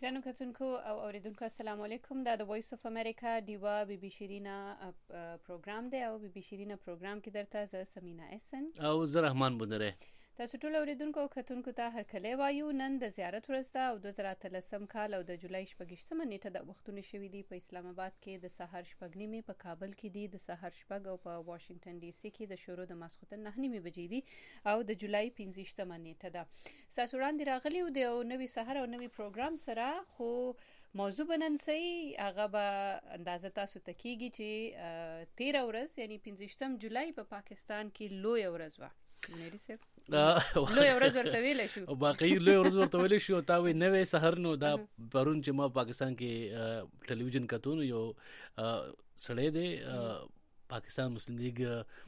ګرانو کتونکو او اوریدونکو السلام علیکم. دا د وایس اف امریکا ډیوا بی بی شیرینا پروګرام دی او بی بی شیرینا پروګرام کې درته زه سمینا احسن او زه رحمان بندره تاسو ټول اوریدونکو او کتونکو ته هرکلی وایو. نن د زیارت ورځ ده او 2013 کال او د جولای 28 نیټه د وختونه شوي دي. په اسلام آباد کې د سهار 6:30، په کابل کې دي د سهار 6 او په واشنگټن ډي سي کې د شروع د ماسخوتن 9 بجې دي او د جولای 15 نیټه ده. تاسو وړاندې راغلی و د نوې سهار او نوې پروګرام سره، خو موضوع بننسي هغه به اندازه تاسو تکیږي چې 13 ورځ یعنی 15 جولای په پاکستان کې لوی ورځ و. نری صاحب لوی ورځ ورته ویل شو، باقي لوی ورځ ورته ویل شو. تا وی نوې سحر نو دا پرون چې ما پاکستان کې ټلویزیون کتون یو سړی دی پاکستان مسلم لیگ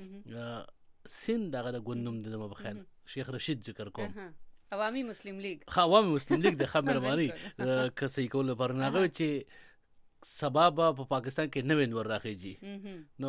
سند دغه د ګوندم د مبخل شیخ رشید ذکر کوم عوامي مسلم لیگ عوامي مسلم لیگ د خبره مانی کسې کول پرناغه چې سبب په پاکستان کې نوې نور راخیږي نو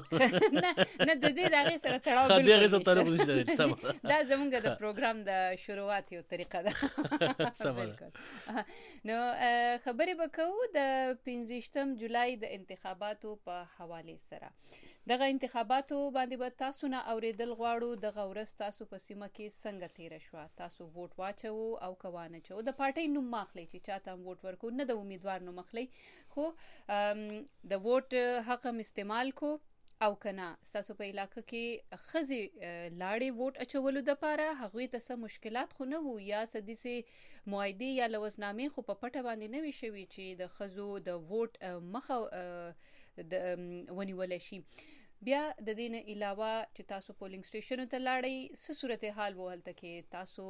نه د دې دغه سره تړاو بالکل دا زمونږ د پروګرام د شروعات یو طریقه ده. نو خبرې وکړو د 15 جولای د انتخاباتو په حواله سره. دغه انتخاباتو باندې به تاسو نه اوریدل غواړو دغه ورځ تاسو په سیمه کې څنګه تیر شو، تاسو ووټ واچو او کوانه چو د پارټي نوم ماخلی چې چاته ووټ ورکو، نه د امیدوار نوم مخلی، خو د ووټ حق استعمال کو او کنه. تاسو په علاقې کې خزي لاړې ووټ اچولو د پاره هغوی ته څه مشکلات خو نه وو یا سديسي موعده یا لوزنامې خو په پټه باندې نه وي شوي چې د خزو د ووټ مخه د ونیول شي. بیا د دې نه علاوه چې تاسو پولینګ سټیشن ته لاړئ څه صورتحال وو هلته کې تاسو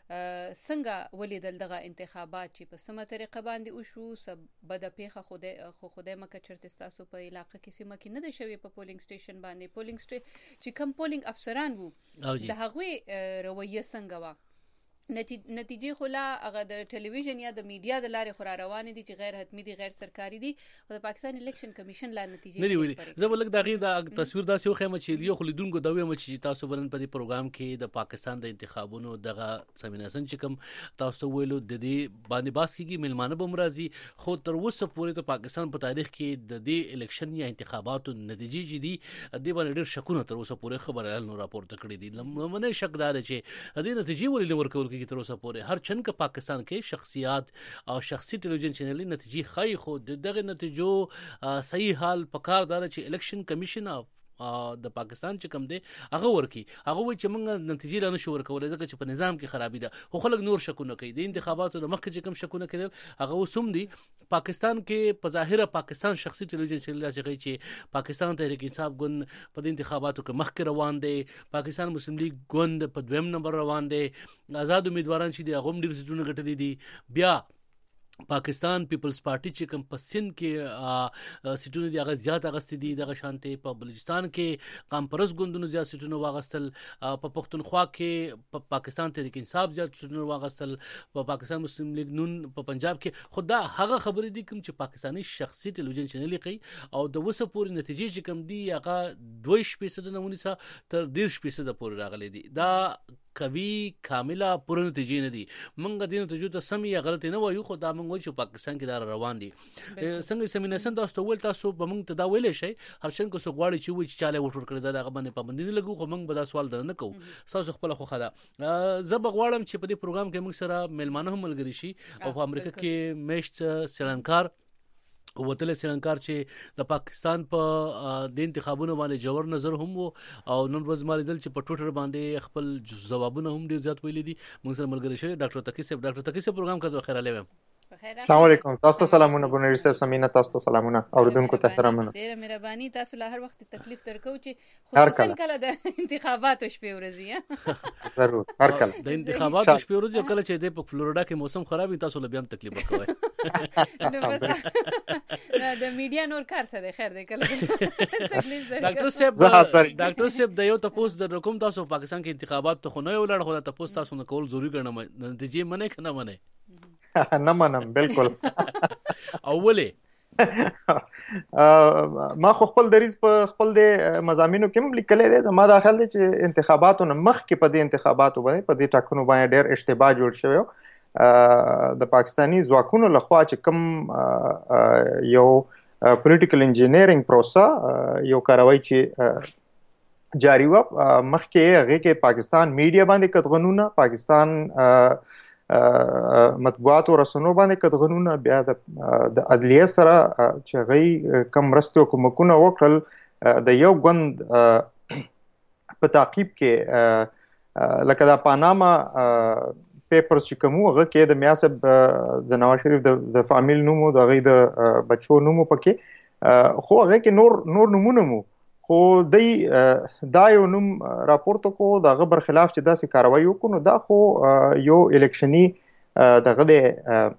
څنګه ولیدل دغه انتخابات چې په سمه طریقه باندې وشو. بده پیښه خو خدای مکه چرته تاسو په علاقه کې سیمه کې نه ده شوی په پولینګ سټیشن باندې پولینګ چې کم پولینګ افسران وو د هغوی رویه څنګه وه؟ نتیجې خو لا هغه د ټلویزیون یا د میډیا د لارې خو را روانې دي چې غیر حتمي دي غیر سرکاري دي او د پاکستان الیکشن کمیشن لا نتیجې نه دی ویلي. زه به لږ د هغې د تصویر داسې وښیم چې یو خو لیدونکو دا ویم چې تاسو به نن په دې پروګرام کې د پاکستان د انتخابونو دغه سمینا حسن چې کوم تاسو ویلو د دې باندې باس کېږي، میلمانه به هم راځي، خو تر اوسه پورې د پاکستان په تاریخ کې د دې الیکشن یا انتخاباتو نتیجې چې دي دې باندې ډېر شکونه تر اوسه پورې خبريال نو راپورته کړي دي. لمنه شک دا ده چې دې نتیجې ولې ورکول کېږي تر اوسه پورې. هر چند که پاکستان کې شخصیات او شخصي ټلویزیون چینلې نتیجې خای خو دغه نتیجو صحیح حال پکار دار چې الیکشن کمیشن د پاکستان چې کوم دی هغه ورکی هغه وایي چې موږ نتیجې لا نشو ورکولای ځکه چې په نظام کې خرابې ده. خو خلک نور شکونه کوي د انتخاباتو د مخکې چې کوم شکونه کړي هغه وسوم دي. پاکستان کې په ظاهره پاکستان شخصي ټلویزیون چینل چې پاکستان تحریک انصاف ګوند په انتخاباتو کې مخکې روان دی، پاکستان مسلم لیگ ګوند په 2م نمبر روان دی، آزاد امیدواران چې د هغه ډېر سټونه ګټلې دي. بیا پاکستان پیپلز پارټي چې کوم په سند کې سټونه دی هغه زیات اغستې دي، دغه شانته په بلوچستان کې کانفرنس ګوندونو زیات سټونه واغستل، په پښتونخوا کې پاکستان تحریک انصاف زیات سټونه واغستل، په پاکستان مسلم لیگ نون په پنجاب کې. خدا هغه خبرې دي کوم چې پاکستاني شخصي ټلویزیون چینل کوي او د وسه پورې نتیجې چې کوم دي هغه 2% نه ونیسه تر 10% پورې راغلي دي. دا کوي کامله پوره نتیجې نه دي. موږ د نتیجو ته سمې یا غلطې نه وایو، خو دا موږ وایو چې پاکستان کې دا روان دي. څنګه سمینا حسن تاسو ول تاسو به موږ ته دا ویلې شي هر څنګه کو سغواړي چې وایي چې چاله وټ ور کړی دا هغه باندې پابندي نه لګو، خو موږ به دا سوال درنه کوو. تاسو خپل خو خدا زه به غواړم چې په دې پروګرام کې موږ سره میلمانه هم ملګری شي او په امریکا کې میشت سریلانکار وتل سریلانکار چې د پاکستان په د انتخابونو باندې جوړ نظر هم او نن ورځ مال دل چې په ټوټر باندې خپل ځوابونه هم ډیر زیات ویلي دي. موږ سره ملګری شوی ډاکټر تقی صاحب. ډاکټر تقی صاحب پروګرام کړو خیر علي. السلام علیکم. تاسو ته سلامونه بونری صاحب، سمینا تاسو ته سلامونه، اوریدونکو ته احترامونه. ډیره مهرباني. تاسو له هر وخت تکلیف درکو چې خصوصا کله د انتخاباتو شپې ورځي ضرور هر کله د انتخاباتو شپې ورځي کله چې د فلوریدا کې موسم خراب وي تاسو له بیا هم تکلیف ورکوي. نو بس د میډیا نور کار څه دی خیر دی کله تکلیف درکو. ډاکټر صاحب د یو تاسو د رقم تاسو پاکستان کې انتخابات ته خو نه یو لړ خو تاسو تاسو نه کول ضروری ګڼم. نتیجې منه کنه منه نه منم بالکل. اوله ما خو خپل دریز په خپل د مضامینو کې هم لیکلې ده. ما دا خیال دی چې انتخاباتو نه مخکې په دې انتخاباتو باندې په دې ټاکنو باندې ډېر اشتباه جوړ شوی د پاکستاني ځواکونو لخوا چې کوم یو پولیټیکل انجینیرینګ پروسه یو کاروي چې جاری و مخکې هغه کې پاکستان میډیا باندې قطغنونه پاکستان مطبوعات او رسنیو باندې قطغنونه بیا د عدلیه سره چې غي کم رستو کومکونه وکړل د یو غوند په تعقیب کې لکه د پاناما پیپرز چې کوم هغه کې د میاسب د نواز شریف د فامیل نومو د غي د بچو نومو پکې خو هغه کې نور نمونه مو خو دا یو نوم راپورته کو دغه بر خلاف چې داسې کاروایی وکړو دا خو یو الیکشنی دغه د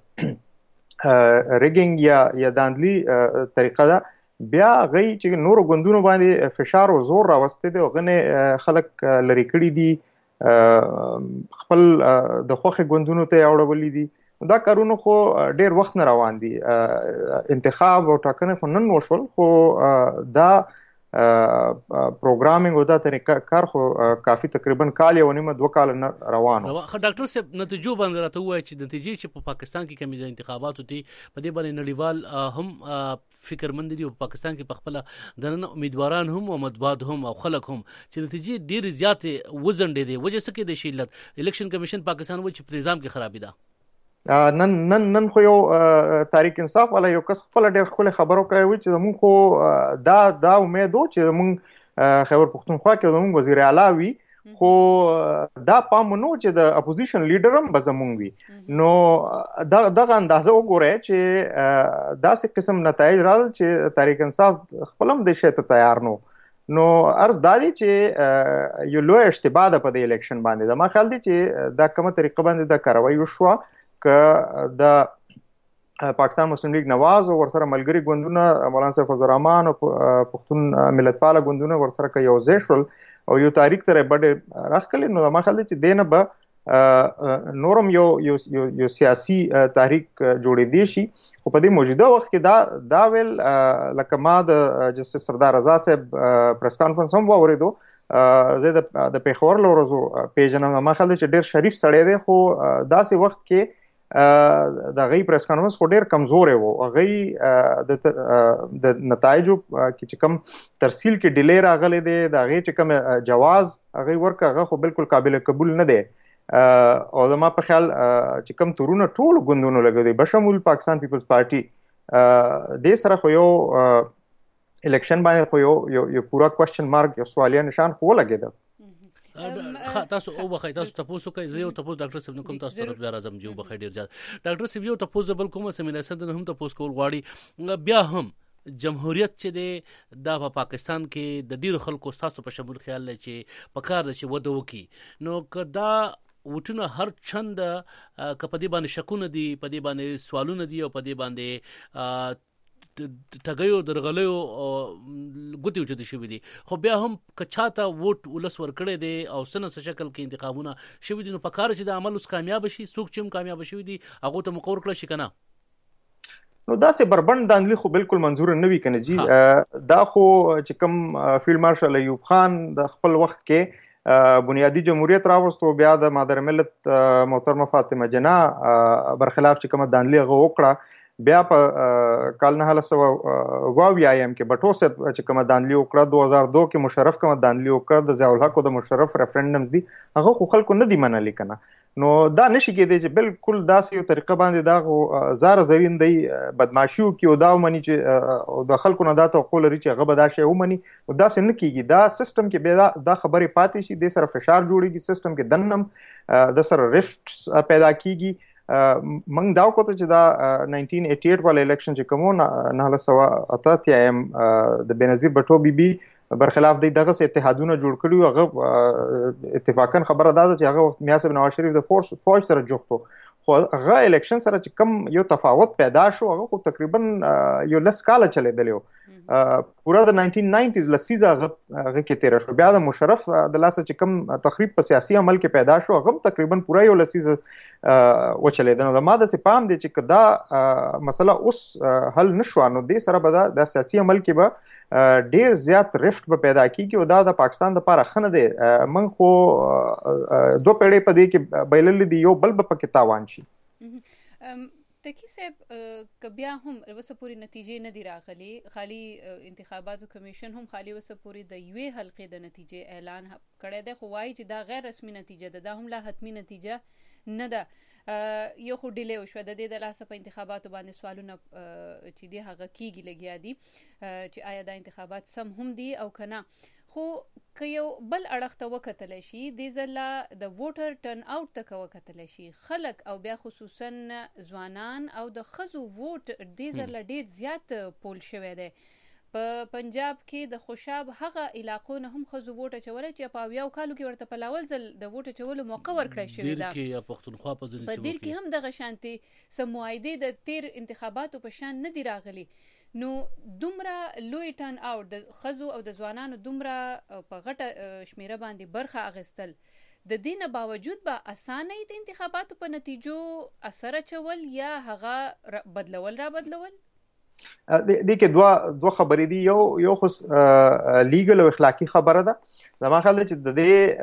ریګینګ یا داندلی طریقه ده بیا غي چې نور غوندونو باندې فشار او زور راوسته دي غنه خلک لری کړی دي خپل د خوخه غوندونو ته اورولې دي دا کارونه خو ډیر وخت نه روان دي انتخاب او ټاکنه خو نن وشول خو دا پروګرامینګ او دا طریقه کار خو کافي تقریبا کال یو نیمه 2 کال روانو ډاکټر صاحب نتیجو باندې راته وایي چې نتیجې چې په پاکستان کې کمی د انتخاباتو دي په دې باندې نړیوال هم فکرمند دي او پاکستان کې په خپل د نن امیدواران هم او مطبوعات هم او خلک هم چې نتیجې ډیر زیاتې وزنډې دي وجه څه کې د شیلت الیکشن کمیشن پاکستان و چې په نظام کې خرابې ده نن خو یو تحریک انصاف ولا یو کس خپل ډېر خپل خبرو کوي چې زمون خو دا امید و چې زمون خیبر پختونخوا کې زمون وزیر اعلی وي خو دا پام نو چې د اپوزیشن لیډر هم بزمون وي نو دغه اندازه وګورئ چې داسې قسم نتایج رال چې تحریک انصاف خپلم د شته تیار نو ارز دادی چې یو لوی اشتباه ده په د الیکشن باندې زما خیال دی چې دا کومه طریقه باندې د کاروایی وشو ک د پاکستان مسلم لیگ نواز او ورسره ملګری ګوندونه مولانا سیف الرحمن او پښتون ملتپال ګوندونه ورسره ک یو ځشل او یو تاریخ تر بډ راخلي نو ما خل چې دینه به نورم یو سیاسي تحریک جوړې دي شي خو په دې موجوده وخت کې دا ویل لکه ما د جسټس سردار رضا صاحب پریس کانفرنس هم واوریدو زه د پیښور لورزو پیجنم ما خل چې ډیر شریف سړی دی خو داسې وخت کې د غي پریس کانفرنس خو ډیر کمزور وو غي د نتایجو چې کوم ترسیل کې ډیلی راغلی دی د غي چې کوم جواز غي ورکه خو بالکل قابل قبول نه دی او زما په خیال چې کوم تورونه ټول غوندونو لګیدي بشمول پاکستان پیپلز پارټي د سره خو یو الیکشن باندې خو یو پورا کوېسچن مارک یو سوالیه نشان خو لګیدل تاسو او بخای تاسو تاسو کوي زه یو تاسو ډاکټر صاحب کوم تاسو سره بیا راځم جو بخای ډیر زیات ډاکټر صاحب یو تاسو بل کومه سیمینار سره هم تاسو کول غواړي بیا هم جمهوریت چې د د پاکستان کې د ډیرو خلکو تاسو په شمول خیال لري چې په کار د چې وده وکي نو کدا وټونه هر چند کپدی باندې شکونه دي پدی باندې سوالونه دي او پدی باندې تګیو درغلیو ګوتیو چې شوی دي خو بیا هم کچاته ووټ ولس ورکړي دي او سنه شکل کې انتخابونه شوی دي نو په کار چې د عمل اوس کامیاب شي څوک چې کامیاب شوی دي هغه ته مقرر کړل شي کنه نو دا سه بربند دانلی خو بالکل منظور نه وی کنه جی دا خو چې کوم فیلډ مارشل ایوب خان د خپل وخت کې بنیادی جمهوریت راوستو بیا د مادر ملت محترمه فاطمه جنا برخلاف چې کوم دانلی غو وکړه بیا په کال 1992 کې بټو صاحب چې کوم دانلی وکړه 2002 کې مشرف کوم دانلی وکړه د ضیاء الحق د مشرف ریفرندمز دي هغه خو خلکو نه دی منل کنه نو دا نشي کېدی چې بالکل داسې یو طریقه باندې دا زار زرین دی بدمعشیو کې او دا ومني چې د خلکو نه دا توقع لري چې هغه به دا شی ومني او داسې نه کیږي دا سیستم کې دا خبرې پاتې شي د سره فشار جوړیږي سیستم کې دنم د سره رفټ پیدا کیږي منګ دا کوته چې دا 1988 والا الیکشن چې کومو 1988 د بنظیر بټو بیبي برخلاف دغه اتحادونه جوړ کړیو هغه اتفاقا خبره ده چې هغه میاسب نواز شریف د فوج سره جوړتو خو هغه الیکشن سره چې کم یو تفاوت پیدا شو هغه خو تقریبا یو لس کال چلیدلی پورا د 1990s لسیزه هغه کې تیر شو بیا د مشرف د لاسه چې کم تخریب په سیاسي عمل کې پیدا شو هغه تقریبا پورا یو لسیزه وچلیدل نو ما د سپام دي چې دا مسله اوس حل نشو نو د سره به د سیاسي عمل کې به ډیر زیات رفت به پیدا کیږي او دا د پاکستان لپاره خنه دي من خو دوه پیړۍ په دې کې بیلل دي یو بل په کې تاوان شي تکی صاحب کبیا هم وسه پوری نتیجې نه دی راغلي خالی انتخاباتو کمیشن هم خالی وسه پوری د یوې حلقې د نتیجې اعلان کړی دی خو وایي چې دا غیر رسمي نتیجه ده دا هم لا حتمی نتیجه نه ده یو خو ډیلی وشوه د دې د لاسه په انتخاباتو باندې سوالونه چې دی هغه کیږي لګیا دي چې آیا دا انتخابات سم هم دي او کنه خو که یو بل اړخ ته وکتلی شي دې ځله د ووټر ټرن آوټ ته وکتلی شي خلک او بیا خصوصا ځوانان او د ښځو ووټ دې ځله ډېر زیات پول شوی دی په پنجاب کې د خوشاب هغه علاقو نه هم ښځو ووټ اچولی چې په 70 کالو کې ورته په لاول ځل د ووټ اچولو موقع ورکړی شوې ده دیر کې یا پښتونخوا په ځینې په دیر کې هم دغه شانتي څه معاهدې د تیر انتخاباتو په شان نه دي راغلي نو دومره لوی ټرن آوټ د ښځو او د ځوانانو دومره په غټه شمیره باندې برخه اخیستل د دې نه باوجود به اسانه د انتخاباتو په نتیجو اثر اچول یا هغه بدلول را بدلول دې کې دوه خبرې دي یو خو لیګل او اخلاقی خبره ده زما خیال چې د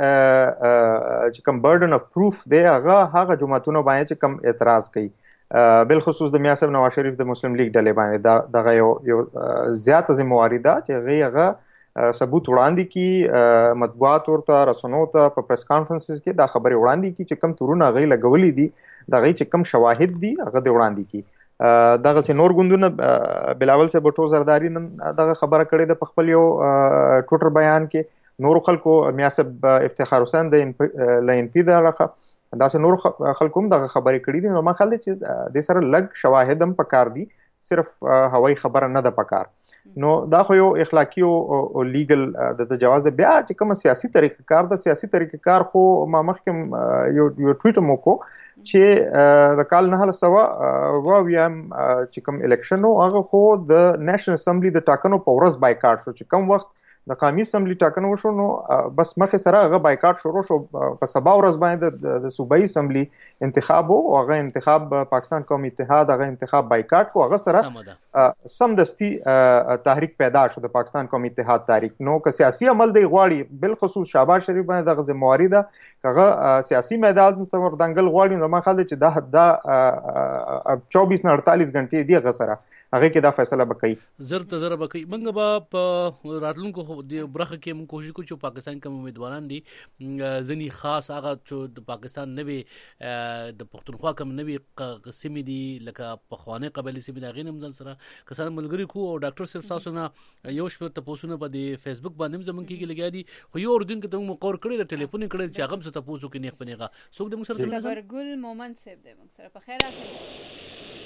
دې چې کوم برډن اف پروف دی هغه جماعتونو باندې چې کوم اعتراض کوي بالخصوص د میاں صاحب نواز شریف د مسلم لیگ ډلې باندې دغه یو زیاته ذمہواری ده چې هغه ثبوت وړاندې کی مطبوعات ورته رسنو ته په پریس کانفرنسز کې دا خبره وړاندې کی چې کم تورونه غي لګولې دي دغه چې کم شواهد دي هغه د وړاندې کی دغه سينور غوندونه بلاول سے بټو زرداری نن دغه خبره کړې ده په خپل یو ټوټر بیان کې نور خلکو میاں صاحب افتخار حسین د لین پی دغه دا چې نور خلکو هم دغه خبرې کړې دي نو ما خیال دی چې د سره لګ شواهد هم پکار دي صرف هوایي خبره نه ده پکار نو دا خو یو اخلاقی او لیګل د جواز د بیا چې کوم سیاسي طریقه کار د سیاسي طریقه کار خو ما مخکې یو ټویټ مو کو چې د کال 1900 چې کوم الیکشن هغه خو د نېشنل اسمبلی د ټاکنو په ورځ بایکاټ شو چې کوم وخت د قومي اسمبلی ټاکنه وشو نو بس مخه سره هغه بایکاټ شروع شو په سبا ورځ باندې د صوبایي اسمبلی انتخاب او هغه انتخاب پاکستان قومي اتحاد هغه انتخاب بایکاټ کو هغه سره سم دستی تحریک پیدا شو د پاکستان قومي اتحاد تحریک نو که سیاسي عمل دی غواړي بالخصوص شهباز شریف باندې دغه ذمہواری ده هغه سیاسي میدان ته وردنګل غواړي نو ما خاله چې دا 24 نه 48 غنټې دی هغه سره هغه کې دا فیصله وکړي زر بکې منګه با په راتلونکو د برخه کې موږ کوشش کوو چې پاکستان کوم امیدواران دي ځنی خاص هغه چې د پاکستان نوي د پښتونخوا کوم نوي قسم دي لکه په خوانه قبلي سیمه د غینم ځل سره کسان ملګری کو او ډاکټر صاحب تاسو نه یو شپه تاسو په د فیسبوک باندې زمون کې لګیا دي خو یو اردن کې ته مقور کړی د ټلیفون کړی چې هغه څه تاسو کې نه پنيغه څوک د موږ سره صبرګل مومن صاحب د موږ سره په خیر راغلی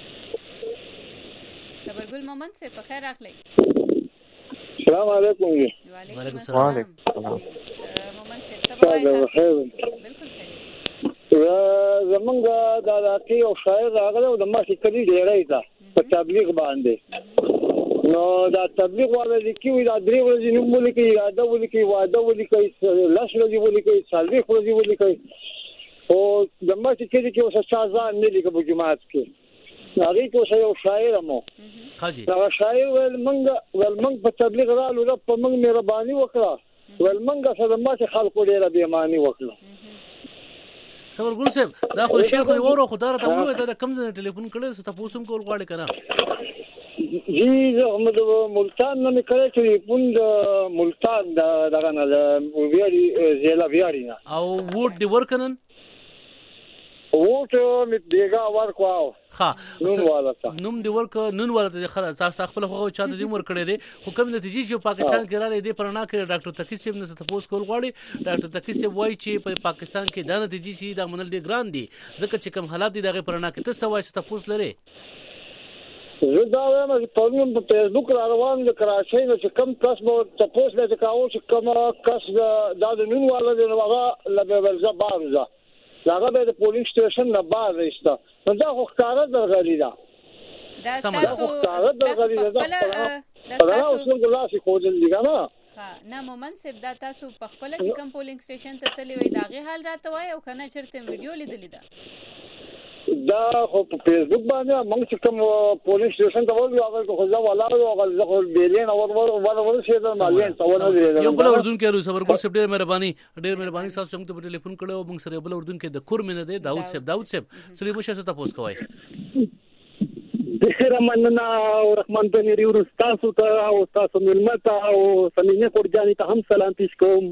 صبرګل مومن صاحب په خیر راغلی السلام علیکم وعلیکم السلام مومن صاحب سبا بالکل خیر زمونږ د علاقې او شاعر راغلی او د ماشي کلی ډیرې ده په تبلیغ باندې نو دا تبلیغ والا لیکي وي دا درې ورځې نوم ولیکي اراده ولیکي واده ولیکي لاس ورځې ولیکي څلوېښت ورځې ولیکي او د ماشي کلی کې اوس ځان نه لیکي په جماعت کې هغه کې یو شاعر مو حاجی دا شاعر ول منګ په تبلیغ رالو رب په منګ مهرباني وکړه ول منګ سره ما چې خلکو ډیره بېمانی وکړه صبرګل صاحب دا خو شعر خو ورو خو دار ته وې دا کم ځنه ټلیفون کړي ست تاسو کول غواړي کنه جی احمد ملتان نه کړی ټلیفون د ملتان دغه نه ویاري زیلا ویاري نه او ووټ دی ورکنن ووټ می دیګه ورکواو ها نوم دی ورک نن ولته خلاص تاسو خپل خو چا د عمر کړی دی خو کوم نتیجې چې پاکستان کې راځي دی پرنا کړی ډاکټر تقی صاحب نه تاسو کول غواړي ډاکټر تقی صاحب وایي چې په پاکستان کې دا نتیجې چې دا منل دی ګران دي ځکه چې کوم حالات دي دغه پرنا کې ته سوای چې تاسو لري زه دا وایم چې په فیسبوک روان د کراچۍ نه چې کم کس مو تاسو له تکاو چې کم کس دا د نن والا د هغه لبه ولزه بارزه هغه به د پولینګ سټیشن نه بار ایسته نو دا خو ښکاره درغلي ده دا تاسو دا اوسو ګلاسي خوځل دي کنه نه مومن صاحب دا تاسو په خپل چې کوم پولینګ سټیشن ته تللی وي داغه حال راته وای او کنه چرته ویډیو لیدلی دا خو په فیسبوک باندې موږ چې کوم پولینګ سټیشن ته ورغلو هغه خو ځا ولاړو هغه خو بیلین اور شي دا مالین ته ونه درېدل یو بل اردن کې صبرګل صاحب ډېر مهرباني تاسو څنګه ته ټلیفون کړو موږ سره بل اردن کې د کور مینه دی داوود صاحب سلیمو شه تاسو کوی ډېر مننه او رحمان بنيري ورستاسو ته او تاسو ملمت او سمینه قرجانی ته هم سلام پیش کوم.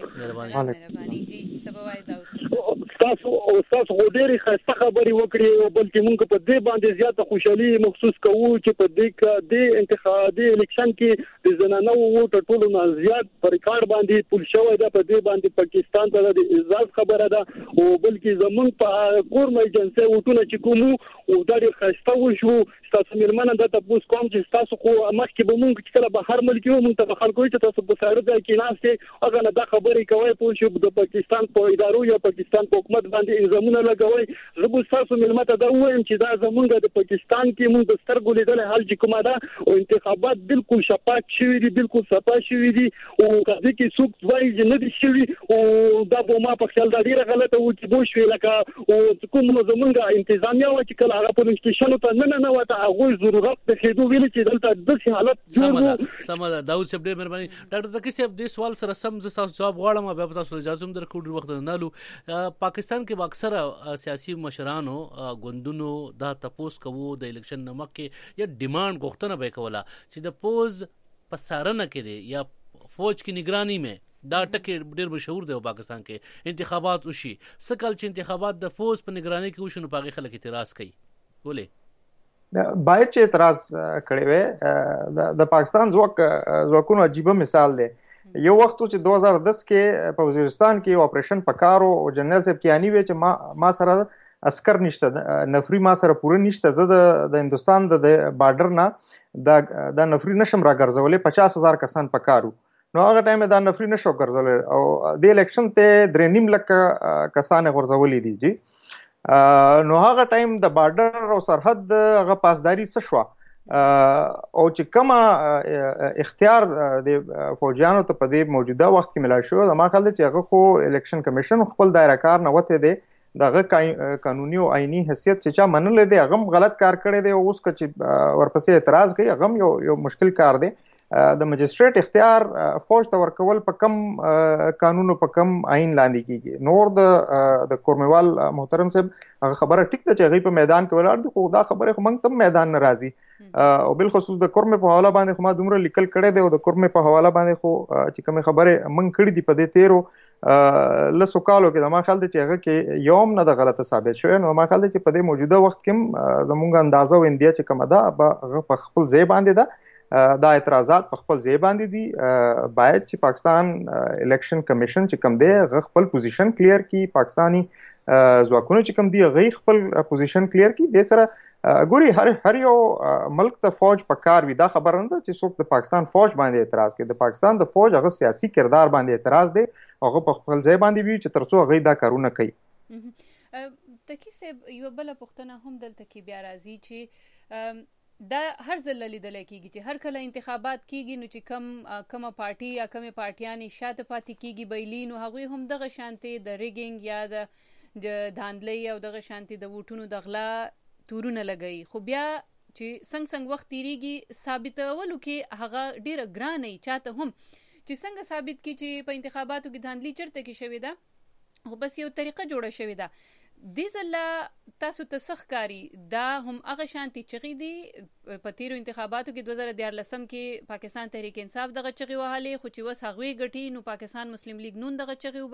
مهرباني جی سبوای داود تاسو ډېرې ښه خبرې وکړې او بلکې موږ په دې باندې زیاته خوشحالي محسوس کوو چې په دې انتخابي الیکشن کې د زنانو ووټ ټولو نه زیات پر ریکارډ باندې پول شوی ده. په دې باندې پاکستان ته د اعزاز خبره ده او بلکې زمونږ په کورم ایجنسي وټونه چې کومو او دا ډېر ښایسته وشو. تاسو مېرمنه دا تاسو کوم چې تاسو خو مخکې به مونږ چې کله بهر ملک یو مونږ ته خلکو چې تاسو په ساړه ځای کې ناشته هغه نه دا خبرې کوي پوه شو د پاکستان په ادارو یا پاکستان په حکومت باندې الزامونه لګوي. زه به تاسو مېرمنه ته دا وایم چې دا زمونږ د پاکستان کې مونږ د سترګو لیدل حال چې کومه ده او انتخابات بالکل شفاف شوي دي بالکل صفا شوي دي او کله کې څوک وایي چې نه دي شوي او دا به ما په خیال دا ډیره غلطه و چې بو شوي لکه او کوم زمونږ انتظامیه و چې کله هغه پولیس سټیشن ته نه وته هغه ضرورت د خېدو ویل چې دلته د څه حالت جوړ سمه داود صاحب ډېر مهرباني. ډاکټر تکي صاحب دې سوال سره سم ز تاسو جواب غواړم بیا تاسو اجازه هم درکو ډېر وخت نه لو. پاکستان کې اکثره سیاسي مشرانو غوندونو دا تپوس کوو د الیکشن نمک کې یا ډیماند غوښتنه به کوله چې د پوز په سارنه کې دی یا فوج کی نگرانی میں دا ټکی ډېر مشهور دی پاکستان کې انتخابات وشي سکل چې انتخابات د فوج په نگرانی کې وشو نو پاغي خلک اعتراض کوي. ولې باید چې اعتراض کړي وي د پاکستان ځواکونو عجیبه مثال دی. یو وخت چې 2010 کې په وزیرستان کې اپریشن پکارو او جنرال صاحب کیانی وی چې ما سره عسكر نشته نفری ما سره پوره نشته زه د هندستان د بارډر نه د نفری نشم راګرځولې 50,000 کسان پکارو نو هغه ټایم دا نفری نشو ګرځولې او د الیکشن ته 3.5 لک کسان غورځولې دي جی. نو هغه ټایم د بارډر او سرحد هغه پاسداري څه شو او چې کومه اختیار د فوجیانو ته په دې موجوده وخت کې ملای شو ما خیال چې هغه خو الیکشن کمیشن خپل دایره کار نه وته دی دغه قانوني او آئینی حیثیت چې چا منل دی هغه غلط کار کړی دی او اوس چې ورپسې اعتراض کوي هغه یو مشکل کار دی. د مجستریټ اختیار فوج ته ورکول په کم قانون په کم آئین لاندې کیږي. نور د کورموال محترم صاحب هغه خبره ټیک ده چې هغه په میدان کې ولاړ دي خو دا خبره خو موږ ته میدان نه راځي او بل خصوص د کورمه په حواله باندې خو ما دومره لیکل کړی دی او د کورمه په حواله باندې خو چې کوم خبره موږ کړې دي په دې تیرو لسو کالو کې ما خیال دی چې هغه کې یوم نه د غلطه ثابت شوی نو ما خیال دی چې په دې موجوده وخت کې زموږ اندازه و اندیا چې کومه ده هغه په خپل ځای باندې ده. دا اعتراضات په خپل ځای باندې دي. باید چې پاکستان الیکشن کمیشن چې کوم دی هغه خپل پوزیشن کلیر کړي پاکستانی ځواکونو چې کوم دی هغه خپل پوزیشن کلیر کړي. د سره ګوري هر یو ملک ته فوج په کار وي دا خبره نه ده چې څوک د پاکستان فوج باندې اعتراض کوي. د پاکستان د فوج هغه سیاسي کردار باندې اعتراض دی هغه په خپل ځای باندې وي چې ترڅو هغه دا کارونه کوي. تکي صاحب یو بل پښتنه هم دلته کې بیا راځي چې دا هر ځل لیدل کېږي چې هر کله انتخابات کېږي نو چې کومه پارټي یا کومه پارټیانې شاته پاتې کېږي بیلی نو هغوی هم دغه شانتي د ریګینګ یا د داندلۍ او دغه شانتي د ووټونو د غلا تورونه لګوي. خو بیا چې څنګه وخت تیریږي ثابتولو کې هغه ډیره ګرانه چاته هم چې څنګه ثابت کی چې په انتخاباتو کې داندلۍ چرته کې شوې ده خو بس یو طریقه جوړه شوې ده. دې ځله تاسو ته ښکاري دا هم هغه شانتي چغې دي په تیرو انتخاباتو کې 2014 کې پاکستان تحریک انصاف دغه چغې وهلې خو چې وس هغوی ګټي نو پاکستان مسلم لیگ نون دغه چغې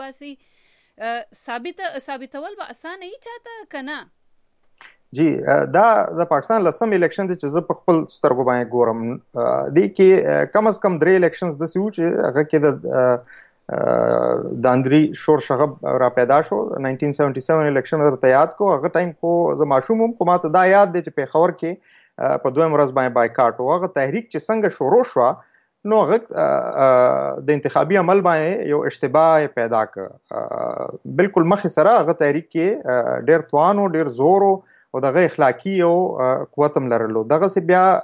وباسي. ثابتول به اسانه ای چاته کنه جی دا د پاکستان لسم الیکشن چې زه په خپل سترګو باندې ګورم دی کې کم از کم 3 الیکشنز د سیو چې هغه کې د داندری شور شغب را پیدا شو. 1977 الیکشن درته یاد کو هغه ټایم کو زه ماشوم هم خو ماته دا یاد دی چې په خبر کې په دویم ورځ باندې بایکاټ او هغه تحریک چې څنګه شروع شو نو هغه د انتخابي عمل باندې یو اشتباه پیدا ک بالکل مخ سره هغه تحریک کې ډیر توان او ډیر زور او دغه اخلاقی او قوت هم لرلو. دغه سی بیا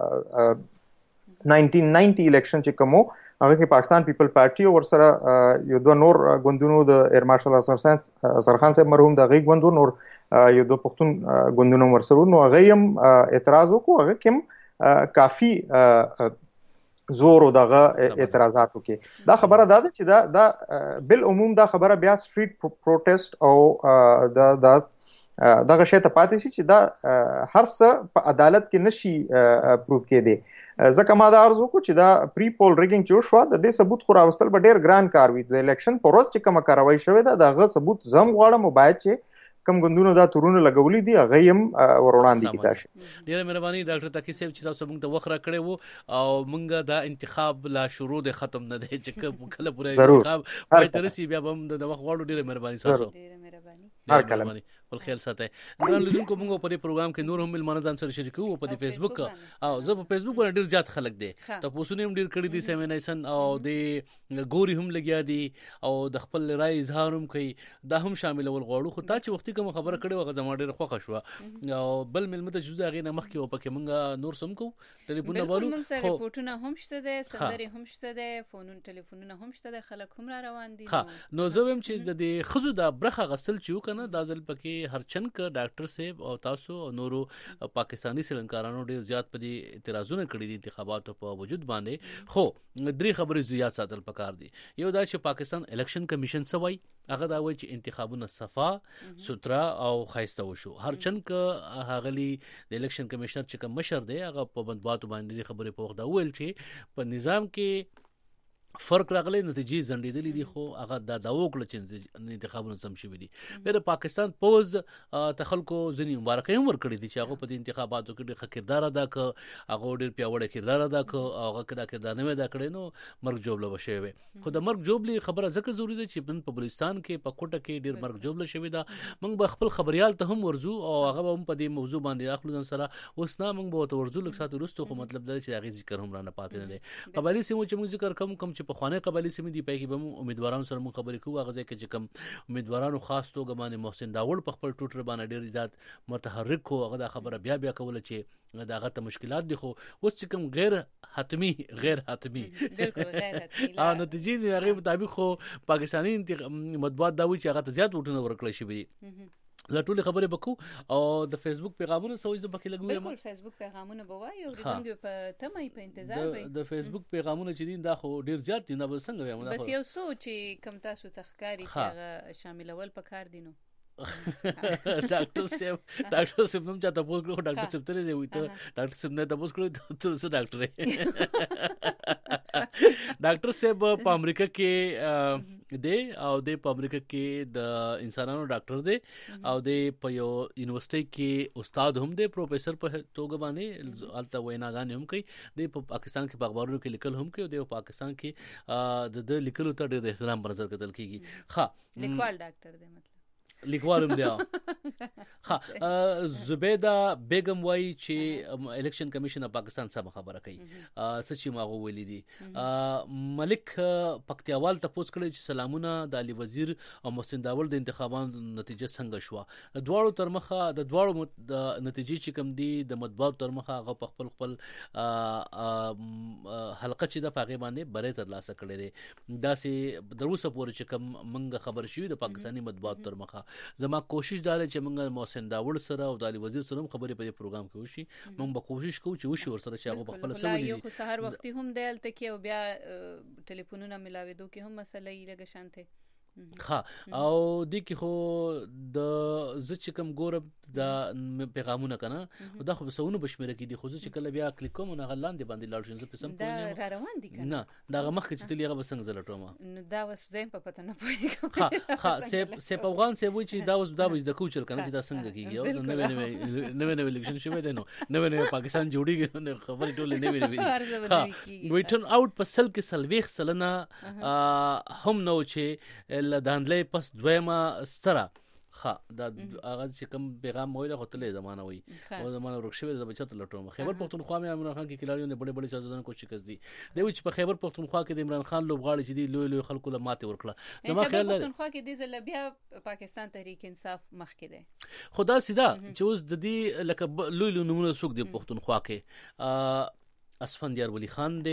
1990 الیکشن چې کومو هغه کې پاکستان پیپل پارټي او سره یو دوه نور ګوندونو د ایر مارشل اظهر خان صاحب مرحوم د غي ګوندونو نور یو دوه پښتون ګوندونو ورسره نو هغه هم اعتراض وکړو هغه کې کافي زور او دغه اعتراضاتو کې دا خبره ده چې دا بل عموم دا خبره بیا سټریټ پروټیست او د دغه شی ته پاتې شي چې دا هر څه په عدالت کې نشي پروف کېدی ځکه ما دا عرض وکړو چې دا پری پول ریګینګ چې وشوه د دې ثبوت خو راوستل به ډېر ګران کار وي د الیکشن په ورځ چې کومه کاروایي شوې ده د هغه ثبوت زه هم غواړم باید چې کوم ګوندونو دا تورونه لګولي دي هغه هم ور وړاندې کړای شي. ډېره مهرباني ډاکټر تقی صاحب چې تاسو موږ ته وخت راکړی وو او موږ دا انتخاب لا شروع د ختم نه دی چې کله پوره انتخاب پای ته رسي بیا هم د وخت غواړو. ډېره مهرباني تاسو. ډېره مهرباني. هر کله خپل خیال ساتئ. ګران لیدونکو موږ په دې پروګرام کې نور هم ملمانه ځان سره شریکو په دې فیسبوک او زه په فیسبوک باندې ډېر زیات خلک دي تاسو هم ډېر کړی دي سیمینایسن او د ګوري هم لګیا دي او د خپل رائے اظهار هم کوي دا هم شامل ول غواړو خو تا چې وختي کوم خبره کړې وغه زما ډېر خوښ شو او بل ملمته چې دا غي نه مخ کې و پکې موږ نور سم کو ټلیفون والو خو ریپورتونه هم شته ده سندري هم شته ده فونون ټلیفونونه هم شته ده خلک هم را روان دي. نو زه هم چې د خزو د برخه غسل چې وکنه دا ځل پکې هرچن ک ډاکټر صاحب او تاسو او نورو پاکستانی سیلنکارانو ډېر زیات په دې اعتراضونه کړی دي انتخاباتو په وجود باندې خو درې خبرې زیات ساتل پکار دي. یو دا چې پاکستان الیکشن کمیشن سوای هغه دا وایي چې انتخابونه صفا سوترا او خایسته وشو. هرچن ک هغلی د الیکشن کمیشنر چې کوم مشر دی هغه په بندباتو باندې خبرې په وخت دا ویل چې په نظام کې فرق راغلی نتیجې زندېدلې دي خو هغه دا وکړه چې انتخابونه سم شوي دي. بیا د پاکستان پوز تخلکو ځینې مبارکۍ هم ورکړي دي چې هغه په دې انتخاباتو کې ډېر ښه کردار ادا کړ هغه ډېر پیاوړی کردار ادا کړ او هغه دا کردار نه ادا کړی نو مرګ جوړله به شوی وي. خو د مرګ جوړلې خبره ځکه ضروري ده چې په بلوچستان کې په کوټه کې ډېر مرګ جوړله شوی ده. موږ به خپل خبريال ته هم ورزو او هغه هم په دې موضوع باندې اخلو ځان سره اوس نه موږ به ته ورزو لږ سات وروسته خو مطلب دا چې هغه ذکر هم را نه پاتې نه دی. قبایلی سیمو چې موږ ذکر کوم چې په خوانه قبایلی سیمې دی پای کې به امیدوارانو سره مون خبرې کوو هغه ځکه چې کوم امیدوارانو خاص توګه باندې محسن داوړ په خپل ټوټر باندې ډېر زیات متحرک کو هغه دا خبره بیا کوله چې دا هغه ته مشکلات دي خو اوس چې کوم غیر حتمی بالکل غیر حتمی نتیجې هغه مطابق خو پاکستانی مطبوعات دا وی چې هغه ته زیات وټونه ورکړل شي وي. دا ټول خبرې بکو او د فیسبوک پیغامونه سوې زه پکې لګوم. بالکل فیسبوک پیغامونه بوای او ریډنګ په تمه په انتظار وي. د فیسبوک پیغامونه چې دین دا خو ډیر زیات دي نه څنګه وایم بس یو سوچ کم تاسو تخکاری چې هغه شاملول پکار دي. نو ډاکټر صاحب نوم چاته پوښتنه کړو ډاکټر صاحب ته دی وي ته ډاکټر صاحب نه تاسو کړو ته څه ډاکټر ډاکټر صاحب په امریکا کې دی او د په امریکا کې د انسانانو ډاکټر دی او د په یو یونیورسيټي کې استاد هم دی پروفیسور په توګه باندې الته ویناګان هم کوي د په پاکستان کې په اخبارونو کې لیکل هم کوي د پاکستان کې د لیکلو ته ډېر احترام پر نظر کتل کیږي. ښه لیکوال ډاکټر دی مطلب لیکوالم دی. زبیده بیگم وای چې الیکشن کمیشن پاکستان سم خبره کوي سچې ماغه ویلي دي. ملک پکتیاوال ته پوښتنه کړې چې سلامونه د علي وزیر او محسن داوړ د انتخاباتو نتیجه څنګه شو. دواړو ترمخه د دواړو نتیجې چې کم دي د مطبوعات ترمخه هغه په خپل حلقه چې د پاغي باندې بره تر لاسه کړې دي. دا سي دروسه پورې چې کم منګه خبر شوی د پاکستاني مطبوعات ترمخه زما کوشش دا چې موږ محسن داوړ سره او د علي وزیر سره خبرې په دې پروګرام کې وشي. موږ به کوشش کوو چې وشي ورسره چې هغه خپل سره یو خو سحر وختي هم دلته کې او بیا ټلیفونونه ملاويدو کې هم مسله یې لګه شانته. او د کی خو د ز چکم ګورب د پیغامونه کنه دا خو بسونه بشمیره کې دي خو چې کله بیا کلیک کوم نه غلاندې باندې لاړ شین زه پسم کوم دا روان دي کنه نه دا مخ چې تلې هغه بسنګ زلټوم نو دا وس زم په پته نه پوهیږم. سپ افغان سه وای چې دا وس دا وځ د کوچل کنه چې دا څنګه کیږي او نو الیکشن شوی دی نو نو پاکستان جوړیږي نو خبرې ټولې نه ویلې وی ټرن اوټ په سل کې سلويخ سلنه هم نو چې لدانلې پس دویمه ستره دا هغه چې کوم پیغام وایي خو تلې زمانہ وي او زمانہ ورکشوي د بچت لټوم. خیبر پختونخوا مې عمران خان کې کلاریو نه بڑے سازونه کوشش کړي دی چې په خیبر پختونخوا کې د عمران خان لوبغاړي چې دی لوی خلکو له ماته ورکړه. زما خیال پختونخوا کې د زل بیا پاکستان تحریک انصاف مخ کې دی خدا سیدا چې اوس د دې لکه لوی نمونه سوق دی پختونخوا کې اسفندیار ولی خان دی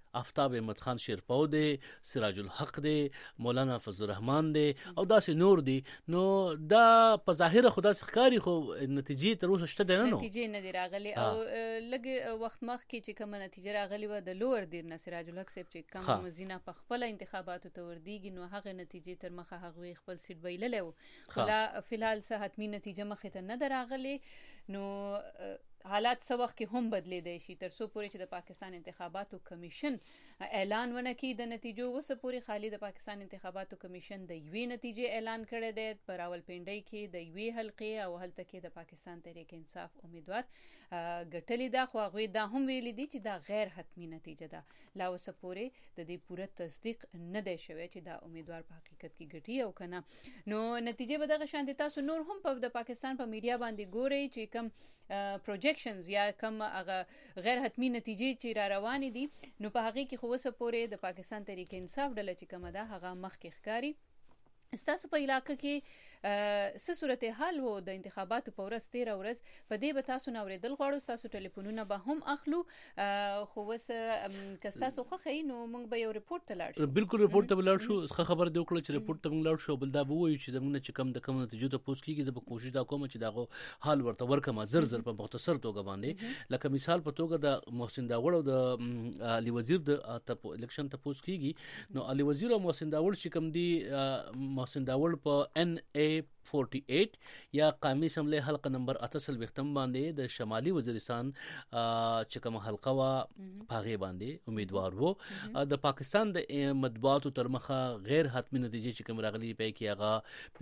آفتاب احمد خان شیرپاو دی، سراج الحق دی، مولانا فضل الرحمن دی او داسې نور دی. نو دا په ظاهره خدا ښکاری خو نتیجې تر اوسه شته نه نتیجې نه دی راغلي او لږ وخت مخکې چې کومه نتیجه راغلی و د لوړ دیر نه سراج الحق صاحب چې کوم مزینه په خپل انتخاباتو ته وردیږي نو هغه نتیجې تر مخه هغه خپل سیټ بایللی و خو لا فلحال څه حتمي نتیجه مخې ته نه ده راغلې. نو حالات څه وخت کې هم بدلیدای شي تر څو پورې چې د پاکستان انتخاباتو کمیشن اعلان ونه کړي د نتیجو وسه پورې. خالي د پاکستان انتخاباتو کمیشن د یوې نتیجې اعلان کړی دی په راولپنډۍ کې د یوې حلقې او هلته کې د پاکستان تحریک انصاف امیدوار ګټلې ده خو هغوی دا هم ویلي دي چې دا غیر حتمي نتیجه ده. لا وسه پورې د دې پوره تصدیق نه دی شوی چې دا امیدوار په حقیقت کې ګټي او که نه. نو نتیجې به دغه شانتې تاسو نور هم په د پاکستان په میډیا باندې ګورئ چې کم پروجیکشنز یا کم هغه غیر حتمي نتیجې چې را روانې دي نو په هغې کې خو اوسه پورې د پاکستان تحریک انصاف ډله چې کومه ده هغه مخکې ښکاري. ستاسو په علاقه کې څه صورتحال و د انتخاباتو په ورځ 13 ورځ په دې به تاسو نه اورېدل غواړو. ستاسو ټلیفونونه به هم اخلو خو اوس که ستاسو خوښه نو موږ به یو ریپورټ ته لاړ شو. بالکل ریپورټ ته لاړ شو. ښه خبر دی وکړه چې ریپورټ ته موږ لاړ شو. بل دا به ووایو چې زموږ نه چې کم د کم نتیجو ته پوس کېږي زه به کوشش دا کوم چې دغه حال ورته ورکم زر په مختصر توګه باندې. لکه مثال په توګه د محسن داوړ او د علي وزیر د الیکشن ته پوس کېږي نو علي وزیر او محسن داوړ چې کم دی محسن داوړ په NA48 یا قومي اسمبلی حلقه نمبر 48 باندې د شمالي وزیرستان چې کوم حلقه وا پاغه باندې امیدوار وو. د پاکستان د مطبوعاتو تر مخه غیر حتمی نتیجې چې کوم راغلي پي کې هغه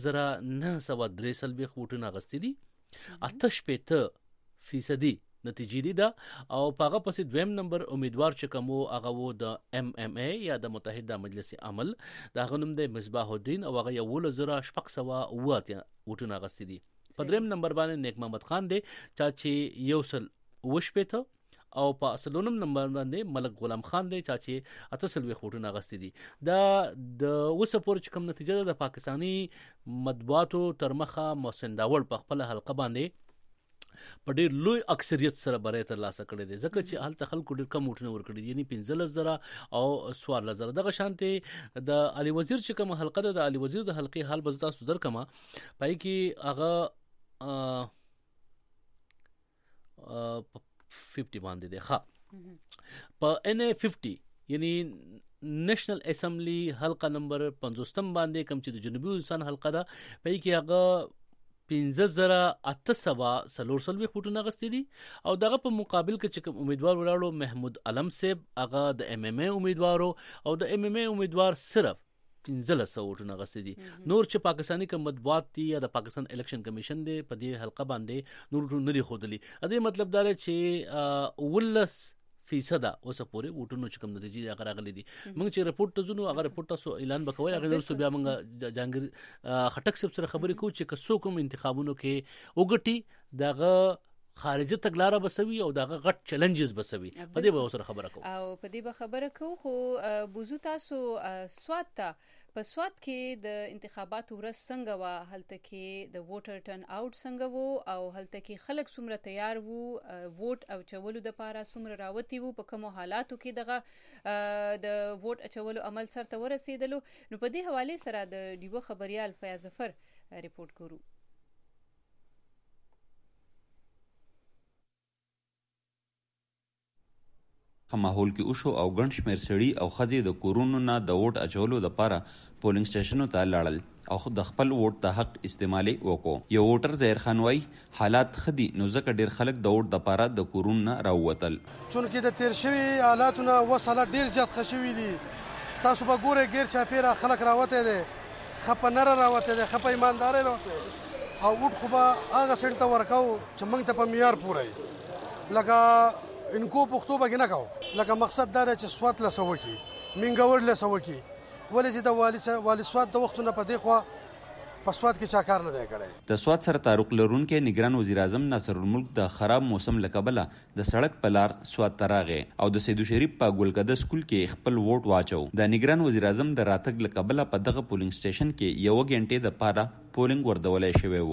15903 ووټونه غستې دي 88% نتیجې دي دا او پاغه پسې دویم نمبر امیدوار چې کوم هغه وو د MMA یا د متحده مجلس عمل دا غنوم د مصباح الدین او هغه 11600 ووټونه غستې دي. په دریم نمبر باندې نیک محمد خان دی چې یو سل وشپته او په اصلونم نمبر باندې ملک غلام خان دی چې 80 ووټونه غستې دي. دا د وسپور چې کوم نتیجه د پاکستانی مطبوعاتو تر مخه محسن داوړ په خپل حلقه باندې په ډېر لوی اکثریت سره بری ترلاسه کړی دی ځکه چې هلته خلکو ډېر کم ووټونه ورکړي دي یعنی 15000 او 14000. دغه شانتې د علي وزیر چې کوم حلقه ده د علي وزیر د حلقې حال به تاسو درکمه پای کې هغه 50 باندې دی. ښه په NA50 یعنی نیشنل اسمبلی حلقه نمبر 50 باندې کوم چې د جنوبي وزیرستان حلقه ده پای کې هغه 15840 ووټونه غستې دي او دغه په مقابل کې چې کوم امیدوار ولاړو محمود علم صاحب هغه د MMA امیدوارو او د MMA امیدوار صرف 1500 ووټونه غستې دي. نور چې پاکستانی کوم مطبوعات دي یا د پاکستان الیکشن کمیشن دی په دې حلقه باندې نور نه لري خودلی. دې مطلب دا چې 19% اوسه پورې ووټونو چې کوم نتیجې هغه راغلي دي. موږ چې ریپورټ ته ځو هغه ریپورټ تاسو اعلان وکوي هغه نور بیا موږ جانګیر خټک صاحب سره خبرې کوو چې کسو کوم انتخابونو کې وګټي دغه خارجه تګلاره بسوي او دغه غټ چیلنجز بسوي په دې به سره خبره کوو او په دې به خبره کوو. خو بوزو تاسو سواد ته په سواد کې د انتخاباتو ورځ څنګه و هلته کې د ووټر ټرن اوټ څنګه وو او هلته کې خلک څومره تیار وو ووټ او چولو د پاره څومره راوتی وو په کوم حالاتو کې دغه د ووټ اچولو عمل سره ورسېدلو. نو په دې حواله سره د ډیوه خبريال فیاض ظفر ریپورت کوو. په ماحول کې وشو او ګڼ شمېر سړي او ښځې د کورونو نه د ووټ اچولو لپاره پولینګ سټیشنو ته لاړل او د خپل ووټ د حق استعمال وکړو. یو ووټر ظاهر خان وایي حالات ښه دي نو ځکه ډېر خلک د ووټ دپاره د کورونو نه راووتل. چونکې د تیر شوي حالاتونه اوس حالات ډېر زیات ښه شوي دي. تاسو به ګورئ ګیر چاپېره خلک راوتی دی ښه په نره راوتی دی ښه په ایماندارۍ راوتی او ووټ خو به هغه سړي ته ورکوو چې موږ ته په معیار پوره لکه انکو پښتو به نه کوو. لکه مقصد دا دی چې سوات لسه وکړي منګور لسه وکړي ولې چې د والي سوات د وختونه په دې خوا په سوات کې چا کار نه دی کړی. د سوات سره تعلق لرونکی نگران وزیر اعظم ناصر الملک د خراب موسم له کبله د سړک په لار سوات ته راغی او د سیدو شریف په ګلکده سکول کې خپل ووټ واچو. د نگران وزیر اعظم د راتګ له کبله په دغه پولینګ سټیشن کې 1 غنټې د پاره پولینګ وردولی شوی و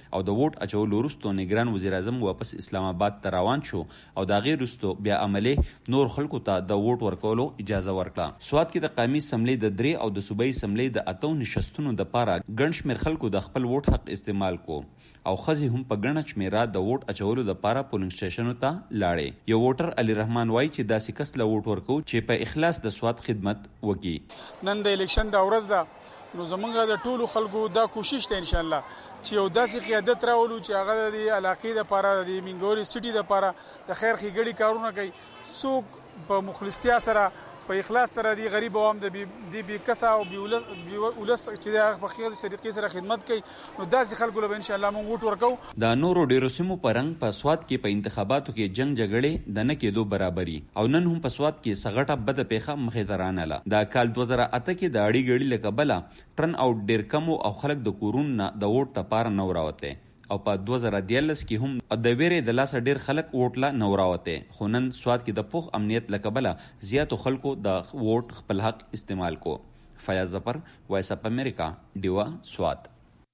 او د ووټ اچولو وروسته نگران وزیر اعظم واپس اسلام آباد ته روان شو او د هغې وروسته بیا عملي نور خلکو ته د ووټ ورکولو اجازه ورکړه. سوات کې د قومي اسمبلۍ د 3 او د صوبایي اسمبلۍ د 8 نشستونو دپاره ګڼ شمېر خلکو د خپل ووټ حق استعمال کو او ښځې هم په ګڼه شمېره د ووټ اچولو دپاره پولینګ سټیشنو ته لاړې. یو ووټر علي رحمان وایي چې داسې کس له ووټ ورکوو چې په اخلاص د سوات خدمت وکړي. نن د الیکشن د ورځ ده نو زمونږ د ټولو خلکو دا کوشش ده انشاءالله چې یو داسې قیادت راولو چې هغه د علاقې دپاره د منګوري سټي دپاره د خیر ښېګړې کارونه کوي. څوک په مخلصتیا سره په اخلاص سره دی غریب عوام د بې کسه او ولس چې د په خیر طریقې سره خدمت کوي نو داسې خلکو له ان شاء الله موږ ووټ ورکوو. د نورو ډیرو سیمو په رنګ په سوات کې په انتخاباتو کې جنگ جګړې د نه کېدو برابري او نن هم په سوات کې سغټه بده پیښه مخې ته رانله. د کال 2008 کې د اړې ګړې له کبله ټرن آوټ ډیر کم او خلک د کورونو نه د ووټ لپاره نه راوته او په 2014 کې هم د ویرې د لاسه ډیر خلک ووټ لا نه راوته. خو نن سوات کې د پوخ امنیت له کبله زیاتو خلکو د ووټ خپل حق استعمال کو. فیاض ظفر، وایس اپ امریکا، ډیوا، سوات.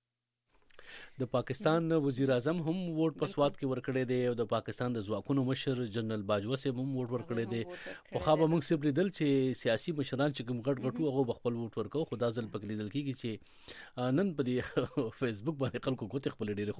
د پاکستان وزیر اعظم هم ووټ په سوات کې ورکړی دی او د پاکستان د ځواکونو مشر جنرال باجوه صاحب هم ووټ ورکړی دی. پخوا به موږ صرف لیدل چې سیاسي مشران چې کوم غټ غټو هغه خپل ووټ ورکوي، خو دا ځل پکې لیدل کېږي چې نن په دې فیسبوک باندې خلکو ګوتې خپلې ډېرې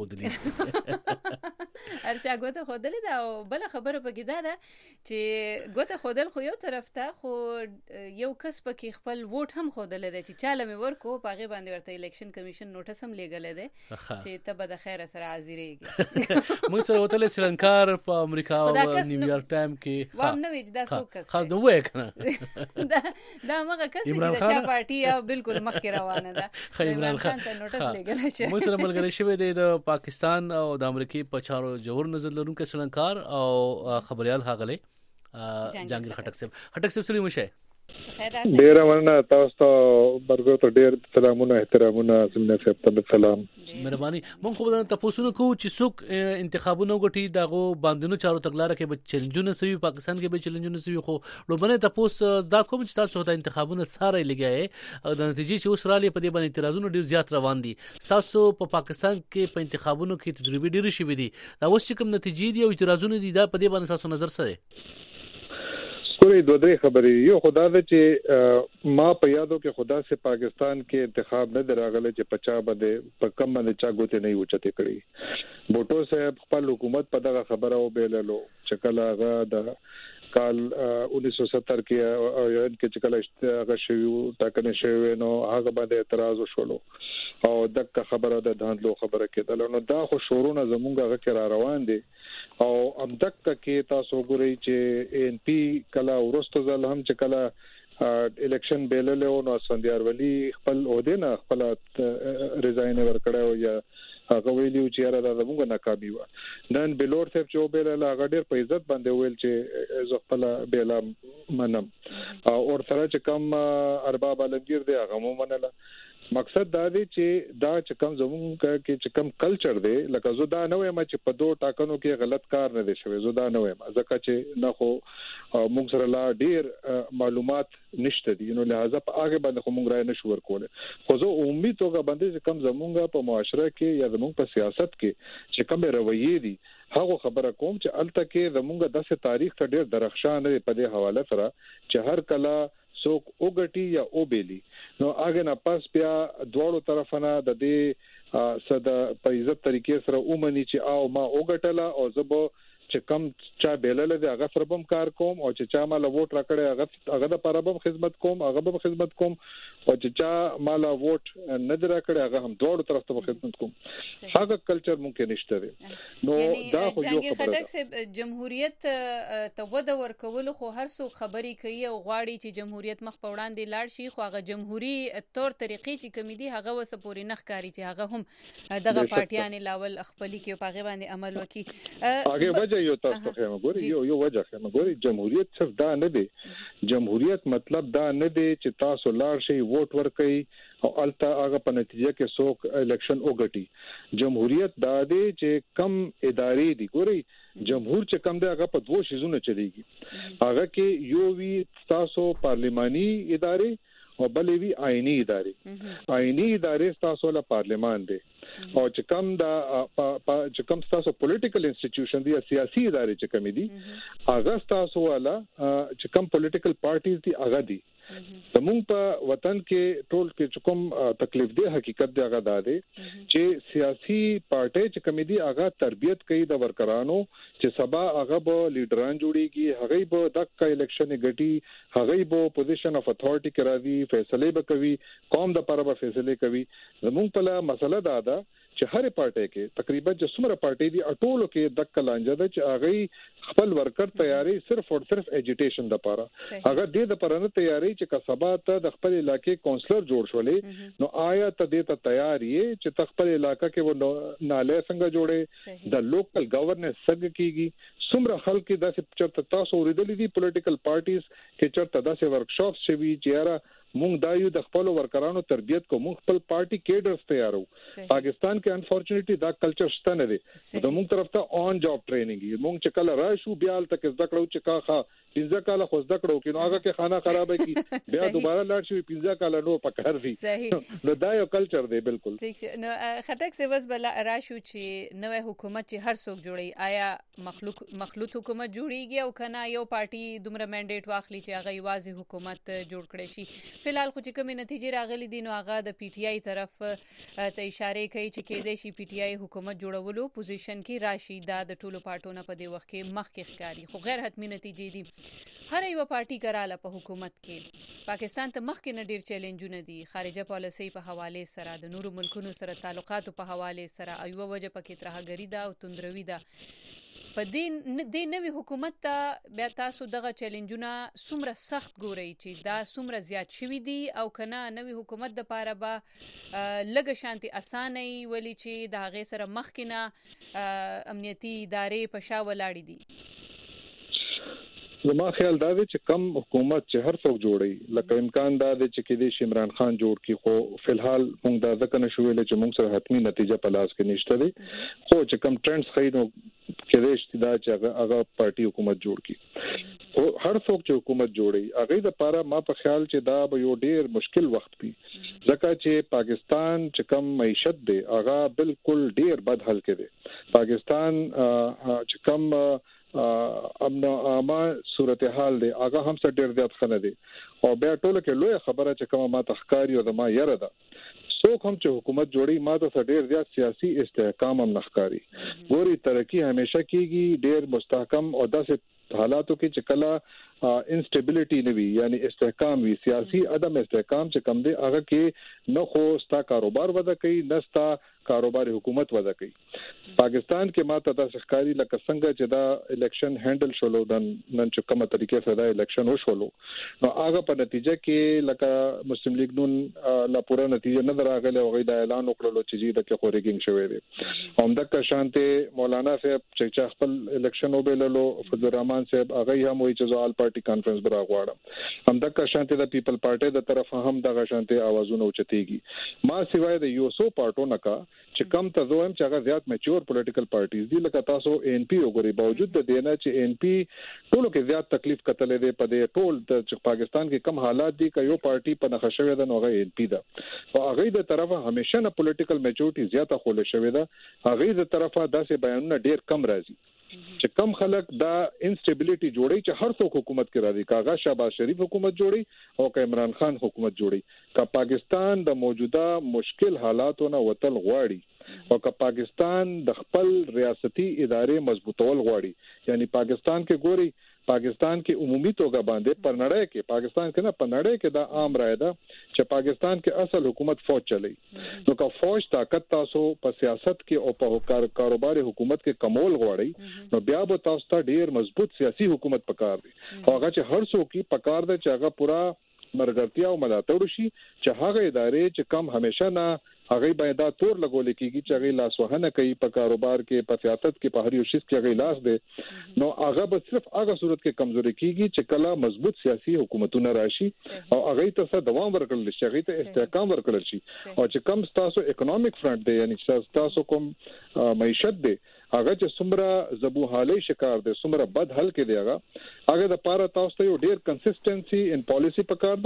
ښودلې. هر چا ګوته ښودلې ده او بله خبره پکې دا ده چې ګوته ښودل خو یو طرف ته، خو یو کس پکې خپل ووټ هم ښودلی دی چې چاله مې ورکو په هغې باندې ورته الیکشن کمیشن نوټس هم لیږلی دی چې ته به د خیره سره حاضرېږي. موږ سره وتلی سرنکار په امریکا او نیویارک ټایم کې وام نه وي چې دا څوک کس خاص نو وایه که نه دا همغه کس دی چې د چا پارټي یا بالکل مخکې روانه ده. عمران خان ته نوټس لیږلی شوی. موږ سره ملګری شوی دی د پاکستان او د امریکې په چارو جوړ نظر لرونکی سرنکار او خبریال ښاغلی جهانګیر خټک صاحب. خټک صاحب سړي مشه ډیره مننه تاسو ته برګو ته ډیر سلامونه احترامونه سمنه صاحب ته سلام. مهرباني. مونږ خو به تاسو کوو چې څوک انتخابونه غټي دغه باندې چارو تګلارې کې به چیلنجونه سوي، پاکستان کې به چیلنجونه سوي، خو لوبنه تاسو دا کوم چې تاسو ته انتخابونه ساره لګیاي او د نتیجې چې اوس را لې په دې باندې اعتراضونه ډیر زیات روان دي. تاسو په پاکستان کې په انتخابونو کې تجربه ډیر شوي دي، دا اوس چې کوم نتیجې دي او اعتراضونه دي دا په دې باندې تاسو نظر سره کوئی دوه درې خبرې. یو خدا ده چې ما په یادو کې خدا سے پاکستان کې انتخاب نه دراغله چې پچا باندې په کم باندې چا ګوته نه وچته کړی. بوټو صاحب خپل حکومت په دغه خبره او بیللو چې کله هغه د کال 1970 کې او یاد کې چې کله هغه شوی ټاکنه شوی نو هغه باندې اعتراض وشولو او دغه خبره د داندلو خبره کېدل نو دا خو شورونه زمونږ هغه کې را روان دي او امدک کې تاسو ګورئ چې ان پی کله ورستو ځل هم چې کله الیکشن بیلل نو اسفندیار ولی خپل عہده نه خپل ریزاین ورکړو یا هغه ویلو چې را د موږ ناکامي و. نن بلور صاحب چې بیل لا غډیر په عزت باندې ویل چې ز خپل بیل منم او ور سره چې کم ارباب عالمگیر دی هغه مو منله. مقصد دا دی چې دا چې کم زموږ کې چې کم کلچر دی لکه زه دا نه وایم چې په دوه ټاکنو کې غلط کار نه دی شوی، زه دا نه وایم ځکه چې نه خو موږ سره لا ډیر معلومات نشته دي نو لہذا په هغه باندې خو موږ راي نشو ورکول. خو زه امید توګه باندې چې کم زموږ په معاشره کې یا زموږ په سیاست کې چې کم رویې دي هغه خبره کوم چې الته کې زموږ داسې تاریخ ته ډیر درخشان دی په دې حواله سره چې هر کله څوک اوګټي یا اوبېلي نو هغه نه پاس بیا دواړو طرفونه د دې صد په عزت طریقې سره اومني چې او ما اوګټله او زبو چې کم چا بیلل دی هغه سره بم کار کوم او چې چا مال ووټ راکړي هغه د لپاره بم خدمت کوم او چې چا مال ووټ نه راکړي هغه هم دوړو طرف ته خدمت کوم. هغه کلچر ممکن نشته دی. نو دا خو یو خبره ده. جمهوریت ته وده ورکول خو هر څوک خبري کوي او غواړي چې جمهوریت مخ په وړاندې لاړ شي، خو هغه جمهوریت تور طریقې چې کوم دي هغه وسه پورې نخ کاری چې هغه هم دغه پارټیان لاول خپلې کې په هغه باندې عمل وکړي. هغه وجه یو تاسو خو ګوري یو وجه خو ګوري جمهوریت صرف دا نه دی. جمهوریت مطلب دا نه دی چې تاسو لاړ شئ ووټ ورکړئ او الته هغه په نتیجه کې څوک الیکشن وګټي. جمهوریت دا دی چې کم ادارې دي ګوري جمهور چې کم دی هغه په دوه شیزونه چلیږي. هغه کې یو وی تاسو پارلیماني ادارې او بلې وی آئینی ادارې تاسو له پارلیمان دی او چې کوم چې کوم تاسو پولیټیکل انسټیټیوشن دي سیاسي ادارې چې کوم دي هغه تاسو والا چې کوم پولیټیکل پارټیز دي هغه دي زموږ په وطن کې ټول کې کوم تکلیف دی حقیقت دی هغه دا دی چې سیاسي پارټي چې کوم دي هغه تربیت کوي د ورکرانو چې سبا هغه به لیډران جوړيږي هغه به د الیکشن غټي هغه به پوزیشن اف اتھارټي کې راځي فیصله به کوي قوم د لپاره به فیصله کوي زموږ په مسله دا ده چې هر پارټي کې تقریبا چې څومره پارټي دي اټولو کې د کلانجه ده چې هغه خپل ورکر تیاری صرف او صرف اجیټیشن لپاره هغه د لپاره نه تیاری چې کسبا ته د خپل علاقې کونسلر جوړ شولې نو آیا ته د تیاری چې خپل علاقې کې و ناله څنګه جوړې د لوکل گورننس څنګه کیږي څومره خلک د چرته تاسو اوریدلې دي پولیټیکل پارټیز کې چرته داسې ورکشاپس شوي چې مونږ دایو د خپل ورکرانو تربیت کو مونږ خپل پارټي کیډرز تیارو پاکستان کې انفورچونټلی دا کلچر شته نه دی د مونږ طرف ته آن جاب ټریننګ مونږ چې کله راشو بیا تک زده کړو چې کا پنځه کاله خو زده کړو کینو هغه کې خانه خراب کی بیا دوباره لاړ شي پنځه کاله نو پکار وی نو دا یو کلچر دی بالکل نو خټک سی بس بل راشو چې نوې حکومت چې هر څوک جوړي آیا مخلوط حکومت جوړیږي او کنه یو پارټي دومره منډیټ واخلي چې هغه یوازې حکومت جوړ کړي شي فلحال خو چې کومې نتیجې راغلي دي نو هغه د پی ټی آی طرف ته اشاره کوي چې کېدای شي پی ټی آی حکومت جوړولو پوزیشن کې راشي دا د ټولو پارټونو په دې وخت کې مخکې ښکاري خو غیر حتمی نتیجې دي هر یو پارټي کراله په حکومت کې پاکستان ته مخکې نه ډیر چیلنجونه دي خارجه پالیسي په حواله سره د نورو ملکونو سره تعلقاتو په حواله سره او یو وجه پکې ترهګری ده او توندروي ده په دې نوې حکومت ته بیا تاسو دغه چیلنجونه څومره سخت ګورئ چې دا څومره زیات شوي دي او کنه نوې حکومت د پاره به لږه شانتي اسانه ولی چې د هغې سره مخکې نه امنیتي ادارې په شا ولاړې دي زما خیال دا دی چې کم حکومت چې هر څوک جوړي لکه امکان دا دی چې کې د عمران خان جوړ کی خو فلحال موږ دا ځکه نشو ویل چې موږ سره حتمی نتیجه په لاس کې نشته دی خو چې کم ټرندز خینو کې د اشتدا چې هغه پارټي حکومت جوړ کی او هر څوک چې حکومت جوړي هغه د پاره ما په خیال چې دا به یو ډیر مشکل وخت وي ځکه چې پاکستان چې کم معیشت دی هغه بالکل ډیر بد حال کې دی پاکستان چې کم امن عامه صورتحال دی هغه هم څه ډیر زیات خنه دی او بیا ټول کې لوی خبره چې کومه ما تخکاری او د ما یره ده څوک هم چې حکومت جوړي ما ته ډیر زیات سیاسي استحکام هم نخکاری ګوري ترقی همیشه کیږي ډیر مستحکم او داسې حالاتو کې چې کله انسټیبিলিټي نوي یعنی استحکام وی سیاسي عدم استحکام چې کم دی هغه کې نه خو ستا کاروبار وده کوي نه ستا کاروبار حکومت وده کوي پاکستان کې ماته د ښکاری لکه څنګه چې دا الیکشن هندل شولو د نن چې کومه طریقې سره دا الیکشن وشولو نو هغه په نتیجه کې لکه مسلم لیگ نون لا پوره نتیجه نه دراغله او غي دا اعلان وکړلو چې د کې خوريګینګ شوی دی همدغه شانته مولانا صاحب چې خپل الیکشن وبللو فضل الرحمن صاحب هغه هم وایي چې زوال پارټي کانفرنس برا غواړم همدغه شانته د پیپل پارټي د طرف هم دغه شانته आवाजونه اوچتيږي ما سیوای د یوسو پارټو نکا چې کم ته زویم چې هغه زیات میچور پولیټیکل پارټیز دي لکه تاسو ان پی وګورئ باوجود د دینه چې ان پی ټولو کې زیات تکلیف کتلې ده په دې ټول د پاکستان کې کم حالات دي چې یو پارټي په نخښه شوی ده نو هغه ان پی ده او هغه د طرفه همیشه نه پولیټیکل میچورټي زیاته خول شوی ده هغه د طرفه داسې بیانونه ډیر کم راځي چې کم خلک دا انسټیبিলিټي جوړي چې هر څوک حکومت کې راځي کاغه شهباز شریف حکومت جوړي او که عمران خان حکومت جوړي کا پاکستان د موجوده مشکل حالاتو نه وتل غواړي او که پاکستان د خپل ریاستي ادارې مضبوطول غواړي یعنی پاکستان کې ګوري پاکستان کې عمومي توګه باندې پر نړۍ کې پاکستان کې نه پر نړۍ کې دا عام رائے ده چې پاکستان کې اصل حکومت فوج چلی نو که فوج طاقت تاسو په سیاست کې او په کاروباري حکومت کې کمول غواړي نو بیا به تاسو ته ډیر مضبوط سیاسي حکومت پکار دی هغه چې هر څوک کې پکار دی چې هغه پورا مرګرتیا او ملاتړ شي چې هغه ادارې چې کم همیشه نه هغه باید دا تور لګول کیږي چې هغه لاسوهنه کوي په کاروبار کې په سیاست کې په هر یو شي کې هغه لاس دی نو هغه به صرف هغه صورت کې کمزوري کیږي چې کله مضبوط سیاسي حکومتونه راشي او هغه ته دوام ورکړل شي هغه ته استحکام ورکړل شي او چې کم تاسو اکونومیک فرنٹ دی یعنی تاسو کوم معیشت دی هغه چې څومره زبو حالي شکار دي څومره بد حل کې دی هغه د پاره تاسو ته یو ډیر کنسستنسي ان پالیسی پکار ده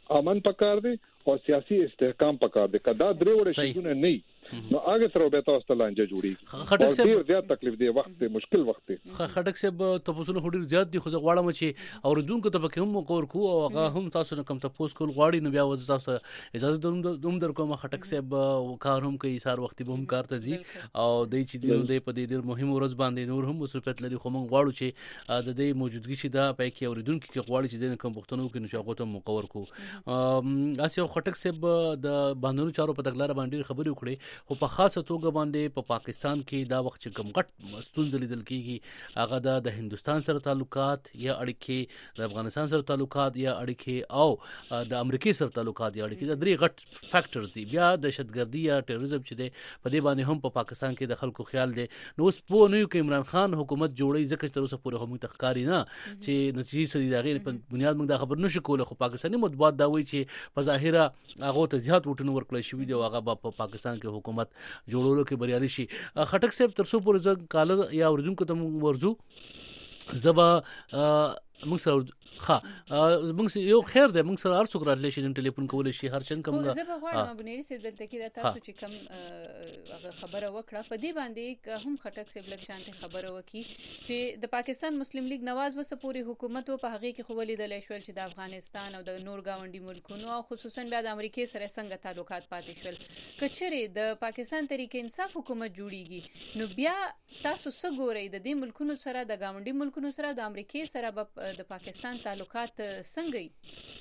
امن پکار دی او سیاسي استحکام پکار دی. کدا درې وړ شي نه نو هغه سره به تاسو ته لانجه جوړیږي. خټک صاحب ډیر زیات تکلیف دی، وخت مشکل وخت دی. خټک صاحب تاسو نه ډیر زیات دي، خو زه غواړم چې اوریدونکو ته پکې هم وقور کو او هغه هم تاسو نه کم تاسو کول غواړي نو بیا وځ تاسو اجازه دوم در کوم. خټک صاحب کار هم کوي، سار وخت به هم کار ته ځي او د چې دی په دې ډیر مهم ورځ باندې نور هم مصروفیت لري، خو موږ غواړو چې د دې موجودګي چې دا پای کې اوریدونکو کې غواړي چې د کوم پښتنو کې نو هغه ته مقور کو. اسې خټک صاحب د باندې چارو په تګلار باندې خبرې وکړي، خو په خاصه توګه باندې په پاکستان کې دا وخت چې کوم غټ ستونزې لیدل کیږي هغه د هندستان سره تعلقات یا اړیکې، د افغانستان سره تعلقات یا اړیکې او د امریکای سره تعلقات یا اړیکې، دا درې غټ فیکټرز دي. بیا دهشتګردي یا ټیرریزم چې دی په دې باندې هم په پاکستان کې د خلکو خیال دی. نو اوس په نوې کې عمران خان حکومت جوړي ځکه چې تر اوسه پورې هم تخکاری نه چې نتیجې سړي دا غیر په بنیاد موږ دا خبر نشو کولای، خو پاکستاني مطبوعات دا وایي چې په ظاهره هغه ته زیات وټونه ورکړل شوی دی او هغه په پاکستان کې حکومت جوړولو کې بریالي شي. خټک صاحب تر څو پورې ځ کالر یا اوریدونکو ته ورزو زبا موږ سره موږ یو خیر دی، موږ سره هر څوک راتلی شي، ټلیفون کولی شي، هر چن کوم. زه به غواړم بنيري صاحب دلته کې تاسو چې کوم خبره وکړه په دې باندې هم خټک صاحب لږ شانتي خبره وکړي چې د پاکستان مسلم لیگ نواز وسه پوری حکومت په هغه کې خو ولیدل شول چې د افغانستان او د نور گاونډي ملکونو او خصوصا بیا د امریکای سره څنګه تعلقات پاتې شول. کچره د پاکستان طریق انصاف حکومت جوړیږي نو بیا تاسو څه ګورئ د دې ملکونو سره، د گاونډي ملکونو سره، د امریکای سره د پاکستان تعلقات څنګه وي؟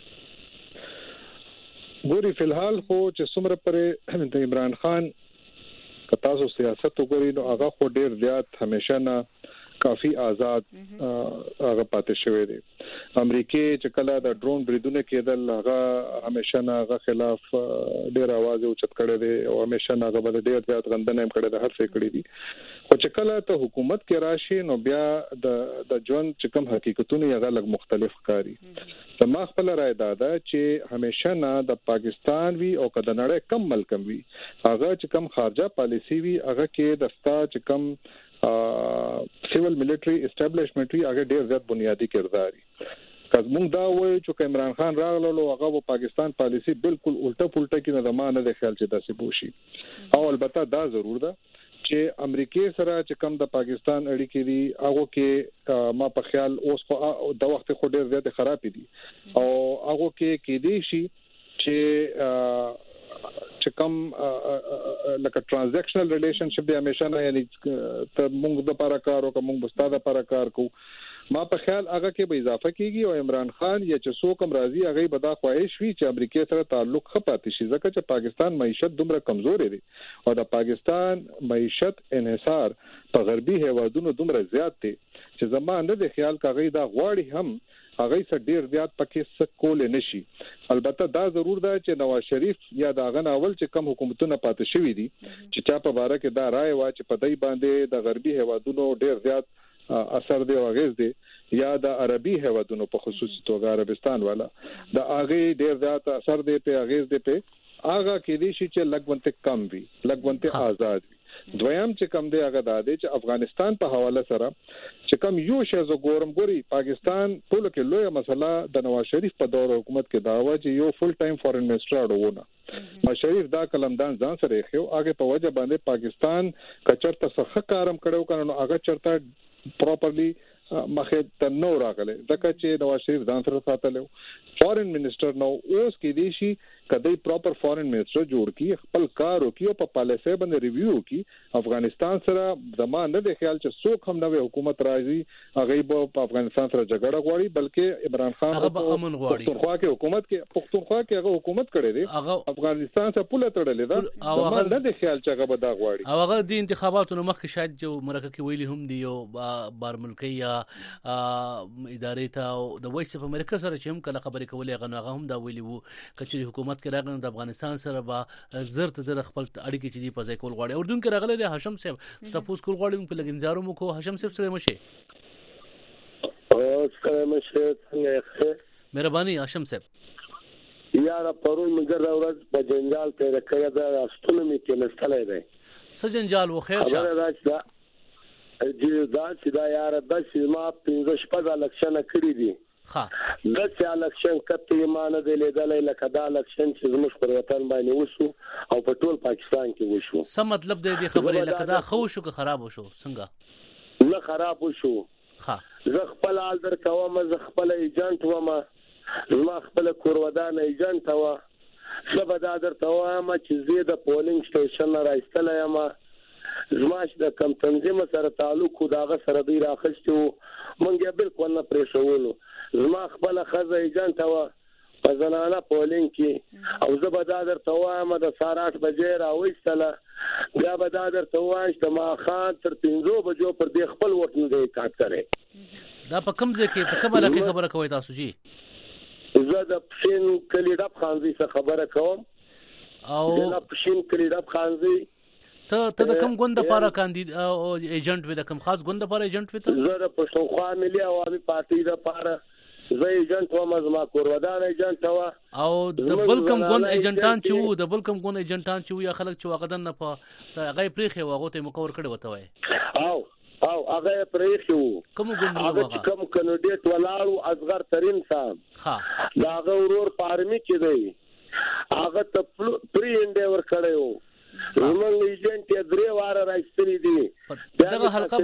ګوري فلحال خو چې څومره پرې د عمران خان کتاسو سیاست وګوري نو هغه خو ډیر زیات همیشه نه کافی آزاد هغه پاتې شوی دی. امریکای چې کله د ډرون بریدونه کېدل هغه همیشه نه هغه خلاف ډیر आवाज اوچت کړی دی او همیشه نه هغه ډیر زیات غندنه هم کړی دی، هر څه کړی دي. خو چې کله ته حکومت کې راشي نو بیا د ژوند چې کوم حقیقتونه هغه لږ مختلف ښکاري. زما خپل رائے دا ده چې همیشه نه د پاکستان وی او د نړۍ کم ملک وی هغه چې کوم خارجه پالیسی وی هغه کې د ستا چې کوم سیول ملټری اسټابلیشمنت وی هغه ډیر زیات بنیادی کردار دی. کله موږ دا وایو چې عمران خان راغلو هغه په پاکستان پالیسی بالکل الټا پلټا کې نه زمانه د خیال چې داسې بوشي. او البته دا ضرور ده چې امریکای سره چې کوم د پاکستان اړیکې دي هغه کې ما په خیال اوس خو د وخت خو ډیر زیات خراب دي او هغه کې دي شي چې کوم لکه ټرانزیکشنل ریلیشنشپ دی همیشه نه، یعنی ته موږ د لپاره کار او موږ بستاده لپاره کار کوو. ما په خیال هغه کې به اضافه کیږي او عمران خان یا چې څوک هم راضي هغه به دا خواهش وي چې امریکای سره تعلق خپاتې شي، ځکه چې پاکستان معیشت دومره کمزورې دي او د پاکستان معیشت انحصار په غربي هیوادونو دومره زیات دي چې زموږ نه د خیال کاغی دا غواړي هم هغه څه ډیر زیات پکې څه کول نشي. البته دا ضرور ده چې نواز شریف یا دا غن اول چې کم حکومتونه پاتې شوی دي چې چا په باره کې دا رائے وا چې په دای باندې د غربي هیوادونو ډیر زیات اثر دی او اغیز دی یا د عربي هیوادونو په خصوصي توګه عربستان والا د هغه ډیر زیات اثر دی په اغیز دی په هغه کې دي چې لګونته کم وي، لګونته آزاد وي. دویم چې کم دی هغه دا دی چې افغانستان په حواله سره چې کم یو شی زو ګوري پاکستان ټول کې لوی مسله د نواز شریف په دور حکومت کې دا و چې یو فل ټایم فورن منسټر اړونه نواز شریف دا کلمدان ځان سره یې هغه په وجه باندې پاکستان کچرته څخه کارم کړو کنه هغه چرته پراپرلی مخه ته نو راغله ځکه چې نواز شریف ځان سره ساتلو فورن منسټر نو اوس کې دی شي کدی پراپر فورن منسټر جوړ کی خپل کار وکي او په پالیسي باندې ریویو کی افغانستان سره زمانه نه د خیال چې څوک هم نوې حکومت راځي هغه په افغانستان سره جګړه غواړي بلکې عمران خان هغه امن غواړي. پښتونخوا کې هغه حکومت کړي دي افغانستان سره پوله تړلې ده زمانه نه د خیال چې هغه به دا غواړي او هغه د انتخاباتو مخکې شاید جو مرکه کې ویلي هم دی یو بار ملکی یا ادارې ته د وایس په امریکا سره چې هم کله خبرې کولې هغه هم دا ویلي وو کچې حکومت کې راغلی د افغانستان سره به زرت در خپل اړیکې چې دی په ځای کول غواړي. اردن کې راغلی دی هاشم صاحب تاسو کول غواړم په لګنځارو مو کو هاشم صاحب سره مشه او سره مشه څنګه مهرباني هاشم صاحب یاره پرون مګر ورځ په جنجال پیدا کړی دا استونه می کې نستلې دی څه جنجال و خیر شه خبره راځه دا چې دا یاره د سیما 15 شپږ لکشنه کړی دي د څه الکشن کته ایمان دی لیدلې لکه دا الکشن چې زموږ پر وطن باندې وشو او په ټول پاکستان کې وشو. څه مطلب دی د خبرې لکه دا خو شو که خراب وشو څنګه؟ نه خراب وشو. زه خپل حال در کوم، زه خپل ایجنټ وم، زما خپل کورودان ایجنټ و. زه به دا درته وایم چې زه د پولینګ سټیشن نه راایستلی یم، زما چې د کم تنظیم سره تعلق و د هغه سره دوی راخیستي وو، موږ یې بلکل نه پرېښولو. زما خپله ښځه ایجنټه وه په زنانه پولینګ کې، او زه به دا درته وایم د سهار 8 بجې راویستله، بیا به دا درته وایم چې د ماښام تر 5 بجو پر دې خپل وخت نه دی کار کړی. دا په کوم ځای کې په کومه علاقې خبره کوئ تاسو جی؟ زه د پښین کلي ډب خانزي څخه خبره کوم. او د پښین کلي ډب خانزي. ته د کوم ګوند لپاره کاندید ایجنټ وې؟ د کوم خاص ګوند لپاره ایجنټ وې ته؟ زه د پښتونخوا ملي عوامي پارټي لپاره زه ایجنټ وم، زما کورودان ایجنټ و. او د بل کوم ګوند ایجنټان چې وو، د بل کوم ګوند ایجنټان چې وو یا خلک چې واغدن نه په هغه پریخي واغو ته مکور کړي وته وای او هغه پریخي وو. کوم ګوند هغه کوم کینډیډیټ ولاړو اصغر ترين صاحب دا غورور پارمی کې دی، هغه ته پری انډیور کړو. زمونږ ایجنټ یې 3 واره راځي دي. په دغه حلقه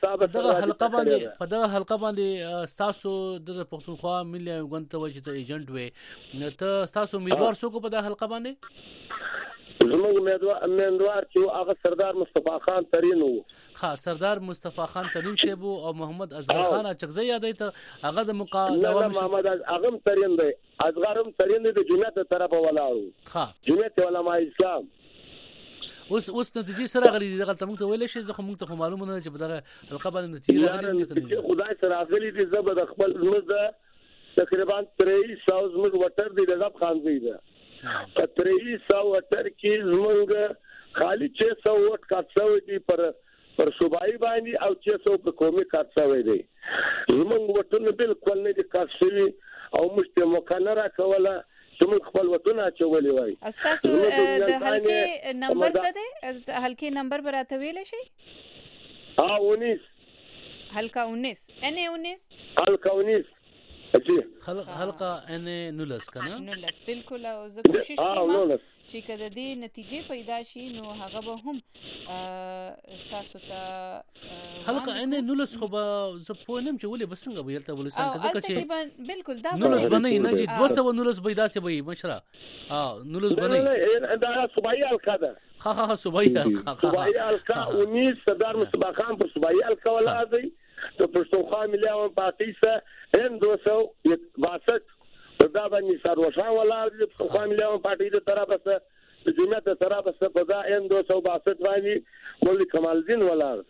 باندې تاسو د پښتونخوا ملي ګوند ته وجه ته ایجنټ وې، نو ته تاسو امیدوار څوک په دغه حلقه باندې؟ زمونږ امیدوار چې هغه سردار مصطفی خان ترين وو. سردار مصطفی خان ترين صاحب او محمد اصغر خان اچکزی یادای ته هغه د مقاومه محمد اغم ترين دی، اصغرم ترين دی، د جنت طرف ولاړو. جنت علماء اسلام. اوس نتیجې سره غلي دي. دغه موږ ته ویل شي ځکه موږ ته معلومه نه چې په دغه حلقه باندې نتیجې راغلي. خدای سره غلي دي. زبر د خپل زموږ تقریبا 300 زموږ وټر دی د غب خانزي ده. په 300 وټر کې زموږ خالی 600 وټ کاټسوي دي پر صوبایي باندې او 600 په قومي کاټسوي دي. زموږ وټونه بالکل نه دي کاټسوي او مشته مکنره کوله زموږ خپل وطن اچولې وای. تاسو د حلقې نمبر څه دی؟ حلقې نمبر براته ویل شي؟ 19 حلقه 19 ان 19 حلقه 19 اجي حلقه ان 19 کنه 19 بالکل. او زه کوشش کوم چې کله دې نتیجې پیدا شي نو هغه به هم تاسو ته حلقه ان 19 خو به زه پوهنم چې ولې بسنګ به یلته ولستان کده چې بالکل دا 19 بنئ نه جی 219 به داسې به مشره 19 بنئ دا صوبایي حلقه ده. ها صوبایي حلقه 19 سردار مصطفی خان پر صوبایي حلقه ولاړ دی. د پښتونخوا ملي عوامي پارټي سره ان 262 دا باندې سروشان ولاړ دي. پښتونخوا ملي عوامي پارټي د طرفه سره د جمعیت د طرفه سره په دا ان 262 باندې مولوي کمال الدین ولاړ.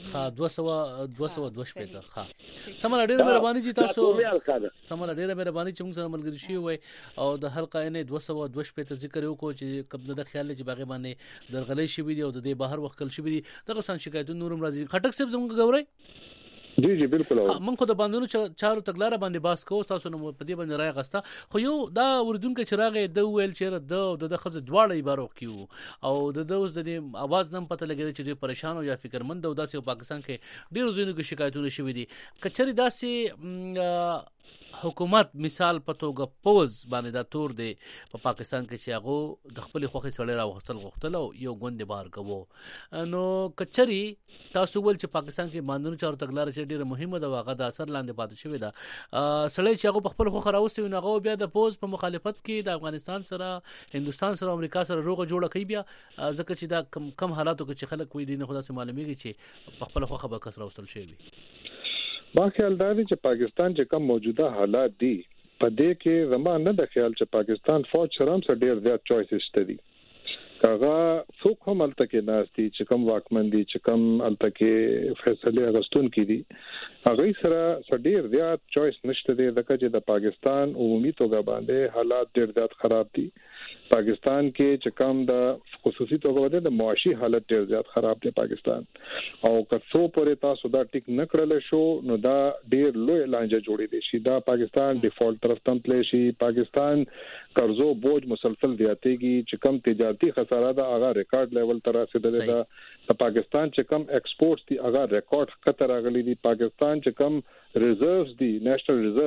202 شپته. سمره ډیره مهرباني جی تاسو. سمره ډیره مهرباني چې موږ سره ملګری شي وي او د حلقه ان 202 شپته ذکر وکړو چې کوم د خیال چې باغې باندې درغلې شي وي او د بهر وکل شي وي دغه سان شکایتونه نورم راځي. خټک صاحب زموږ غوړی جی بالکل. من خو د باندونو چارو تګلاره باندې باس کوو، تاسو نو په دې باندې راي غستا. خو یو دا اردوونکو چې راغی د ویل چې د خزه دواړه عبارو کیو او د اوس د اواز نم پته لګیږي چې پریشان او یا فکرمند او داسې پاکستان کې ډیر زینو کې شکایتونه شوي دي. کچري داسې حکومت مثال په توګه پوز باندې دا تور دی په پاکستان کې چې هغه د خپل خوخي سړی راوختل غوښتل او یو غوند بار کوو. نو کچري تاسو ول چې پاکستان کې باندونو چارو تګلارې چې ډیره مهمه ده واغه د اثر لاندې پاتې شوی ده. سړی چې هغه خپل خو راوستي نو هغه بیا د پوز په مخالفت کې د افغانستان سره، هندستان سره، امریکا سره روغه جوړه کوي بیا ځکه چې دا کم حالاتو کې چې خلک وې دي نه خدا سي معلومیږي چې په خپل خو خبر کس راوستل شوی. ما خیال دا دی چې پاکستان چې کوم موجوده حالات دي په دې کې زموږ نه د خیال چې پاکستان فوج شرم سره ډیر زیات چويسز دي. هغه څوک هم الته کې ناشتي چې کوم واکمن دي چې کوم الته کې فیصله اغستون کې دي هغه سره ډیر زیات چويس نشته دي ځکه چې د پاکستان عمومي توګه باندې حالات ډیر زیات خراب دي. پاکستان کې چې کوم د خصوصي توګه باندې د معاشي حالت ډیر زیات خراب دی پاکستان او کڅو پورې تاسو دا ټیک نه کړل شو نو دا ډیر لوی لانجه جوړې دي شي. دا پاکستان ډیفالت طرف تم پلی شي. پاکستان قرضو بوج مسلسل زیاتېږي چې کم تجارتي خساره دا هغه ریکارډ لیول تر رسیدلی دا. د پاکستان چې کم ایکسپورټس دي هغه ریکارډ خطر راغلي دي. پاکستان چې کم ریزرவ்ز دي نېشنل ریزرவ்ز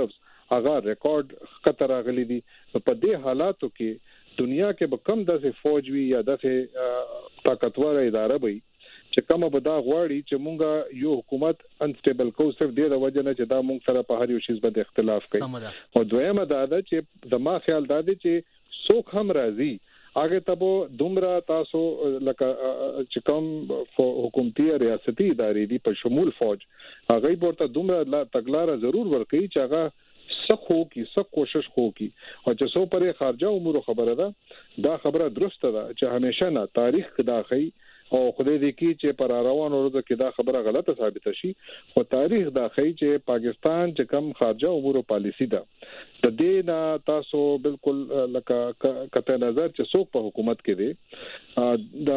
هغه ریکارډ خطر راغلي دي. په دې حالاتو کې دنیا کې به کم داسې فوج وي یا داسې طاقتور اداره وي چې کومه به دا غواړي چې مونږه یو حکومت انسټیبل کو صرف دې د وجه نه چې دا مونږ سره په هر یو شی باندې اختلاف کوي. او دویمه دا ده چې زما خیال دا دی چې څوک هم راضي هغه ته دومره تاسو لکه چې کوم حکومتي ریاستي ادارې دي په شمول فوج هغه ورته دومره تګلارې ضرور ورکړي چې هغه سخو کی سخت کوشش خو کی او چې سو پرې خارجه امور خبره ده دا خبره درسته ده چې همیشه نه تاریخ داخلي او خدای دې کی چې پر روانو ورځو کې دا خبره غلطه ثابت شي. خو تاریخ داخلي چې پاکستان چې کم خارجه امور پالیسی ده د دې نه تاسو بالکل لکه کته نظر چې څوک په حکومت کې دي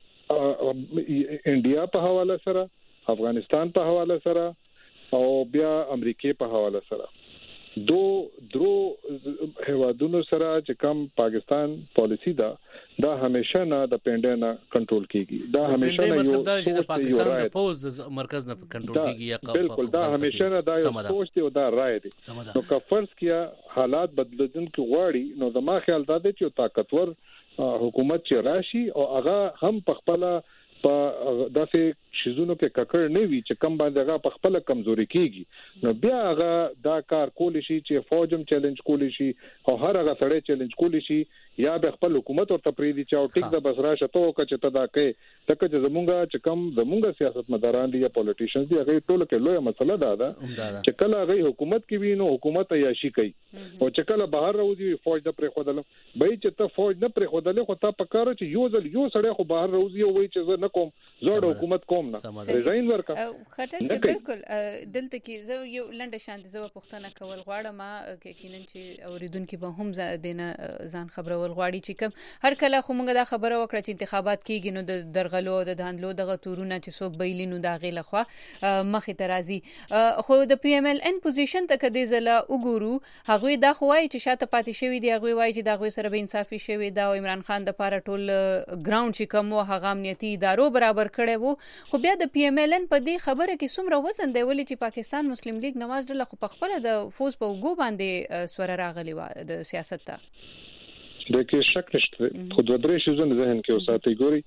د انډیا په حواله سره افغانستان په حواله سره او بیا امریکای په حواله سره درو هوادونو سره چې کوم پاکستان پالیسی دا همیشه نه د پینډه نه کنټرول کیږي. دا همیشه نه یو د پاکستان د پوز مرکز نه کنټرول کیږي یا بالکل دا همیشه نه دا یو سوچ دی او دا رائے دی. نو که فرض کیا حالات بدلدن کی غواړي نو زما خیال دا دی چې طاقتور حکومت چې راشي او هغه هم په خپل په داسې شیزونو کې ککړ نه وي چې کم باندې هغه په خپل کمزوري کیږي نو بیا هغه دا کار کولی شي چې فوجم چیلنج کولی شي او هر هغه سړی چیلنج کولی شي یا به خپل حکومت ورته پریدي چې او ټیک د بس راشه ته چې ته دا کوي تک چې زمونږه چې کم زمونږه سیاستمداران دي یا پولیټیشنز دي هغه ټول کې لویه مسله ده چې کله هغه حکومت کې وینو حکومت عیاشي کوي او چې کله بهر راوځي فوج د پرې خودل به چې ته فوج نه پرې خودل خو ته پکاره چې یو سړی خو بهر راوځي او وایي چې زه نه کوم زړه حکومت کوم نه ریزاین ورکا خټک بالکل دلته کې زه یو لنډه شانت زو پښتنه کول غواړم چې کینن چې اوریدونکو به هم دینه ځان خبرول غواړي چې کوم هر کله خو موږ دا خبره وکړه چې انتخابات کیږي نو د درغلو د داندلو دغه تورونه چې څوک بیلینو دا غیله خو مخې ترازی خو د پی ام ال ان پوزیشن ته کدي زله وګورو هغه دا خوای چې شاته پاتې شوی دی هغه وایي چې دا غوي سره به انصافي شوی دا عمران خان د پاره ټول ګراوند چې کوم هغه امنیتي ادارو برابر کړي وو خو بیا د پی ام ال ان په دې خبره کې څومره وزن دی ولې چې پاکستان مسلم لیگ نواز ډله خو په خپل د فوز په وګو باندې سور راغلی و د سیاست ته د کې شک نشته خو دوه درې شیزونه ذهن کې اوساتې ګوري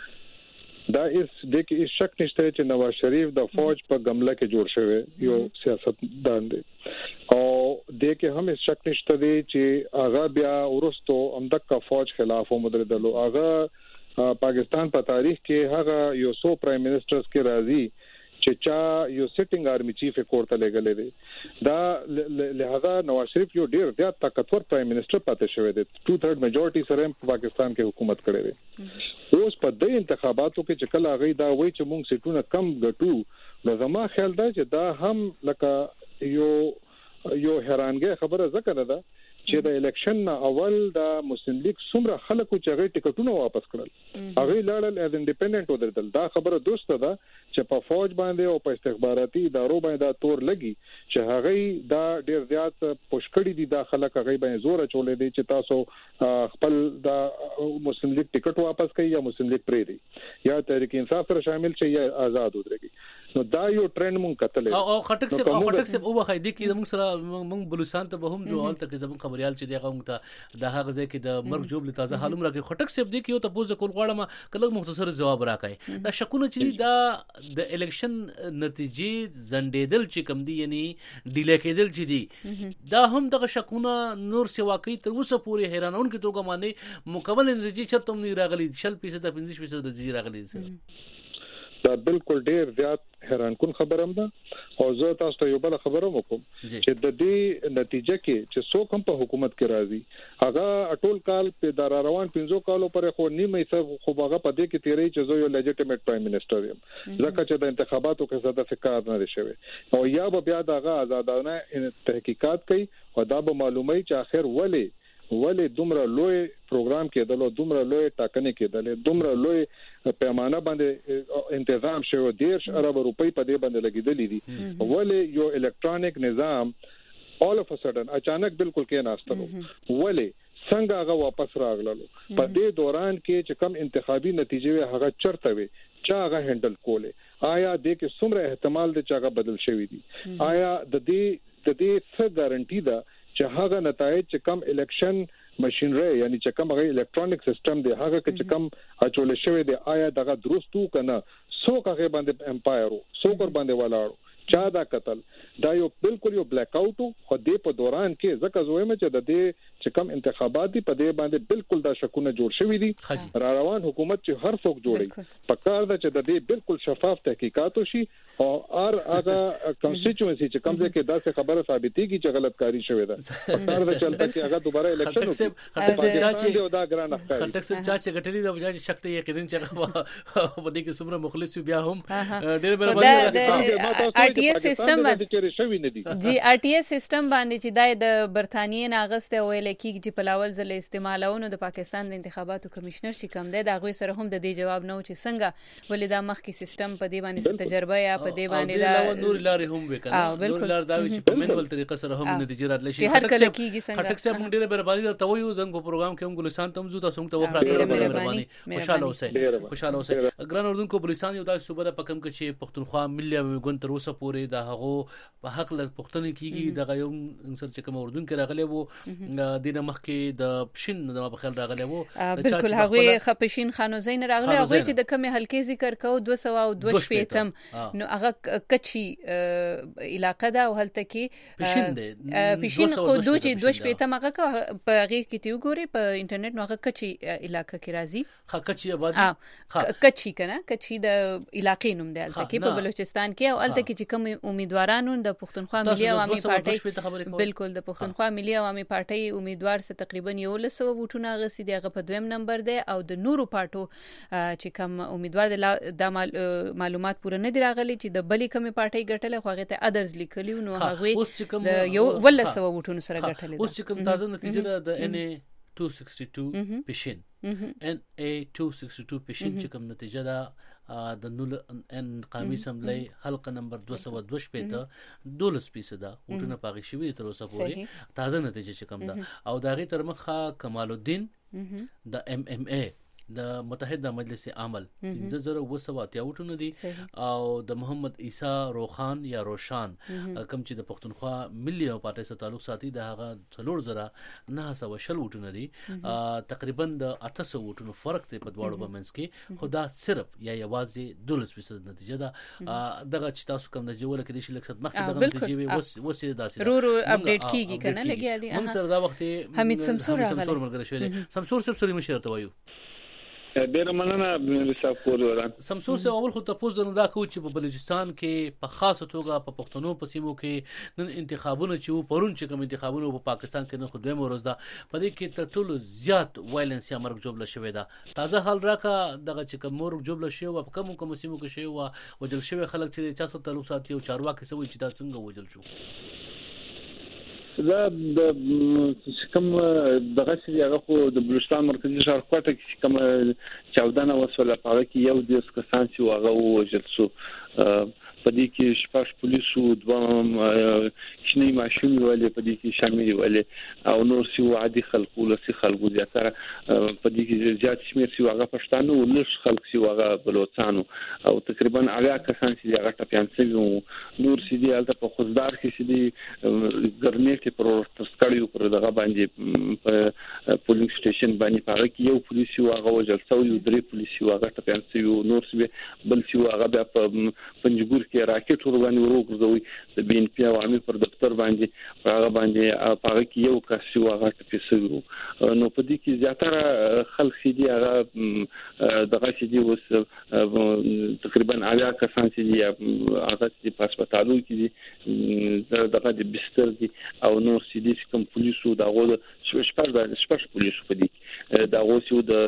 دا د کې شک نشته چې نواز شریف د فوج په گمله کې جوړ شوی یو سیاستدان دی او د کې هم شک نشته دی چې هغه بیا ورستو امدک فوج خلاف مدردلو هغه پاکستان په تاریخ کې هغه یو سو پرایم منسٹرز کې راځي چې چا یو سټینګ آرمي چیف کوړه لګلې دي دا لہذا نواز شریف یو ډیر زیات طاقتور پرایم منسٹر پاتې شوی دی 2/3 میجورټي سره په پاکستان کې حکومت کړی دی اوس په دې انتخاباتو کې چې کله هغه دا وایي چې موږ سټونه کم ګټو نو زما خیال دا چې دا هم لکه یو حیرانګي خبره ځکه ده چې د الیکشن اول د مسلم لیگ څومره خلکو چې هغه ټیکټونه واپس کړل هغه لاړل از انډیپندنت ودرتل دا خبره درسته ده چې په فوج باندې او په استخباراتي ادارو باندې دا تور لګي چې هغه دا ډیر زیات پښکړی دي د خلک هغه باندې زور چولې دي چې تاسو خپل د مسلم لیگ ټیکټ واپس کړئ یا مسلم لیگ پرې دي یا تحریک انصاف سره شامل شي یا آزاد ودرېږي نو دا یو ټرند مونږ کتلې او خټک سه او وخت دي کې موږ سره موږ بلوچستان ته به هم ځو حالت کې زموږ خبريال چې دغه موږ ته د هغه ځای کې د مرګ جوړ لته حالم راکې خټک سه دي کې یو ته پوز کول غواړم کله مختصر جواب راکای دا شکونه چې دا د الیکشن نتیجې زندېدل چې کم دي یعنی ډیلی کېدل چې دي دا هم دغه شکونه نور سی واقعي تر اوسه پورې حیرانون کې توګه باندې مکمل نتیجې چرته نه راغلي 40% 15% نتیجې راغلي دا بالکل ډیر زیات حیران کن خبره هم ده او زه تاسو ته یو بل خبره وکم چې د دې نتیجه کې چې څوک هم په حکومت کې راځي هغه ټول کال په دار روان 15 کالو پر خو نیمه یې خو هغه په دې کې تیرې چې زه یو لیجټیمیټ پرایم منسٹر یم ځکه چې د انتخاباتو کې زده فکر نه شوی او یا به بیا دغه آزادانه تحقیقات کوي او دا به معلومي چې اخر ولې دومره لوی پروګرام کېدل او دومره لوی ټاکنې کېدل دومره لوی پیمانه باندې تنظیم شوی 10 ارب روپۍ په دې باندې لګیدلې دي ولې یو الکترونیک نظام all of a sudden اچانک بالکل کې ناستلو ولې څنګه هغه واپس راغللو په دې دوران کې چې کم انتخابي نتیجې هغه چرته وي چې هغه هندل کوله آیا د کې څومره احتمال دی چې هغه بدل شوی دی آیا د دې د دې څه ګارانټي ده چې هغه نتایج چې کم الیکشن ماشينري یعنی چې کوم هغه الکترونیک سیستم دی هغه چې کوم اچول شوی دی آیا دغه درستو کنه څوک هغه باندې امپایر څوک ور باندې ولاړو چا دا قتل دا یو بالکل یو بلیک اوټ خو دې په دوران کې ځکه زویم چې د دې چې کوم انتخابات دي په دې باندې بالکل دا شکونه جوړ شوی دي را روان حکومت چې هر څوک جوړي پکار ده چې د دې بالکل شفاف تحقیقات وشي او هغه کنسټیټوئنسي چې کوم ځای کې دا څه خبره ثابتېږي چې غلط کاری شوی ده پکار ده چې البته هغه دوباره الیکشن وکړي دا ګران افکار خټک صاحب چا چې غټلی دا وجه شک ته یقینا چې په دې کې څومره مخلص بیا هم ډېر برابر RTS سیستم جی RTS سیستم باندې چې د برتانیې ناغسته ویل کېږي چې په لاول ځل استعمالونو د پاکستان د انتخاباتو کمشنر چې کوم دی دا غوي سره هم د دې جواب نه و چې څنګه ولې دا مخکې سیستم په دې باندې تجربه یا په دې باندې دا نور لارې هم وکړه نور لار دا چې په منول طریقه سره هم نتیجه راتلی شي هر کله کېږي څنګه خټک صاحب ډېر برابرۍ ته وایو زنګ په پروګرام کې هم ګلستان ته موجود تاسو ته وکړه مهرباني خوشاله اوسئ ګران اردوونکو بلوچستان یو داسې صوبه ده په کوم کې چې پښتونخوا ملي ګوند تر اوسه پورې د هغه په حق له پښتنې کېږي دغه یو انسان چې کوم اردن کې راغلی وو دینه مخکې د پښین د په خیال راغلی وو بالکل هغه خپشین خانو زین راغلی هغه چې د کومه حلقې ذکر کو 202 شپیتم نو هغه کچي علاقه ده او هلته کې پښین خو دوی چې 2 شپیتم هغه په هغه کې تی وګوري په انټرنیټ نو هغه کچي علاقه کې راځي کچي آبادی کچي کنه کچي د علاقې نوم دی هلته کې په بلوچستان کې او هلته کې چې کوم امیدوارانو د پښتونخوا ملي عوامي پارټي بالکل د پښتونخوا ملي عوامي پارټي امیدوار څه تقریبا 1100 ووټونه غسي دغه په دویم نمبر دی او د نورو پارټو چې کوم امیدوار د معلومات پوره نه دی راغلي چې د بلی کومه پارټي ګټل خو هغه ته ادرز لیکلی نو هغه د یو ولسو ووټونو سره ګټل اوس چې کوم تازه نتیجه د NA 262 پښین NA 262 پښین چې کوم نتیجه ده د نول ان قومي اسمبلی حلقه نمبر 202 شپته 12% وټونه پاغي شوی تر اوسه پورې تازه نتیجه چې کوم ده او داغه تر مخه کمال الدین د MMA د متحده مجلس عامل 15200 وټونه دي او د محمد عیسی روخان یا روشان کوم چې د پښتونخوا ملي پارټي سره تعلق ساتي د هغه 3900 وټونه دي تقریبا د 800 وټونو فرق دی په دواړو بمنس کې خدا صرف یا یوازې 12% نتیجه ده دغه چې تاسو کوم د جوړه کې د شي لکسد مخکې دغه نتیجه وسه داسې رو اپډیټ کیږي کنه لګیا دي هم سره دا وخت حمید سمسور راغلی مرګره شوی سمسور سب سره مشر ته وایو ډیر مننه لساف کولوران سمسور سه اول خو تاسو دا کو چې په بلوچستان کې په خاصه توګه په پښتنو په سیمو کې نن انتخابونه چې پرون چې کوم انتخابونه په پاکستان کې نن خو دویم ورځ ده په دې کې تر ټولو زیات وایلنس یا مرګ جوړل شوی ده تازه حال راکا دغه چې کوم مرګ جوړل شوی او په کوم سیمو کې شوی او وجل شوی خلک چې چا سره تعلق ساتي او چارواکي سوي چې دا څنګه وجل شو دا د کوم دغه چې هغه خو د بلوچستان مرکزی ښار کوټه کې کوم 14 وسوله پاره کې یو د کسان چې هغه وژل شو په دې کې شپږ پولیسو دوام شنی ماشوم ولې په دې کې شامل ولې او نور سی وعدي خلکو لسی خلکو زیاتره په دې کې زیات شمیر سی هغه پښتانه او لږ خلک سی هغه بلوچستانو او تقریبا هغه کسان چې هغه ټاپیان سي نور سی دی البته په خوځدار کې سی دی ګرنیټ پر تسکړیو پر دغه باندې په پولینګ سټیشن باندې پاره کې یو پولیسي هغه وجل څو یو درې پولیسي هغه ټاپیان سي نور سی بل سی هغه بیا په پنځګور کې راکټ ور باندې وروګرځوي د بي ان پی عوامي پر دفتر باندې هغه باندې پاره کې یو کس هغه ټپسو نو په دې کې زیاتره خلک دي هغه دغه چې دی وس تقریبا هغه کسان چې دی هغه چې په هسپتالو کې دي دغه د بستر دي او نور چې دي کوم پولیسو دغه شپږ پولیسو په دې دا اوسو د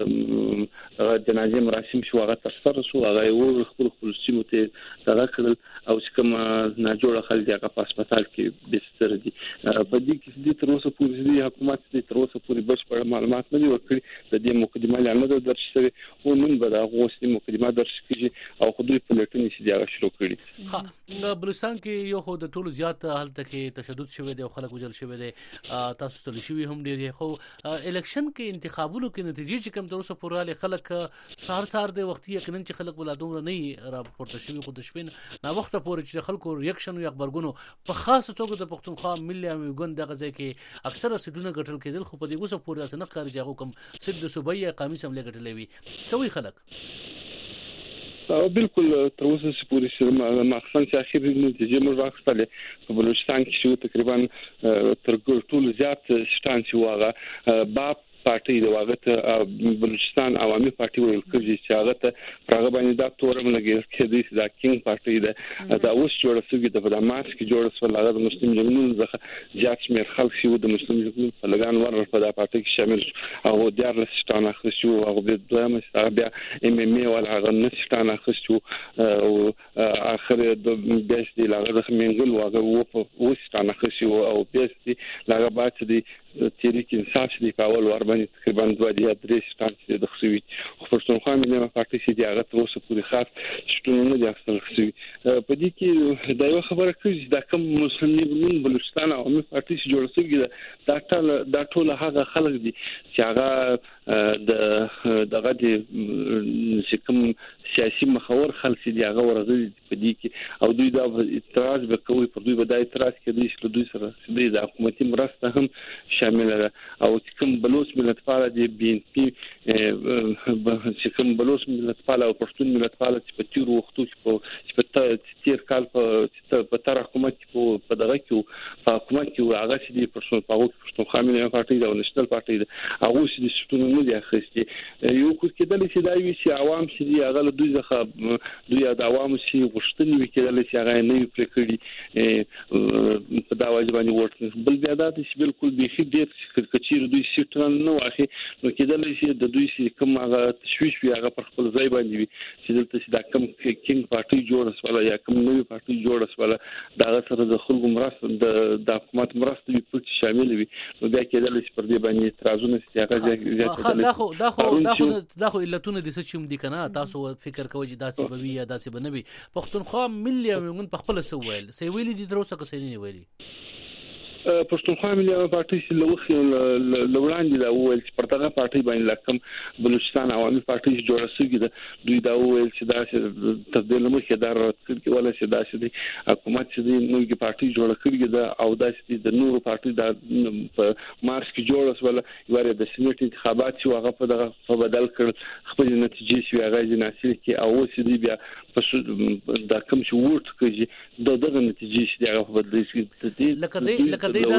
جنازې مراسم شو هغه تاسو شو هغه یو خپل سیمو ته دغه کړل او چې کوم ناجوړه خلک هغه په هسپتال کې بستر دي په دې کې د تر اوسه پورې د حکومت د تر اوسه پورې بشپړ معلومات نه دي ورکړي د دې مقدمه لاندې درش شوی او نن به دا غوښتي مقدمه درش کیږي او خو دوی په لټونی چې دا شروع کړي ها بلوچستان کې یو خو د ټولو زیات حالت کې تشدد شوی دی او خلک وجل شوی دی تاسو ته شوی هم ډیر خو الیکشن کې انتخابونو کې نتیجې چې کوم تر اوسه پورې خلک سار د وختي یقینا چې خلک بل دومره نه را پورته شوی خو د شپې نا وخت پورې چې خلکو ریاکشن یا خبرګونو په خاص توګه د پښتونخوا ملي امګون دغه ځای کې اکثره سټونه ګټل کېدل خو په دې وسه پورې اسنه کار جاغو کوم سټ د صوبایي قومي سملې ګټلې وي څوي خلک بالکل تر اوسه پورې سره مخصن چې اخر نتیجې موږ راغستلې په بلوچستان کې شو تقریبا تر ټولو زیات شتان چې واغه باب پارټي د واغت بلوچستان عوامي پارټي ویل کوي چې هغه ته راغ باندې دا تورم لګیل کېدی چې دا کینګ پارټي دا اوس جوړ شوی د فدامات کې جوړ شو هغه د مسلمان جمهور ځخه زیات شمیر خلک شو د مسلمان جمهور په لګان ور په دا پارټي کې شامل او دیار لسټان اخشو او د دوامه سره بیا ام ولا هغه نشټان اخشو او اخر د بیستی لاغه د منګل واغه و ستان اخشو او بیستی لاغه بات دي تحریک انصاف دی په اول ور باندې تقریبا 2-3 شتان چې د خصوصي خو پښتونخوا ملي پارټي چې دی هغه تر اوسه پورې خاص شتون نه دی اخستل خصوصي په دې کې دا یو خبره کوي چې دا کوم مسلمانین بلوچستان او ملي پارټي چې جوړ شوی دا ټول هغه خلک دي چې هغه دغه د کوم سیاسي مخاور خلک دي هغه ورغلي په دې کې او دوی دا اعتراض وکوي پر دوی بدای اعتراض کوي چې دوی سره د حکومتي مرسته هم شامل ده او کوم بلوچ ملت پاله دی بي ان پي چې کوم بلوچ ملت پاله او پښتون ملت پاله چې په تیر وختو چې په تیر کال په تر حکومت په دغه کې په حکومت کې هغه چې دی پښتونخوا ملي پارټي دا نېشنل پارټي دا هغه چې شتون نه دی اخستي یو کو کېدل چې دا وی چې عوام چې هغه دوی ځخه دوی د عوامو چې غشتنی وکړل چې هغه نه پریکړي په دا واجب باندې ورته بل بیا دا چې بالکل به ډېر کچیر دوی سیټرن نو اخی نو کېدل چې د دوی چې کوم هغه تشویش وي هغه پر خپل ځای باندې وي چې دلته چې دا کوم کینګ پارټي جوړ وسوله یا کوم نوې پارټي جوړ وسوله دا سره د خلکو مرسته د حکومت مرسته وي په شامل وي نو بیا کېدل چې پر دې باندې اعتراضونه چې هغه زیات دا خو علتونه د څه چوم دي کنه تاسو فکر کوئ چې داسې بوي یا داسې بنوي پښتونخوا ملي موږ په خپل سوویل سویل دي دروسه کسې نه ویلي پښتونخوا ملي پارټي چې لوړاندې دا وویل چې پر دغه پارټي باندې لکه بلوچستان عوامي پارټي چې جوړه شوې ده دوی دا وویل چې دا تبدیل مخکې دا راځي ولا چې دا چې حکومت چې نوې پارټي جوړه کړې ده او دا چې د نورو پارټي دا په مارچ کې جوړه شول یوه د سنټ انتخابات چې هغه په دغه په بدل کړ خپل نتیجې چې هغه جناسي کې او چې دی بیا په دا کوم چې ورت کوي دغه نتیجې چې هغه په بدل شي لکه دا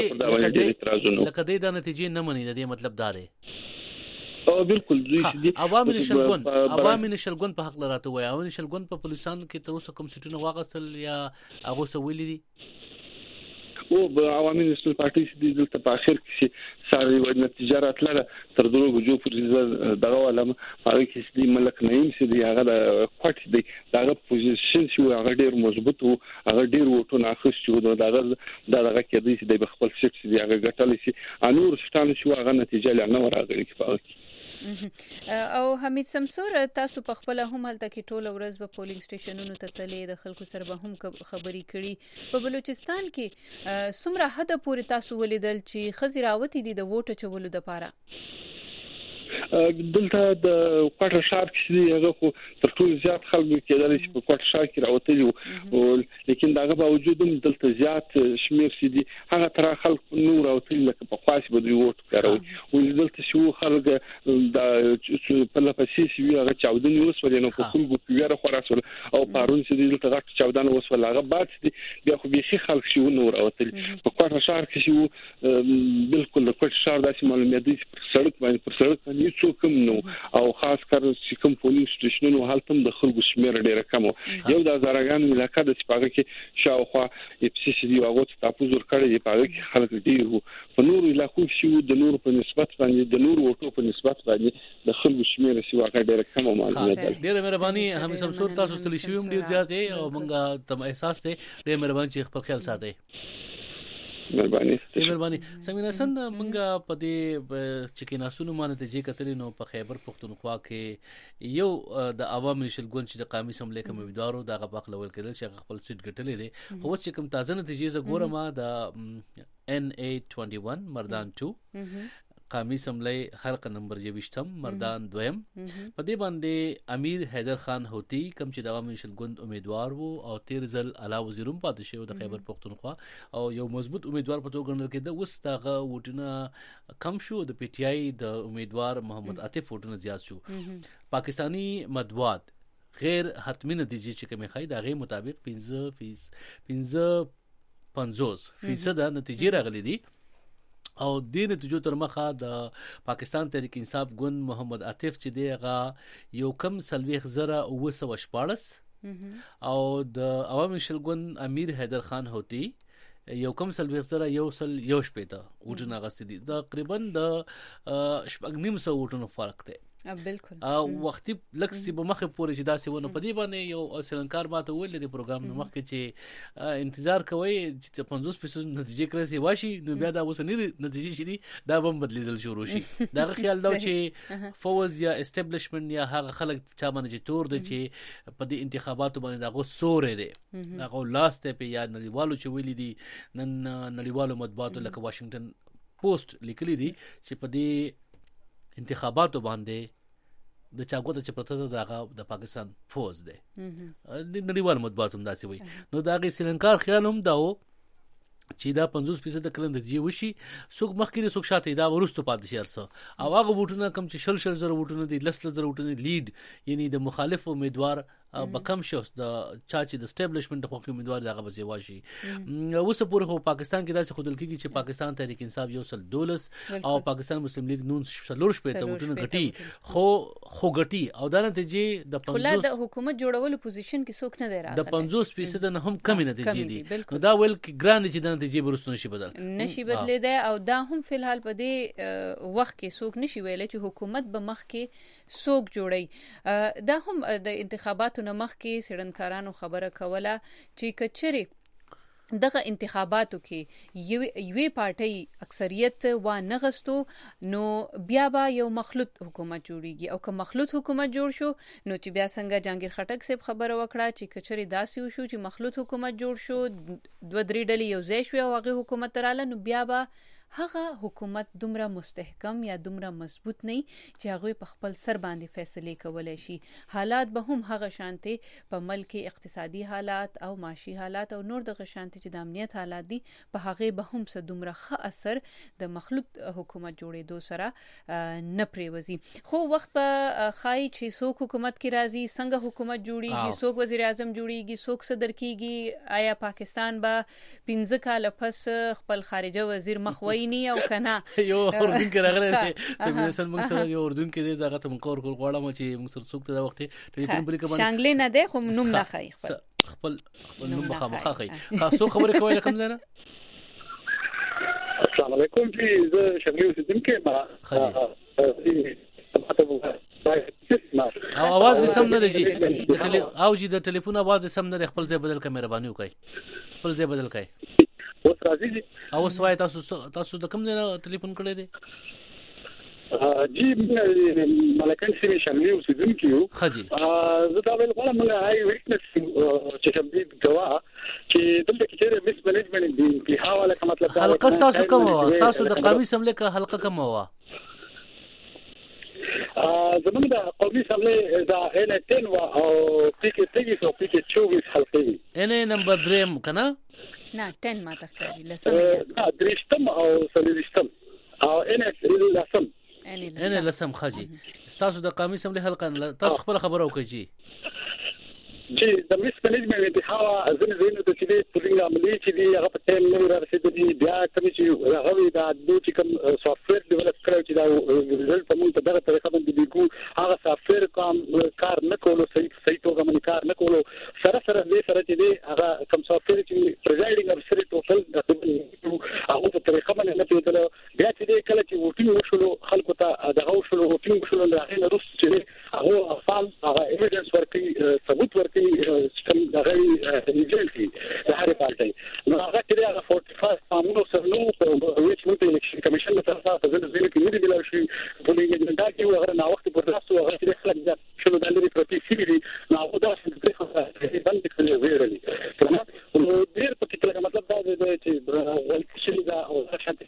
نتیجې نه مني د دې مطلب دا دی او بالکل دوی عوامي نشلګون په حق لراته وای عوامي نشلګون په پولیسانو کې تر اوسه کوم سټونه واغسل یا هغه سویل دي او عوامي نشل پارټي چې دلته په اخر کې ساري و نتیجه راتله تر دغه وجو پر دغه علم هغه کې چې ملک نعیم چې هغه د کوټ دی دغه پوزیشن چې هغه ډیر مضبوط او هغه ډیر وټونه اخیستو دغه کې دی چې د خپل سیټ چې هغه ګټل شي انور شتان شو هغه نتیجه لنه ورغلی کې او حمید سمسور تاسو په خپل هم هلته کې ټول ورځ په پولینګ سټیشنونو ته تلې د خلکو سره به هم خبري کړي په بلوچستان کې څومره حد پورې تاسو ولیدل چې خزراوتی دي د ووټ چولو لپاره دلته د کوټه شهر کې هغه خو تر ټولو زیات خلک کېدل چې په کوټه شهر کې راوتلي او لیکن داغه باوجود هم دلته زیات شمیر سي دي هغه تر خلک نور راوتلي لکه په خاص به دوی ووټ کاروي او دلته شو خلک د په لپسې شي هغه چاودنی وسول نو په خلکو پیاره خوراسول او پارون چې دلته غټ چاودنه وسول هغه بعد دي بیا خو به شي خلک شو نور راوتلي په کوټه شهر کې شو بالکل د کوټه شهر داسې معلومات دي پر سړک باندې کوم نو او خاص کر چې کوم پولیس سټیشنونو حالتم د خلکو شمیر ډیره کم یو د زراګان علاقې د سپاغه کې شاوخوا اپسی سي دی هغه تاسو زور کړی دی په کې خلک ډیر په نور علاقو شو د نور په نسبت باندې د نور وټو په نسبت باندې د خلکو شمیر سي واقع ډیره کم معلومات ډیره مهرباني هم سمسور تاسو ستلی شوم ډیر زیات او مونږه تم احساس دی ډیره مهرباني چې خپل خیال ساتئ مهرباني سمینه سن منګه په دې چکیناسونو باندې چې کتلې نو په خیبر پختونخوا کې یو د عوام نشلګون چې د قومي سملې کوم ویدارو دغه باخلول کېدل چې خپل سیټ ګټلې دي خو چې کوم تازه نتیجې زګورم د NA21 مردان 2 قومي اسمبلی حلقه نمبر 22 مردان دویم په دې باندې امیر حیدر خان هوتی کوم چې د عوامي شلګوند امیدوار وو او 13 ځل اعلی وزیروم پاتې شو د خیبر پختونخوا او یو مضبوط امیدوار په توګه ګڼل کېده. اوس دغه ووټونه کم شو، د پی ټی آی د امیدوار محمد عاطف ووټونه زیات شو. پاکستانی مطبوعات غیر حتمی نتیجې چې کومه خای دغه مطابق 50% نتیجې راغلي دي او د نتیجو تر مخه د پاکستان تحریک انصاف ګوند محمد عاطف چې دی یو کم 40,914 او د عوامي شلګوند امیر حیدر خان هوتی یو کم 40,111 ووټونه غستې دي. تقریبا د 900 ووټونو فرق دی. بالکل وختي لکسي به مخه پورې چې داسې ونه پدې باندې یو سلنکار ماته ویل د پروګرام نو مخکې چې انتظار کوي چې 50% نتیجې کړسي واشي نو بیا دا وسنی نتیجې شي دا به بدلیدل شروع شي. دا خیال دا چې فوز یا اسټابلیشمنت یا هغه خلک چې باندې تور دي چې په دې انتخاباتو باندې دا غو سورې دي هغه لاست په یاد نړیوالو چې ویلي دي نن نړیوالو مطبوعاتو لکه واشنگټن پوسټ لیکلي دي چې په دې انتخاباتو باندې د چاګوت چې پرته د پاکستان فوز دی. د نړیوال مطبوعات هم داسې وي. نو دا غي سلنکار خیال هم دا و چې دا 50% د کلند دی وشي څوک مخکې څوک شاته دا ورستو پاتې شي ارسه او هغه ووټونه کم چې شل زره ووټونه دي لس زره ووټونه لیډ یعنی د مخالف امیدوار بکم شوس د چا چې د اسټابلیشمنت خو امیدوار دغه بځي واشي. اوس پورې خو پاکستان کې داسې خودل کېږي چې پاکستان تحریک انصاف یو سل 12 او پاکستان مسلم لیگ نون سلور شپته وټونه غټي خو غټي او دا نتیجې د 50 د حکومت جوړولو پوزیشن کې څوک نه دی راغلی. د 50% نه هم کم نتیجې دي. نو دا ول کې ګران چې د نتیجې برستون شي بدل دی او دا هم فل حال په دې وخت کې څوک نشي ویل چې حکومت به مخ کې څوک جوړي. دا هم د انتخاباتو نمخ کې سړنکارانو خبره کوله چې کچري دغه انتخاباتو کې یوې پارټي اکثریت و نغستو نو بیا به یو مخلوط حکومت جوړیږي او که مخلوط حکومت جوړ شو نو چې بیا څنګه جهانگیر خټک صاحب خبره وکړه چې کچري داسې وشو چې مخلوط حکومت جوړ شو 2-3 ډلې یو ځای شو او هغه حکومت رااله نو بیا به هغه حکومت دومره مستحکم یا دومره مضبوط نه چې هغه په خپل سر باندې فیصله کولای شي. حالات به هم هغه شانتي په ملک اقتصادي حالات او معاشي حالات او نور دغه شانتي چې د امنیت حالات دي په هغه به هم څه دومره ښه اثر د مخلوط حکومت جوړېدو سره نه پریوزي. خو وخت به خای چې څوک حکومت کې راځي څنګه حکومت جوړیږي څوک وزیر اعظم جوړیږي څوک صدر کیږي آیا پاکستان به 15 کال پس خپل خارجه وزیر مخوي ني او کنه یو اردن کې راغلی چې مثلا موږ سره یو اردن کې دی ځکه ته موږ کول غواړم چې موږ سره څوک ته دا وخت ټلیفون بلی کبان شانګلې نه دی خو نوم نه خای خپل نوم مخه خای خاصو خبره کوي کوم ځای نه. السلام علیکم جی زه شګلی اوسیدونکو او आवाज دې سم نه لګي او جی د ټلیفون आवाज دې سم نه خپل ځای بدل کړئ مهرباني وکړئ خپل ځای بدل کړئ. اوس راځي دي او سوای تاسو د کوم ځای ټلیفون کړی دی؟ جی ملکان سیمه شامل اوسیدونکو یو خجی زه دا ویل غواړم موږ هاي ویټنس چې تبدیل غوا چې دلته کې چې مس منیجمنت دی په حواله کوم مطلب حلقه تاسو کوم تاسو د قومي اسمبلی کا حلقه کوم وا زمونږ د قومي اسمبلی دا ان 10 وا او پی کې 23 او پی کې 24 حلقې ان نمبر 3 کنه نه 10 ما تخکاری لسم درشتم او سلیشتم او ان لسم خجی تاسو د قومي اسمبلی حلقه تاسو خبر وکړئ جی جی د مس منیجمنت په حواله ځنه زینو د چې پولینګ عملی چې دی هغه په ټیم نو رسیدلی بیا کوم چې هغه دا د چې کوم سافټویر ډیولپ کړو چې دا رزلټ په موږ په دغه طریقه باندې دیګو هغه سافټویر کار نه کولو صحیح توګه باندې کار نه کولو سره دې سره چې دی هغه کوم سافټویر چې پریزایډینګ افسر ټوټل هغه په طریقه باندې نه پیدل بیا چې دی کله چې وټینګ وشلو خلکو ته دغه وشلو وټینګ وشلو نه هغه روس چې هغه افعال هغه ایویډنس ورکړي ثبوت ورکړي کوم دغه ایجنسی د هر پارټي نو هغه چې هغه 45 قانون سره نو ویچ موږ الیکشن کمیشن ته تاسو ته د ځینې کې نه دی بلل شي پولینګ اجنډا کې هغه نه وخت پر تاسو هغه چې خلک دا شنو د لري پروتي سیمې نو هغه دا څه باندې کړی ویرلی نو ډیر په کله مطلب دا دی چې ولکشن دا او شانت چې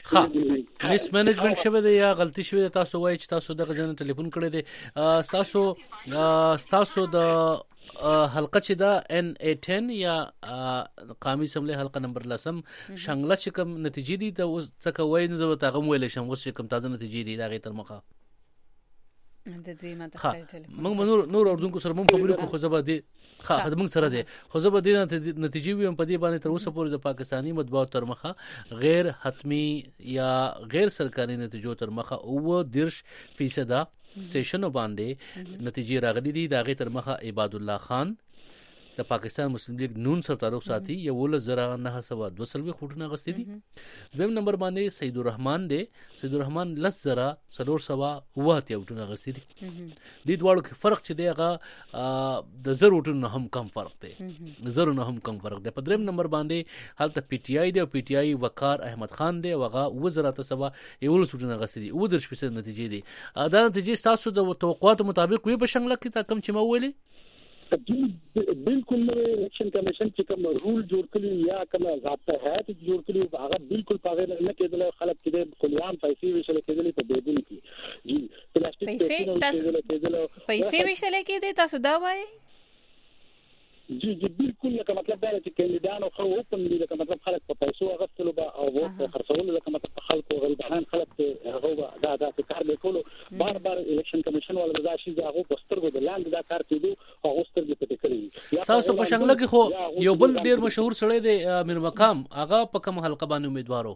ها میس منیجمنت شوه دی یا غلطي شوه تاسو وایي چې تاسو د غزن ټلیفون کړی دی تاسو د حلقه چې دا NA10 یا قومي اسمبلی حلقه نمبر 10 شنګله چې کوم نتیجې دي ته اوس څه وایي نو زه تاسو ویل شم اوس چې کوم تازه نتیجې دي دا غي تر مخه د دوی ماته خپل ټلیفون موږ نور اردوونکو سره موږ خبرې کوو خو زبر دي موږ سره دي خو زبر دي نتیجې ویم په دې باندې تر اوسه پورې د پاکستاني مطبوعات تر مخه غیر حتمی یا غیر سرکاري نتیجو تر مخه او 10% سټیشن باندې نتیجې راغلي دي دا غي تر مخه عباد الله خان د پاکستان مسلم لیگ نون سره تعلق ساتي یو 1922 خټونه غستې دي دویم نمبر باندې سید الرحمن دی سید الرحمن 10,400 یوټونه غستې دي د دوړو کې فرق چې دی هغه د زروټونو هم کم فرق دی زرو نه هم کم فرق دی په دریم نمبر باندې حالت پی ټی آی دی او پی ټی آی وقار احمد خان دی هغه 20,700 یو سټونه غستې دي او 10% نتیجې دي دا نتیجې تاسو د توقعاتو مطابق وي په شنګله کې تا کم چې ما ویلي بالکل نو الیکشن کمیشن چې کوم رول جوړ کړی یا کوم ضابطه هيئت جوړ کړی هغه بالکل پاغه نه کېدل خلک چې کلیان پیسې وشل کېدل په بدون کې جی پلاستیک پیسې وشل کېدل تاسو دا وایي جی بالکل لکه مطلب دا چې کاندیدانو خو اوپن دي لکه مطلب خلک په پیسو غوښتلو به او وخت خرڅول لکه مطلب خلکو غلبان خلک هغه دا کار وکولو بار الیکشن کمیشن ولا دا شي هغه پسترګو د لاندې دا کار کېدو او سترګې پټ کړی تاسو په شنګله کې خو یو بل ډیر مشهور سړی دی امیر مقام هغه په کوم حلقه باندې امیدوارو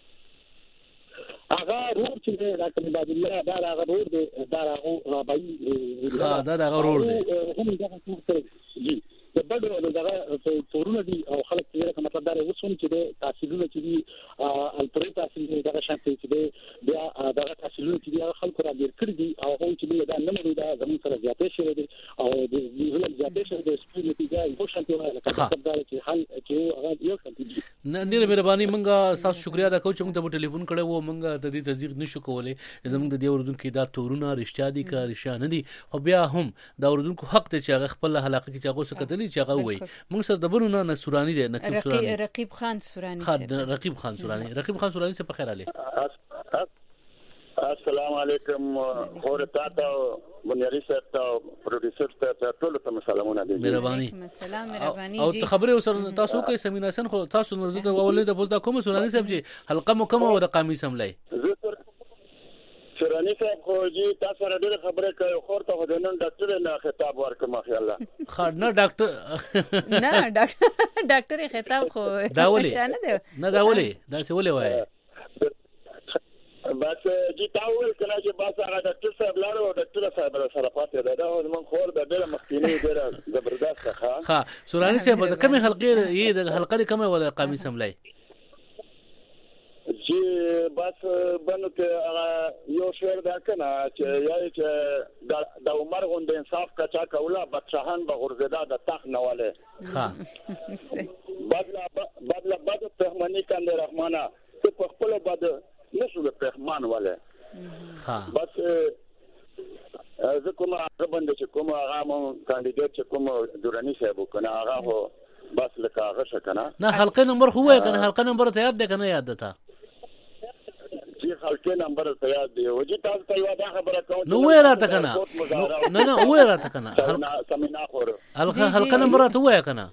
هغه روډ چې دا کوم عبد الله دا هغه روډ دی دا هغه رابعی دا هغه روډ دی هم دا څه جی د بډو دغه تورونه دي او خلک چې مطلب دا وسوم چې د تحصیلونه چې دي الپری تحصیل دغه شانتي چې دی بیا دغه تحصیلونه چې دي خلکو را ګیر کړی دي او هم چې دا نه مړي دا زموږ سره زیاتې شوی دي او د دې زیاتې شوی د سپیډ نتیجه یو شانتي وایي لکه دا چې حل چې هغه یو شانتي دي نه ډیره مهرباني مونږه تاسو شکریا ادا کوم چې موږ ته ټلیفون کړو و مونږ د دې تصدیق نشو کولای زموږ د دې اردوونکو دا تورونه رښتیا دي که رښتیا نه دي خو بیا هم دا اردوونکو حق دی چې هغه خپل حلقه کې چې هغه څه کتلی چې هغه وایي موږ سره د بنو نه سورانی دی نقیب سورانی رقیب خان سورانی رقیب خان سورانی سے په خیر علي السلام علیکم خور تاته بنیاری صاحب ته پروډوسر ته ټول ته سلامونه دي مهرباني مهرباني او خبره سره تاسو کوي سمینه سن خو تاسو نورزه ته ولې د پوزدا کوم سورانی صاحب جی حلقه مکمه و د قومي سملای سورانی صاحب خو جی تاسو سره ډېر خبره کوي خور ته د نن ډاکټر نه خطاب ورکړم مخ الله خا نه ډاکټر نه ډاکټر خطاب خو دا ولې نه دا ولې دا څه ولې وای بس جی تاول کله چې بس هغه ډاکټر صاحب لاړو ډاکټر صاحب سره پاتې دا من خور د ډېر مخکینی ډېر زبردست ښه سورانی صاحب د کومه حلقې یې د حلقې کومه ولا قومي سملای جی بس بنو کې یو شعر دا کنه چې یای چې د عمر غوند انصاف کچا کولا بادشاہان به غرزدا د تخت نواله ها بدل تهمنی کنده رحمانه ته په خپل بد نشو د پرمان والے ها بس زه کوم هغه باندې چې کوم هغه کاندیدټ چې کوم دورانی صاحب کنه هغه هو بس لکه هغه شکنه نه حلقه نمبر خو وای کنه حلقه نمبر ته یاد ده کنه یاد ده جی حلقه نمبر ته یاد دی او جی تاسو ته یو دا خبره کوم نو وای راته کنه نه وای راته کنه سمینا خور حلقه نمبر ته وای کنه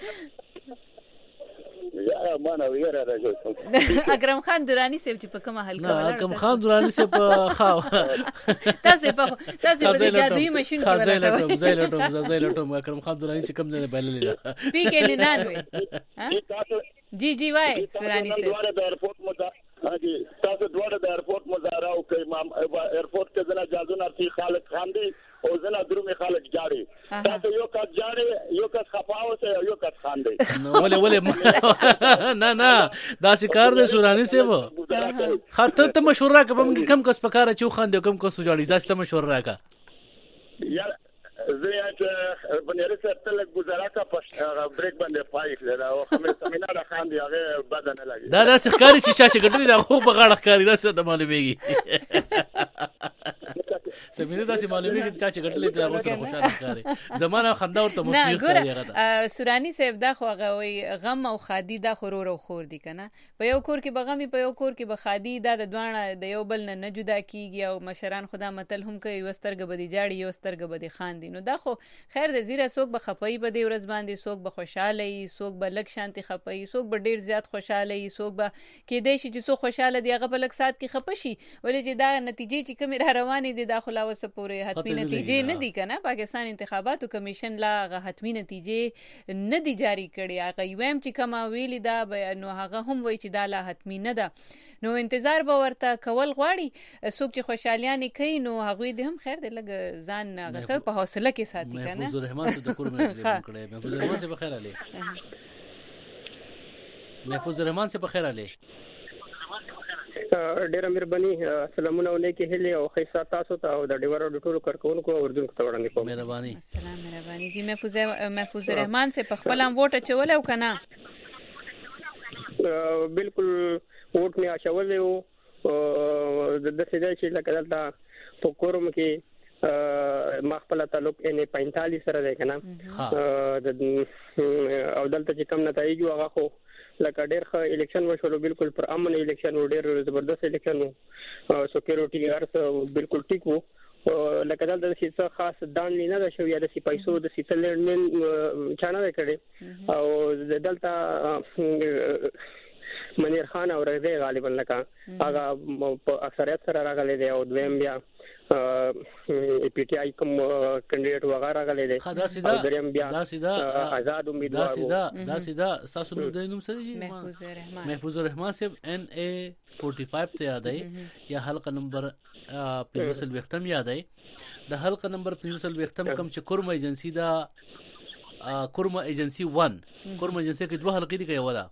یا ما نه ویره راځي اکرم خان درانی صاحب چې په کومه حلقه ولاړ اکرم خان درانی صاحب خاو تاسو په جادویي ماشين کې زایلټوم اکرم خان درانی چې کوم نه بللې پی کې نه نوي جی وای سورانی صاحب د ایرپورټ مزه تاسو دوړه د ایرپورټ مزارا او کوي ما ایرپورټ کې زنه جازون ارتي خالد خان دی او زنه درومي خالد جاړي تاسو یو کس جاړي یو کس خپاو ته یو کس خان دی ولې نه دا سکار د سورانی صاحب خاطر ته مشوره کوم کم کس پکاره چې خان دی کم کس جاړي ځاسته مشوره راکا یا زه چې بنیری صاحب ته لږ گزاره کا بریک باندې پایښ لرا او کومه سمینار خان دی هغه بدن لګي دا سکاري چې چا چې ګټلې دا خو په غاړه ښکاری دا څه د معلومیږي سمینه داسې معلومه کې چې ګټلې ته هغه سره خوشاله ښکاري زمانه خندا ورته مصنف ښکاري هغه سورانی صاحب دا خو هغه وي غم او خادي دا خورور او خور دي کنه په یو کور کې بغمي په یو کور کې بخادي دا د دوانه د یو بل نه جدا کیږي او مشران خدا متل هم کوي وسترګ بدی جاړي یو سترګ بدی خاندي نو دا خو خیر د زیره سوق به خپي به دی ورځ باندې سوق به خوشاله وي سوق به لک شانتي خپي سوق به ډیر زیات خوشاله وي سوق به کې دی چې سو خوشاله دی هغه په لک سات کې خپشي ولې چې دا نتیجې چې کوم را روانې دي دا خلاوه سپورې حتمی نتیجې نه دي کنه پاکستان انتخاباتو کمیشن لا غ حتمی نتیجې نه دي جاری کړي هغه ویم چې کما ویلی دا نو هغه هم وای چې دا لا حتمی نه ده نو انتظار به ورته کول غواړي څوک چې خوشالیانه کوي نو هغه دې هم خیر دې لګ ځان غسل په حوصله کې ساتي کنه محفوظ الرحمن ته د کور مې کړې محفوظ الرحمن سے بخیر علي محفوظ الرحمن سے بخیر علي ډیره مهرباني سلامونه علیکم هلي او خیسه تاسو ته او د ډیورو د ټولو کارکونکو اردن ته وړاندې کوم مهرباني السلام مهرباني جی محفوظ الرحمن سے په خپل ووټ چول او کنه بالکل ووټ می اچولې وو د سیده چې لکه دلته په کوروم کې ما خپل تعلق ان 45 سره ده کنه او دلته چې کم نتایج هغه خو لکه ډېر ښه الیکشن وشول بالکل پر امن الیکشن و ډېر زبردست الیکشن و سکیورټي ارس بالکل ټیک وو لکه دلته چې خاص دان نه ده شو یا د پیسو د سیتلرن چانه کړي او دلته منیر خان او رضی غالبا لکه هغه په اکثریت سره راغلي دی او دویم بیا پی ټی آی کوم کینډیډیټ وغیرہ غلي دی او دریم بیا دا سیدا آزاد امیدوار دا سیدا تاسو نو د نوم سره محفوظ الرحمن صاحب ان ا 45 ته یادای یا حلقه نمبر 15 وختم یادای د حلقه نمبر 15 وختم کم چې کورما ایجنسی دا کورما ایجنسی 1 کورما ایجنسی کې دوه حلقې دي کوي ولا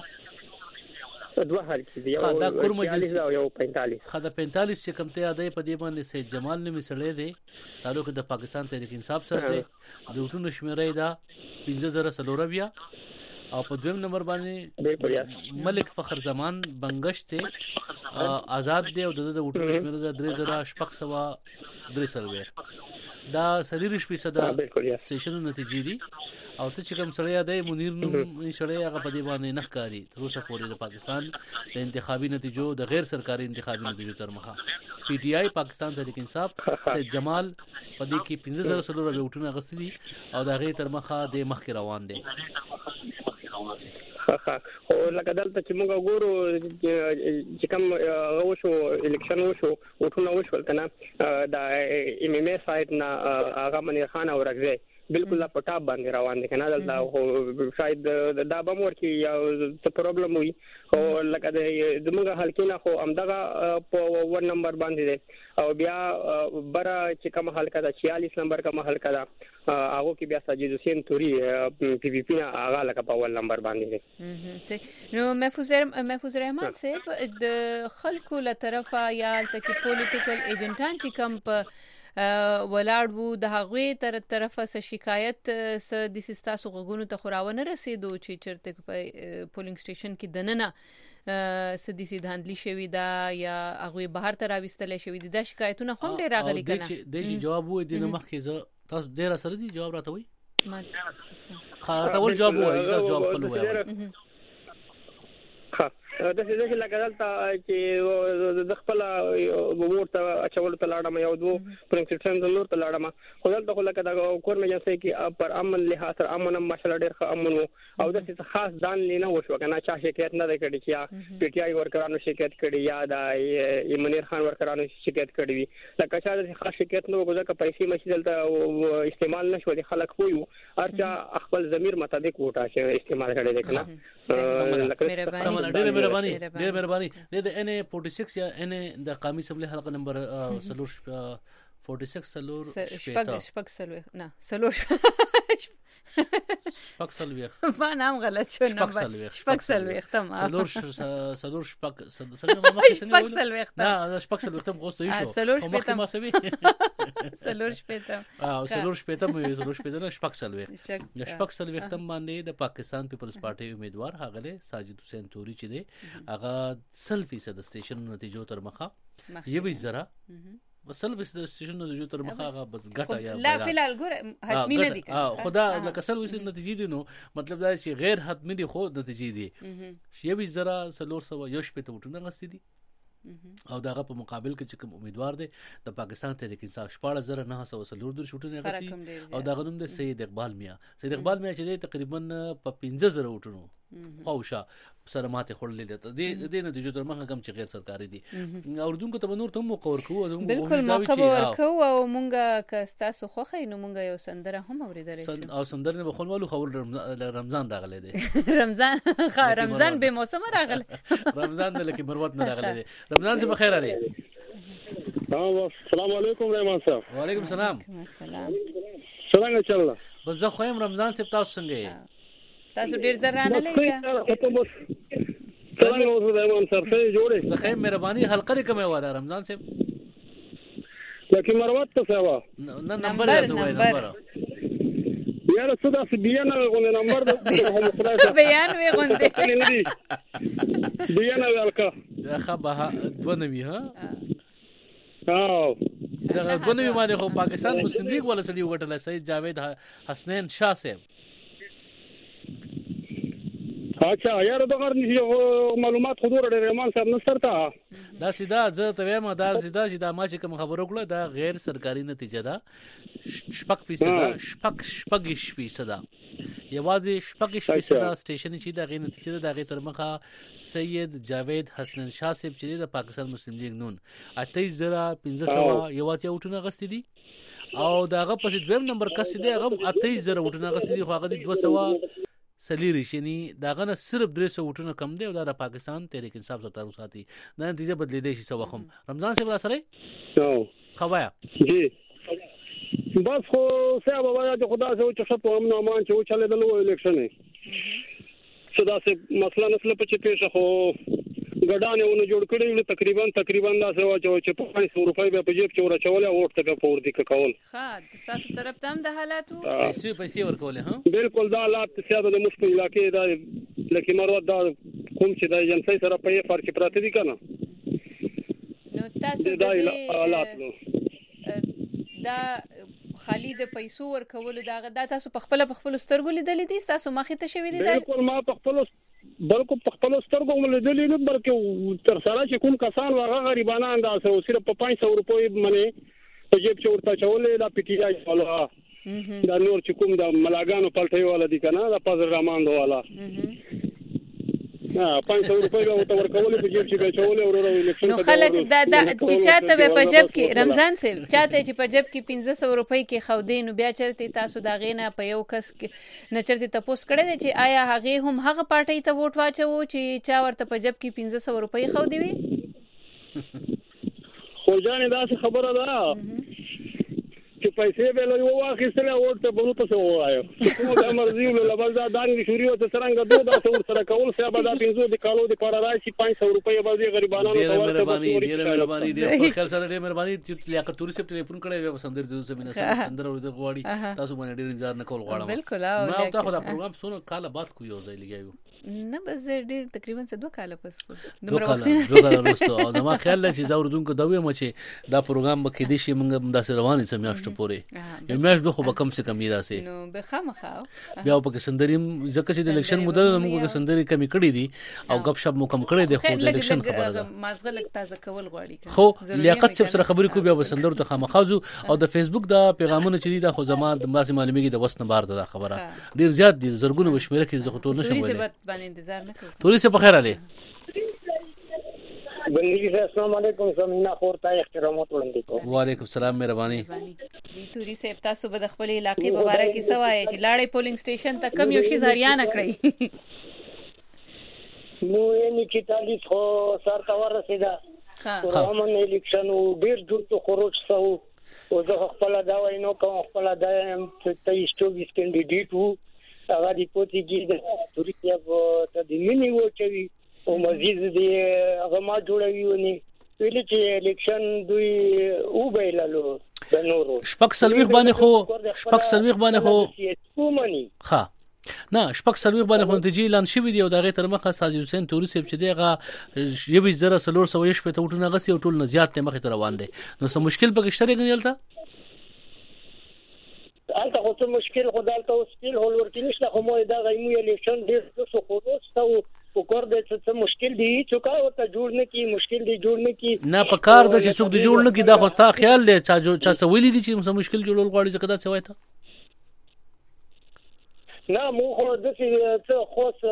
دوه حلقې دي یو دا کورما ایجنسی او یو 45 خدا 45 چې کم ته یادای په دې باندې سید جمال نه مسلې دي تعلق د پاکستان تحریک انصاف سره دی د وټونو شمیرې دا 15000 سلورویا او په دویم نمبر باندې ملک فخر زمان بنگش ته آزاد دی او د وټونو شمیرې دا 3600 دا سلیریش پیسه دا سټیشن نتیجې دي او ته چې کوم سړی دی منیر نو سړی هغه په دې باندې نه ښکاری تر اوسه پورې د پاکستان د انتخابي نتیجو د غیر سرکاري انتخابي نتیجو تر مخه پی ټی آی پاکستان تحریک انصاف سید جمال په دې کې 15000 سلور وټونه غسدي او د غیر تر مخه د مخ روان دي او لکه دلته چې موږ ګورو چې کوم وشو الیکشن وشو وټونه وشول کنه د ام ام ای سایت نه هغه منیر خان او رغزه بالکل په ټاپ باندې روان دي کنه دلته شاید دا به مور کې یا څه پرابلم وي او لکه د موږ حلقې نه خو امدغه په 1 نمبر باندې دي او بیا برا چې کوم حلقه ده 46 نمبر کوم حلقه ده هغه کې بیا ساجد حسین توري پی پی پی نه هغه لکه په 1 نمبر باندې دي نو محفوظ الرحمن صاحب د خلکو له طرفه یا تکي پولیټیکل ایجنټان چې کم په ولاړ وو د هغوی تر طرفه څه شکایت څه د سیستاسو غوګونو ته خوراونه رسیدو چې چرته په پولینګ سټیشن کې دننه سدي سیداندلی شوی دا یا هغه بهر ته راوستل شوی دا شکایتونه هم ډیر راغلي کنه د جواب وې د مخکې زه تاسو ډیر سره دي جواب راته وي خاطر ول جواب وای چې جواب خپل وای د څه لکه دلته چې د خپل ورته اچول ته لاړم یو دوه پرنسپشن د نور ته لاړم خو دلته خو لکه د کور مې چې کې پر امن له سره امن ماشاءالله ډېر ښه امن او د څه خاص ځان نه وشو کنه چا شکایت نه کړي چې پی ټی آی ورکرانو شکایت کړي یا د منیر خان ورکرانو شکایت کړي وي لکه چا د خاص شکایت نه وګورځه که پیسې مشي دلته استعمال نشو دي خلک وایو ارچا خپل ضمیر مطابق وټا استعمال کړي دي کنه ډېر مهرباني د ان 46 یا ان د قومي اسمبلی حلقه نمبر 46 سلور شپږ سلور نه سلور شپږ سلويخ ما نام غلط شو شپږ سلويخ تم سلور شپږ سلويخ نه شپږ سلويخ تم غوسه شو سلور شپږ ما سوي سلور شپږ سلور شپږ نه شپږ سلويخ تم باندې د پاکستان پیپلز پارټي امیدوار هغه ساجد حسین توري چې دی هغه 100% د سټیشن نتیجو تر مخه یوي زرا وصل بس د سټیشن د جو تر مخه بس ګټه یا لا فلال ګور حتمی نه دي خدا لکه سل وسې نتیجې دي نو مطلب دا چې غیر حتمی دي خو نتیجې دي شی به زرا سلور سو یوش په توټونه غستې دي او داغه په مقابل کې چې کوم امیدوار دی د پاکستان تحریک انصاف 14900 شوټونه غستې او داغه نوم د سید اقبال میا چې تقریبا په 15000 وټونو خوشا سره ماته خړلې ده د نتیجو تر مخه کم چې غیر سرکاري دي اردن کو ته نور ته موقع ورکو او بالکل موقع ورکو او مونږه که تاسو خوخه نو مونږه یو سندره هم اوریدل او سندره نه بخولولو خول رمضان راغله دي رمضان به موسم راغله رمضان نه لکه مروت نه راغله دي رمضان سے بخیر علي السلام علیکم رحمان صاحب وعلیکم السلام څنګه چل بس زه خو هم رمضان سے تاسو څنګه تاسو ډیر زرانه لګا څنګه اوسه رحمان صاحب څه جوړه زه خیر مهرباني حلقه کومه واره رمضان سے لکه مروت ته سوا نه نمبر یې دوه نمبر یاره څه داسې بیان غوښنه نمبر د خدای بیان وی غوندې بیان ولکه دا خبره 92 ها او دا 92 باندې خو پاکستان مسلم لیگ ولا سړي وټل سید جاوید حسنین شاه صاحب اچھا یاره دا غره معلومات حضور رحمان صاحب نسترتا دا سیدا زه ته وایم دا سیدا چې دا ما چې کوم خبرو کړه دا غیر سرکاري نتیجه ده 6% یوازې 6% سټیشن چې دا غیر نتیجه ده دا غیر تر مخه سید جاوید حسنین شاه صاحب چې د پاکستان مسلم لیگ نون 28500 یواتیا وټونه غستې دي او داغه پسې دویم نمبر کس دی هغه 28000 وټونه غستې دي خو هغه 200 سلیری شنی داغه نه صرف 300 وټونه کم دی او دا د پاکستان تحریک انصاف سره تعلق ساتي دا نتیجه بدلې دی شي سوخم رمضان صاحب را سره خوایا جی بس خو صاحب وایا چې خدا سره چې شپ هم نه مان چې چلے دلو الیکشن صدا سے مسله نسله په پیښه خو ګډانه ونه جوړ کړی تقریبا دا سوا چې 500 روپۍ په جیب کې ورچول او ورته په پور دي کول ها تاسو طرف تم د حالاتو پیسې ورکول ها بالکل دا حالات سیاده د مشکل علاقې دا لکه مروت دا کوم چې د جنسي سره په فرق پراته دي کنه نو تاسو د دا خالي د پیسو ورکول دا تاسو په خپل سترګو لیدل دي تاسو مخې ته شوی دي بالکل ما په خپل بلکې په خپل سترګو ملګری نه بلکې تر سره چې کوم کسان واغه غریبانه اندازه او صرف په 500 روپۍ باندې په جیب کې ورته چولې دا پټیای والا دا نور چې کوم د ملاګانو پلټي والا دي کنه دا پزر راماندو والا 500 روپۍ او ته ورکول په جیب کې چولې ورو الیکشن نو خلک دا چې چاته په جیب کې رمضان صاحب چاته چې په جیب کې 1500 روپۍ کې خو دین بیا چرته تاسو دا غینه په یو کس کې نه چرته تاسو کړی چې آیا هغه هم هغه پارټي ته ووټ واچو چې چا ورته په جیب کې 1500 روپۍ خو دی وي خو ځان دا خبره ده چې پیسې به له واخیستل او ورته بنو ته وایو کومه د مرزي له لبل دا دانګ شوري او څنګه دوه دا سره کول څه به دا 500 د کالو د پر راځي 500 روپۍ به غریبانو ته ورته مهرباني دي په خل سره ډېر مهرباني چې لیاقت توري سپ ټلیفون کړی و سندر د زمينه سندر ورته غواړي تاسو باندې ډېر انتظار نه کول غواړم بالکل ما ته خو دا پروګرام سونه کاله بعد کو یو ځای لګیو نه بس ډېر تقریبا 2 کال پس کو دوه کال وروسته او ما خیال لري چې زاوردون کو دوی مچ دا پروګرام به کې دي شي موږ داسې رواني سمیاشت پورې یو میاش به خو به کم سے کم راسي نو به خامخا بیا په سندریم ځکه چې د الیکشن مدل موږ سندري کمی کړی دي او غب شپ مو کم کړی دی خو د الیکشن خبره ده مازغه لک تازه کول غواړي خو لیاقت سره خبرې کو بیا به سندر ته خامخازو او د فیسبوک د پیغامونو چې دي د خو زما د ماسي معلومیږي د وسنه بار ده خبره ډیر زیات دي زرګونه وشمیره کې زه خو ټول نشم ویلای باندې انتظار نه کوم توري سے بخیر علي بندگی سے السلام علیکم سمینا خورتا احترامات وړاندې کوم وعلیکم السلام مهرباني دي توري سے تاسو به د خپل علاقې په اړه کې سوای چې لاړې پولینګ سټیشن ته کم یو شي زریانه کړی نو یې چې تالیف خو سر کا ورسېدا رومن الیکشن ډیر دور ته خروج سو او زه خپل دا وینم کوم خپل دا ته ایستوګیس کینډیډیټ وو هغه دی پوتې کې توري ته د مینی وچوي او مزید دی هغه ما جوړوي ونی ویل چې الیکشن دوی او بیلالو د نورو شپږ سلويخ باندې خو کومني ها نه شپږ سلوي باندې نتیجې اعلان شوې دي او دغه تر مخه ساجد حسین توري صاحب چې دغه یوې زره سلور سو یش په توټونه غسي او ټول نه زیات ته مخه تر روان دي نو څه مشکل پکې شته غنیلته البته خو څه مشکل خدالته اوس سپیل هول ورته نشته خو مو دا غیمو الیکشن ډیر څه خروج تا او کور دې څه مشکل دي چې کا او ته جوړ نه کی مشکل دي جوړ نه کی نه په کار د چې څوک دې جوړ نه کی دا خو تا خیال لې چا سویلې دي چې مشکل جوړول غواړي ځکه دا څه وایته نه مو خو د څه خاص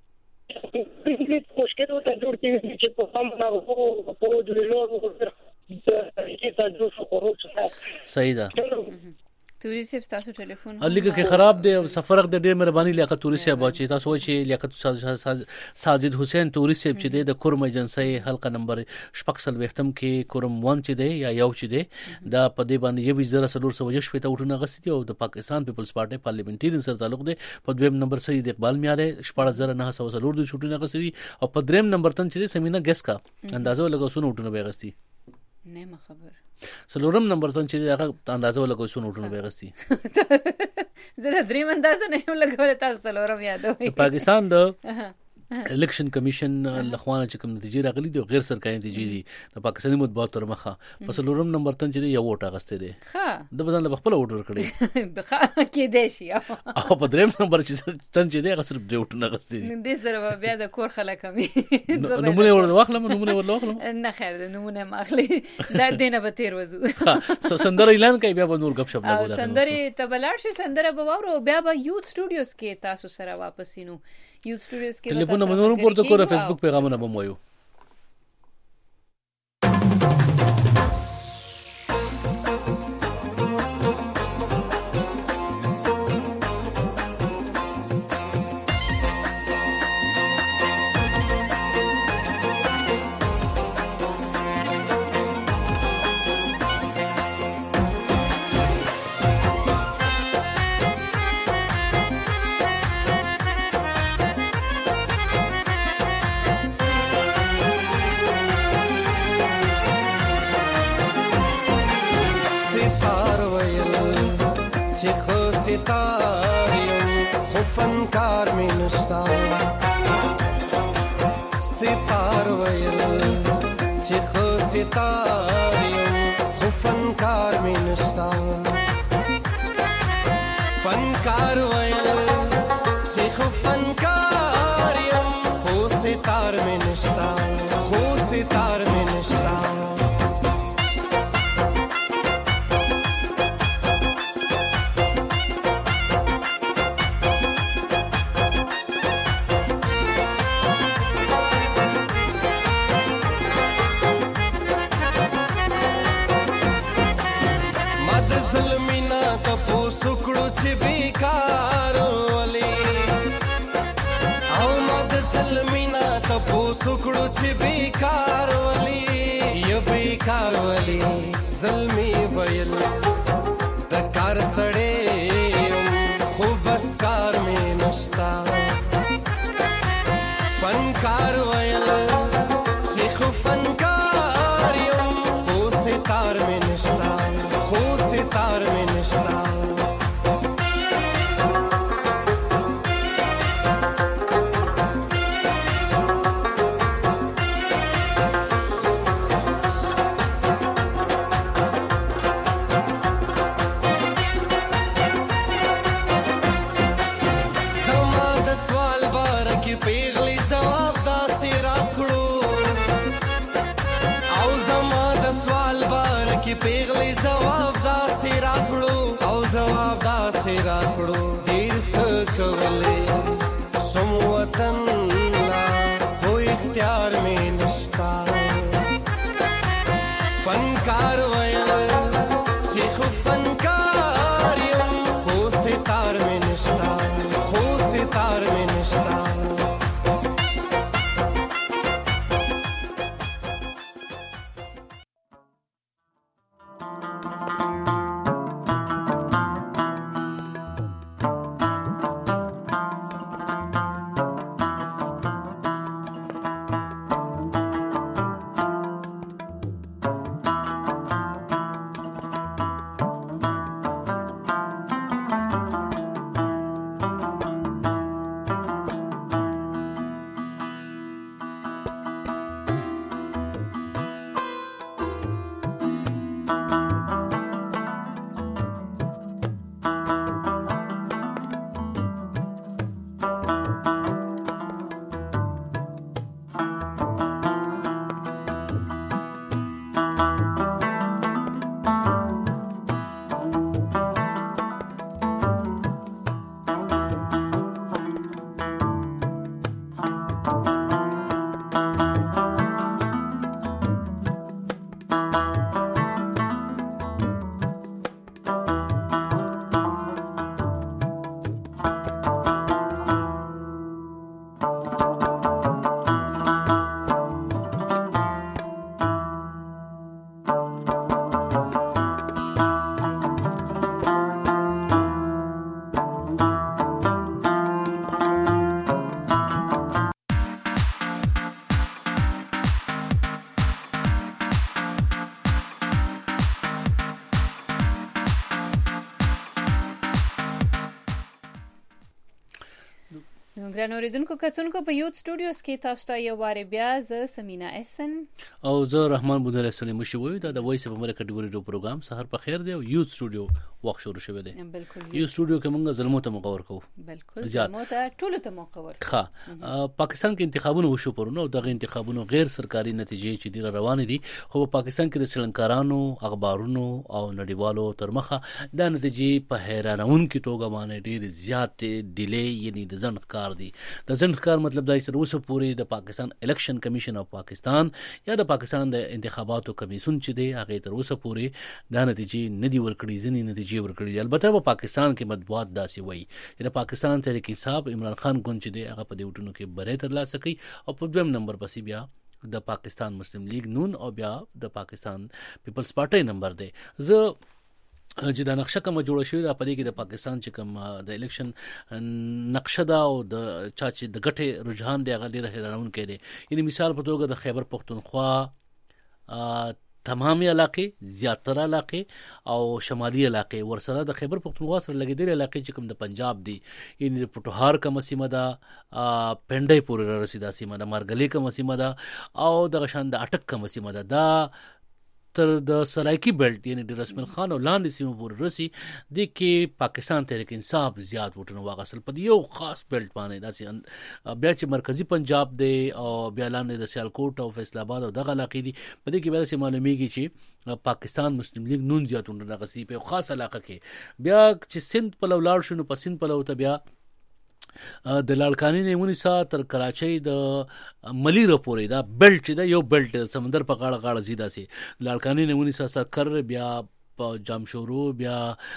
مشکل ته جوړ کیږي چې په هم نه په جوړولو کې تاسو خروج صحیح ده توري صاحب تاسو ټلیفون الیګه کې خراب دی سفرغ د ډېر مهرباني لیاقت توري صاحب چې تاسو چې لیاقت ساجد حسین توري صاحب چې د کورم ایجنسی حلقه نمبر 6 وختم کې کورم 1 چې دی یا یو چې دی دا په دې باندې یو زره سلور سو وجش په توټونه غستی او د پاکستان پیپلز پارټي پارلیمنټری سره تعلق دی په دویم نمبر سید اقبال میاره 14900 سلور د چټونه غستی او په دریم نمبر تن چې سمینا ګس کا اندازو لګو سونه وټونه به غستی نه خبر سلورم نمبر ته چې هغه اندازه ولګو شو نوټونه به غستی زه دریم اندازه نشم لګول تاسو سلورم یادوي پاکستان د الیکشن کمیشن لخوانه چې کوم نتیجې راغلي دي غیر سرکاري نتیجې دي د پاکستاني مطبوعات تر مخه په سلورم نمبر ته چې یو ووټ غسته دي ښه د بزن له خپل ووټ ورکړي بخا کې دی شي او په دریم نمبر چې تن چې دی هغه صرف دی ووټ نه غسته دي د سره بیا د کور خلک هم نمونه ور واخلم نه خیر د نمونه ماخلي دا دینه به تیر وځو سندره اعلان کوي بیا به نور غب شپ لګو سندره تبلار شي سندره به وورو بیا به یوت سټوډیوز کې تاسو سره واپس اینو یوت سټوډیوز کې ټلیفون نمبر پورته کوو فیسبوک پیغامونه به مو یو درنو ریدونکو کتونکو په یوت سټوډیوز کې تاسو ته یو واره بیا ز سمینا احسن او زه رحمان بودل سلیم مشوي دا وایس په امریکا ډیوري پروګرام سحر په خیر دی او یوت سټوډیو وخت شروع شوه دی بالکل یو سټوډیو کې موږ زلمو ته مقور کوو بالکل زلمو ته ټول ته مقور ښه پاکستان کې انتخابونه وشو پرونه او دغه انتخابونو غیر سرکاري نتیجې چې ډیره روانې دي خو په پاکستان کې د سړنکارانو اخبارونو او نړیوالو تر مخه دا نتیجې په حیرانونکې توګه باندې ډېر زیات ډیلی یعنی د ځنډ ښکار دي د ځنډ ښکار مطلب دا چې اوس پورې د پاکستان الیکشن کمیشن اف پاکستان یا د پاکستان د انتخاباتو کمیسیون چې دی هغه تر اوسه پورې دا نتیجې نه دي ورکړي ځینې نتیجې ورکړي البته په پاکستان کې مطبوعات داسې وایي چې د پاکستان تحریک انصاف عمران خان ګوند چې دی هغه په دې وټونو کې بری ترلاسه کوي او په دویم نمبر پسې بیا د پاکستان مسلم لیگ نون او بیا د پاکستان پیپلز پارټي نمبر دی زه چې دا نقشه کومه جوړه شوې ده په دې کې د پاکستان چې کوم د الیکشن نقشه ده او د چا چې د ګټې رجحان دی هغه ډېر حیرانونکی دی یعنی مثال په توګه د خیبر پختونخوا تمامي علاقې زیاتره علاقې او شمالي علاقې ورسره د خیبر پختونخوا سره لګېدلې علاقې چې کوم د پنجاب دي یعنی د پټوهار کومه سیمه ده پنډۍ پورې رسیدا سیمه ده مارګلې کومه سیمه ده او د شان د اټک کومه سیمه ده دا تر د سرایکی بیلټ یعنی د رسمل خان او لاندې سیمه پورې رسی د کې پاکستان تحریک انصاف زیات وټونه واغسل په یو خاص بیلټ باندې داسې بیا چې مرکزی پنجاب دی او بیا لاندې د سیالکوټ او فیصل آباد او دغه علاقې دي په دې کې بیا سم معلومیږي چې پاکستان مسلم لیگ نون زیات وټونه غسی په خاص علاقه کې بیا چې سند په لولاړ شنو په سند په لو ته بیا د لالکانی نیمونی سا تر کراچۍ د ملی رپورې دا بیلټ چې دا یو بیلټ سمندر په غاړه غاړه زیدا سي لالکانی نیمونی سا سرکر بیا جامشورو بیا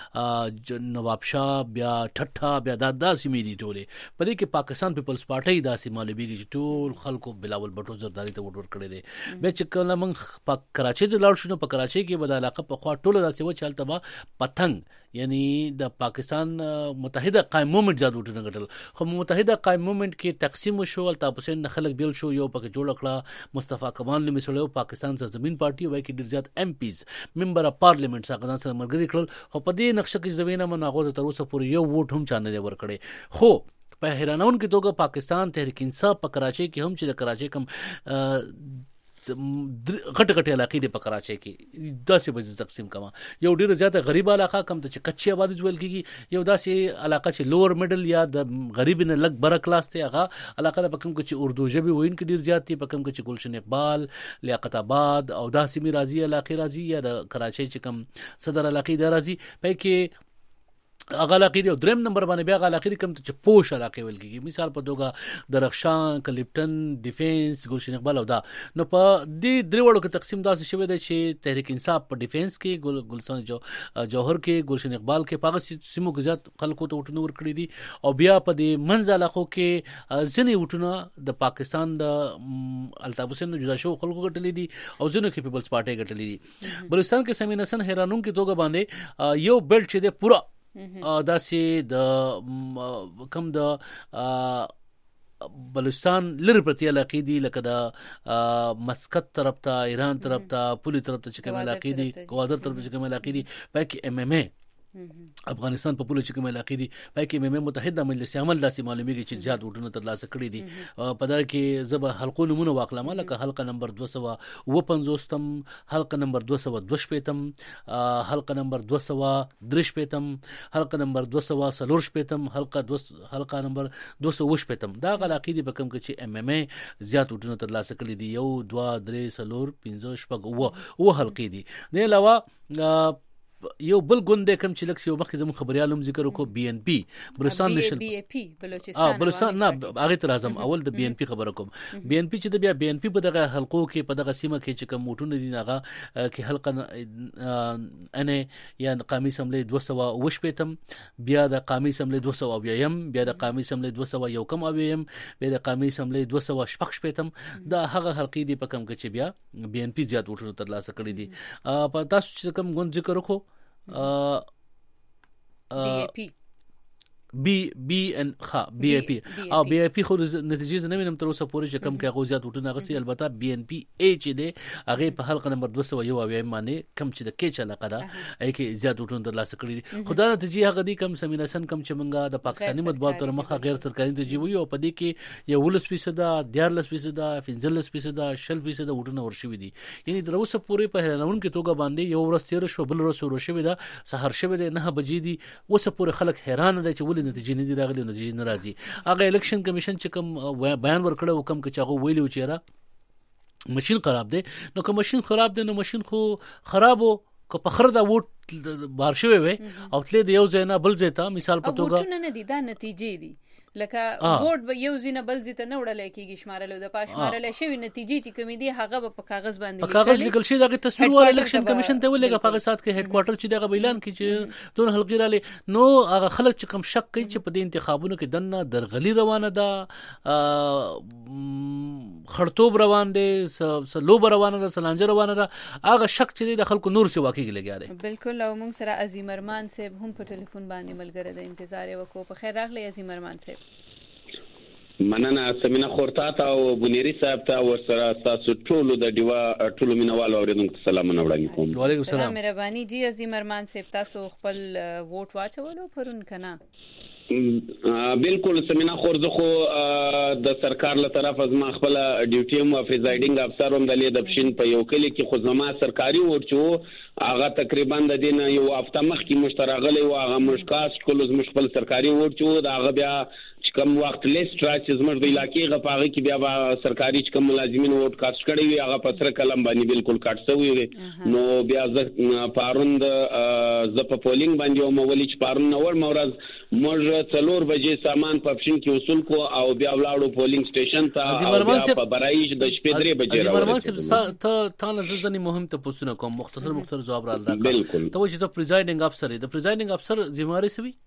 نوابشاه بیا ټټا بیا دا سیمې دي ټولې په دې کې پاکستان پیپلز پارټي داسې معلومیږي چې ټول خلکو بلاول بټو زرداری ته ووټ ورکړي دي بیا چې کله موږ په کراچۍ ته لاړ شو په کراچۍ کې به د علاقه په خوا ټوله داسې و چلته به پتنګ یعنی د پاکستان متحده قائم موومېنټ زیات وټونه ګټل خو متحده قائم موومېنټ کې تقسیم شو الطاف حسین خلک بیل شو یو پکې جوړ کړه مصطفی کمال نومې سړی پاکستان سرزمین پارټي وای کې ډیر زیات ایم پیز ممبر اف پارلیمنت څنګه سره مرګري کړل خو په دې نقشه کې زوینه مناغو تر اوسه پورې یو ووټ هم چانه ورکړي خو په حیرانون کې توګه پاکستان تحریک انصاف په کراچۍ کې هم چې د کراچۍ کم غټ علاقې د په کراچۍ کې داسې به تقسیم کما یو ډیر زیاته غریب علاقه کم ته چې کچي آبادی جوړل کیږي یو داسې علاقه چې لوور میډل یا د غریب نه لګ بره کلاس ته هغه علاقه په کم کې چې اردو ژبه وین کې ډیر زیات دي په کم کې چې گلشن اقبال لیاقت آباد او داسې می راضی علاقې راضی یا د کراچۍ چې کم صدر علاقې د راضی په کې هغه علاقې دی او دریم نمبر باندې بیا هغه علاقې کوم چې پوش علاقې ویل کیږي مثال په توګه درخشان کلیپټن ډیفنس گلشن اقبال او دا نو په دې درې وړو کې تقسیم داسې شوی دی چې تحریک انصاف په ډیفنس کې گلستان جوهر کې گلشن اقبال کې پاغه سیمو کې زیات خلکو ته وټونه ورکړي دي او بیا په دې منځ علاقو کې ځینې وټونه د پاکستان د الطاف حسین جدا شو خلکو ګټلې دي او ځینو کې پیپلز پارټي ګټلې دي بلوچستان کې سمین حسن حیرانون کې توګه باندې یو بیلټ چې دی پورا داسې د کم د بلوچستان لر پرتی علاقې دي لکه د مسقط طرف ته ایران طرف ته پولی طرف ته چې کوم علاقې دي کوادر طرف ته چې کوم علاقې دي پکې ام ام ای افغانستان په پوله چې کوم علاقې دي پکې ام ام ای متحده مجلس عمل داسې معلومیږي چې زیات وټونه ترلاسه کړي دي په دا کې زب حلقو نمونه واخلم لکه حلقه نمبر 250 حلقه نمبر 222 حلقه نمبر 253 حلقه نمبر 240 حلقه نمبر 220 دا علاقې دي په کوم کې چې ام ام ای زیات وټونه ترلاسه کړي دي 1 2 3 4 5 6 او حلقې دي نه علاوه یو بل ګوند کم چې لکه یو مخکې زمو خبريالم ذکر وکړو بي ان پی بلوچستان نشل بي پی بلوچستان نه هغه تر اعظم اول د بي ان پی خبره کوم بي ان پی چې د بیا بي ان پی په دغه حلقو کې په دغه سیمه کې چې کوم موټونه دي هغه کې حلقه ان یا قومي سملې 220 بیا د قومي سملې 200 بیا د قومي سملې 200 یو کم اویم بیا د قومي سملې 216 دا هغه حلقې دي په کم کې چې بیا بي ان پی زیات وټونه ترلاسه کړي دي په تاسو چې کوم ګوند ذکر وکړو بي ان بي اي پی او بي اي پی خو نتیجې نه وینم تر اوسه پورې چې کم کې هغه زیات وټونه غسي البته بي ان پي اي چې دی هغه په حلقه نمبر 201 معنی کم چې د کې چلا قدا اي کې زیات وټونه در لاسه کړی دي خدای نتیجې هغه دي کم سمیناسن کم چې منګه د پاکستاني مطبوعات تر مخه غیر سرکاري نتیجې وي او په دې کې یو 10% 14% 15% 10% وټونه ورشوي دي یعنی در اوسه پورې په هرنون کې توګه باندې یو ورځ تیر شو بل ورځ ورشوي دا سحر شوي دی 9 بجې دي اوسه پورې خلک حیران دي چې ولې نتیجې نه دي راغلي نتیجې ناراضي هغه الیکشن کمیشن چې کوم بیان ورکړو کوم چې هغه ویلو چې را ماشين خراب دی نو کوم ماشين خراب دی نو ماشين خو خرابو که په خره دا ووټ بار شوی وي او تل د یو ځای نه بل ځای ته مثال په توګه ووټونه نه دي دا نتیجې دي لکه ووټ به یو ځینه بل ځای ته نه وړل کېږي شمارل د پاشمارل شوی نتیجې چې کوم دي هغه په کاغذ باندې په کاغذ لیکل شي دغه تصویر ور الیکشن کمیشن ته ولګه په سات کې هډ کوارټر چې دغه اعلان کې چې دون حلقې رالی نو هغه خلک چې کم شک کوي چې په دې انتخابونو کې دنه درغلي روانه ده خړتوب روان دي سلوب روانه ده سلانجه روانه ده هغه شک چې د خلکو نور څه واقعي لګیاره بالکل او موږ سره عظیم ارمان صاحب هم په ټلیفون باندې ملګری د انتظار وکړو په خیر راغلی عظیم ارمان صاحب مننه سمینا خورتات او بنيري صاحب ته ورسره تاسو ټول د دیوا ټول مینوال اوریدونکو سلامونه وړاندې کوم وعلیکم السلام مهرباني جی عظیم ارمان صاحب تاسو خپل ووټ واچولو پرون کنه بالکل سمینا خورزه خو د سرکار له طرف از ما خپل ډیوټي هم پریزایډینګ افسر هم د لیدپشن په یو کلی کې خو زما سرکاري ووټ چو هغه تقریبا د دین یو هفته مخکې مشترغلی او هغه مشکاست کول زما خپل سرکاري ووټ چو دا هغه بیا کم وخت لیست راځي زموږ د علاقې غپاغه کې بیا سرکاري کم ملازمین ووټ کاست کړی وي هغه په سر قلم باندې بالکل کاټ شوی وي نو بیا ز پاروند ز په پولینګ باندې او مولي چې پارون نور مورز موږ 4 بجې سامان په اپشن کې وصول کو او بیا ولاړو پولینګ سټیشن ته په برایج د شپې 3 بجې راوړل ته نظر مهم ته پوښتنه کوم مختصر جواب را لرم بالکل ته چې د پریزایډینګ افسر د پریزایډینګ افسر ذمہواری سوي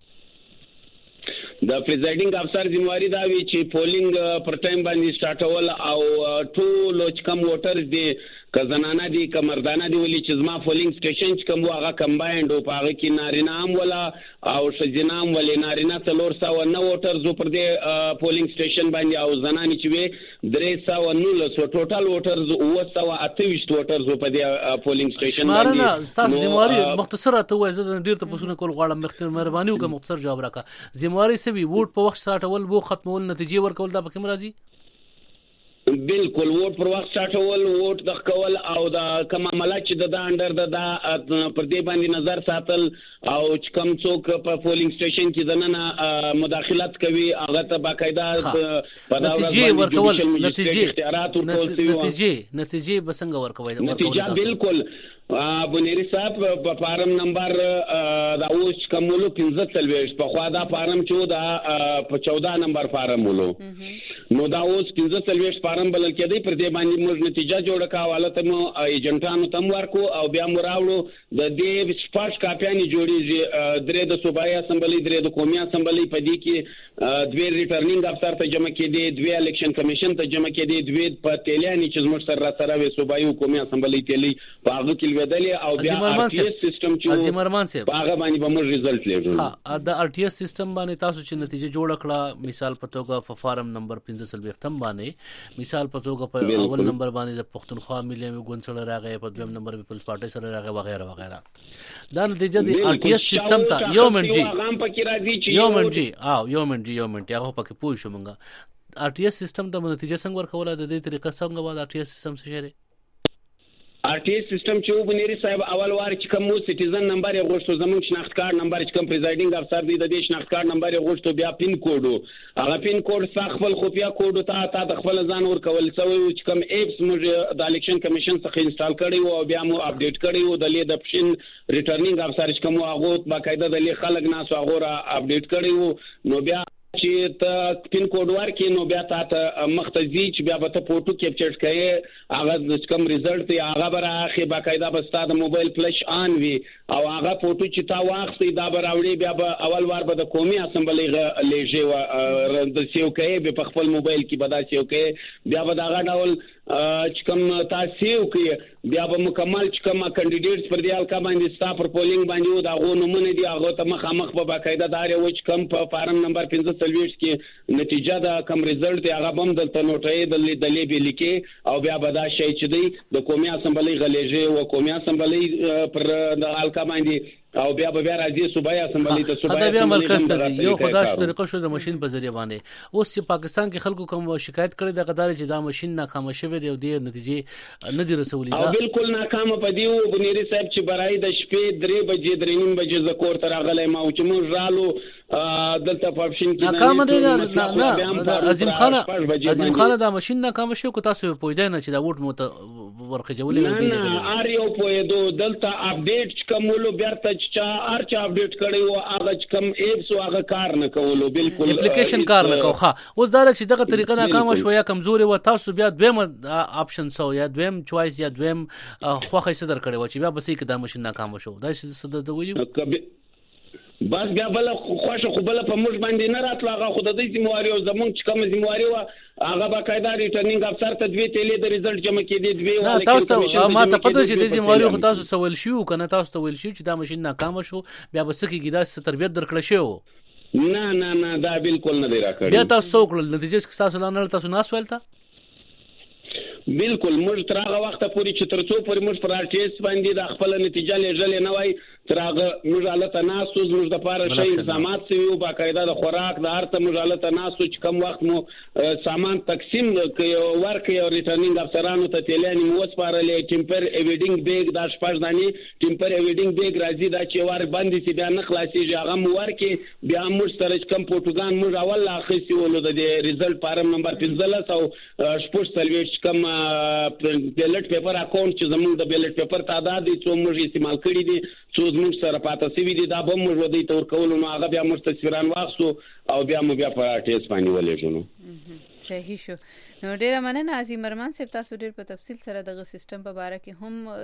د پریزایډینګ افسر ذمہواری دا وی چې پولینګ پر ټایم باندې سٹارټول او ټول کم ووټرز دي که زنانه دي که مردانه دي ولې چې زما پولینګ سټیشن چې کوم هغه کمباینډ او هغه کې نارینه هم ولا او ښځینه هم ولې نارینه 409 ووټرز پر دې پولینګ سټیشن باندې او زنانه چې وي 319 ټوټل ووټرز 928 ووټرز په دې پولینګ سټیشن باندې مارنه ستاسو ذمہواری مختصره ته وای زه ډیر ته پوښتنه کول غواړم مهرباني وکړه مختصر جواب راکړه ذمہواری سوي ووټ په وخت سٹارټول وو ختمول نتیجې ورکول دا پکې مرضی بالکل ووټ پر وخت سٹارټول ووټ د کول او د کوم عملات چې د انډر د پر دې باندې نظر ساتل او چې کوم څوک په پولینګ سټیشن کې دننه مداخلت کوي هغه ته باقاعده په دا نتیجې ورکول نتیجې بسنګ ورکوي نتیجه بالکل بنيري صاحب په فارم نمبر دا اوس کوملو 15 په خوا دا فارم چې دا په 14 نمبر فارم ولو نو دا اوس 15 فارم بلل کېدی پر دې باندې موږ نتیجه جوړه کا حواله ته مو ایجنټانو تم ورکو او بیا مراوړو د دې سپاش کاپیانی جوړیږي درې د صوبایي اسمبلی درې د قومي اسمبلی په دې کې دوی ریټرنینګ افسر ته جمع کېدی دوی الیکشن کمیشن ته جمع کېدی دوی په تیلیانی چې موږ سره وي صوبایي قومي اسمبلی تیلی په هغه کې ودلې او بیا ارټیس سیستم چې مرمان صاحب هغه باندې به موږ ریزلټ لرو ها د ارټیس سیستم باندې تاسو چې نتیجه جوړ کړه مثال په توګه په فارم نمبر 15 ختم باندې مثال په توګه په اول نمبر باندې د پښتونخوا ملي ګوند سره راغی په دویم نمبر په پیپلز پارټي سره راغی وغیرہ وغیرہ دا نتیجه د ارټیس سیستم ته یو منټي هغه پکې پوه شو مونږه ارټیس سیستم ته نتیجه څنګه ورکوله د دې طریقه څنګه واد ارټیس سیستم څه شری ارټیس سیستم چې وبنيري صاحب اول وار چې کوم سټیزن نمبر یې غوښتو زموږ شناخت کارت نمبر چې کوم پریزایډینګ افسر دی د دې شناخت کارت نمبر یې غوښتو بیا پین کوډ هغه پین کوډ خپل خفیا کوډ ته د خپل ځان ور کول سوی چې کوم ایپس موږ د الیکشن کمیشن څخه انسټال کړی او بیا مو اپډیټ کړی او د لید اپشن ریټرنینګ افسر چې کوم هغه باقاعده د لید خلک ناس هغه اپډیټ کړی نو بیا چې ته پین کوډ ورکې نو بیا ته مختزي چې بیا به ته فوټو کیپچر کړې هغه کوم ریزلټ دی هغه به راخې باقاعده به ستاسو موبایل فلش آن وي او هغه فوټو چې تا واخستې دا به راوړي بیا به اول وار به د قومي اسمبلی لېږي د سیو کې به په خپل موبایل کې به دا سیو کې بیا به دا ډول چې کوم تاسو کې بیا به مکمل چې کوم کینډیډیټس پر دی الکا باندې ستا پر پولینګ باندې دا غو نمونه دی هغه ته مخامخ په باقاعده دار و چې کوم په فارم نمبر 45 کې نتیجه دا کم ریزلټ دی هغه بم دلته نوټه د لیبي لیکي او بیا به دا شی چې دی د قومي اسمبلی غلیږي او قومي اسمبلی پر د الکا باندې او بیا راځي صوبایي اسمبلی ته صوبایي اسمبلی مرکز ته یو خدای طریقه شو د ماشين په ذریعہ باندې اوس چې پاکستان کې خلکو کوم شکایت کړي د غدار چې دا ماشين ناکام شوی دی او د نتیجې نه دی رسولي او بالکل ناکام پدیو بنيري صاحب چې برای د شپې 3 بجې 3:30 بجې زکور تر غلې ما او چې موږ رالو دلته پاپشن کې ناکام دی نه عظیم خان دا ماشين ناکام شو کو تاسو پوهیدای نه چې دا ووټ مو ورخه جوړې نه ار یو پوهیدو دلته اپډیټ کومولو بیرته چې ارچا اپډیټ کړي او هغه کم ایپس او هغه کار نه کولو بالکل اپلیکیشن کار نه کوخه اوس دا چې دغه طریقه ناکام شو یا کمزوري و تاسو بیا دویم اپشن سو یا دویم چوایس یا دویم خوخه صدر کړي و چې بیا بسې کې دا ماشين ناکام شو دا چې صدر د ویلو بس بیا بل خوښه خو بل په موږ باندې نه راتله هغه خو د دې ذمہواری او زمونږ چې کوم ذمہواری و هغه باقاعده ریټرنینګ افسر ته دوی تلې د ریزلټ جمع کېدی دوی نه تاسو ما ته پته چې د ذمہواری خو تاسو سوال شو کنه تاسو ته ویل شو چې دا ماشين ناکام شو بیا بس کې دا تربیت درکړل شو نه دا بالکل نه دی راکړی بیا تاسو وکړل نتیجه تاسو لاندې تاسو ناس ولته بالکل موږ تر هغه وخت پورې چې ترڅو پورې موږ پر ارټیس باندې د خپل نتیجه لېږلې نه وای تر هغه موږ حالت ناسو موږ د پاره شي الزامات سوي باقاعده د خوراک د هرته موږ حالت ناسو چې کم وخت مو سامان تقسیم ورکړي او ریټرنینګ افسرانو ته تلانی مو وسپارلې ټیمپر ایویډینګ بیگ د شپږ دانی ټیمپر ایویډینګ بیگ راځي دا چې ور باندې چې بیا نه خلاصيږي هغه مو ورکړي بیا موږ سره کم پورتګان موږ اول اخیستي ولود د ریزلټ فارم نمبر 15 او شپږ سلويش کم بیلټ پیپر اکاونټ چې زموږ د بیلټ پیپر تعداد څو موږ استعمال کړی دي څو موږ سره پاتې سوي دي دا به موږ ودی تور کول نو هغه بیا موږ تصویران واخصو او بیا په ټیس باندې ولېږو صحیح شو نو ډیره مننه عظیم ارمان صاحب تاسو ډیر په تفصیل سره دغه سیستم په اړه کې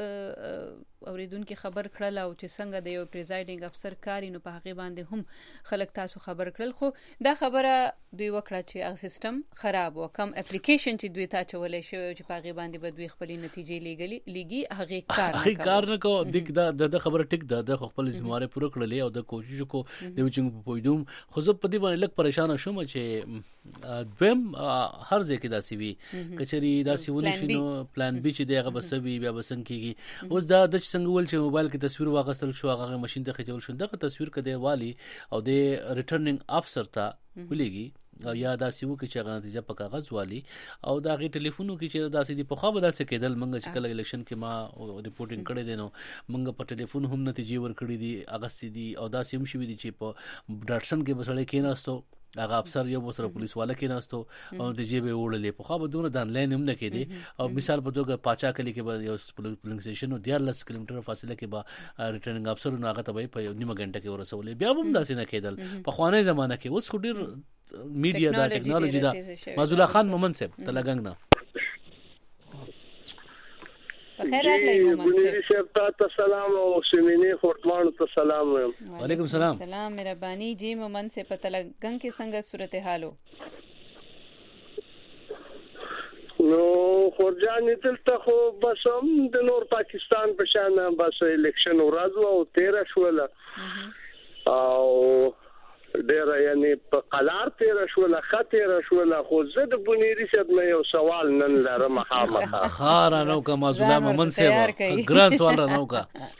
هم اوریدونکو خبر کړل او چې څنګه د یو پریزایډینګ افسر کاری نو په هغه باندې هم خلک تاسو خبر کړل خو دا خبره دوی وکړه چې هغه سیستم خراب و کم اپلیکیشن چې دوی ته چولې شو چې په هغه باندې به دوی خپل نتیجې لګي کار نه کو د خبره ټیک ده د خپل ذمہواری پوره کړلې او د کوشش کو د وچنګ په پویدوم خو زه په دې باندې لږ پریشان شوم چې دویم هر ځای کې داسې وي کچري داسې ونی شنو پلان بي چې دغه بسوي بیا بسنګ کیږي اوس دا د څنګه ول چې موبایل کې تصویر واغستل شو هغه ماشين ته خچول شو دغه تصویر کده والی او د ریټرنینګ افسر ته ولېږي او یا داسې وو چې هغه نتیجه په کاغذ والی او دا غي ټلیفونو کې چې داسې دی په خو به داسې کېدل منګه چې کله الیکشن کې ما ریپورټینګ کړی دی نو منګه په ټلیفون هم نتیجې ور کړې دي اغستې دي او داسې هم شوې دي چې په ډاټسن کې بسړې کېناستو هغه افسر یو وسره پولیس والا کېناستو او د جیبه وړلې په خو به دونه د انلاین هم نه کېدي او مثال په توګه پاچا کلی کې به یو پولینګ سټیشن او 14 کیلومتر فاصله کې به ریټرنینګ افسر نو هغه ته په نیمه غنټه کې ورسولې بیا هم داسې نه کېدل په خوانه زمانہ کې اوس خو ډیر میډیا دا ټیکنالوژي دا مازولا خان مومن صاحب تلګنګ نه بخیر راغلی مومن صاحب ته سلام او سیمینی خورتوان ته سلام وعلیکم سلام سلام مهرباني جی مومن صاحب په تلګنګ کې څنګه صورتحال نو خورجان دلته خو بس هم د نور پاکستان په شان بس الیکشن ورځ او 13 شوله او ډیر یعنی په قلار تیر شوله خطر شوله خو زه د بنيري صاحب نه یو سوال نن لرم خار نو کا مازولا مومن صاحب ګران سوال نو کا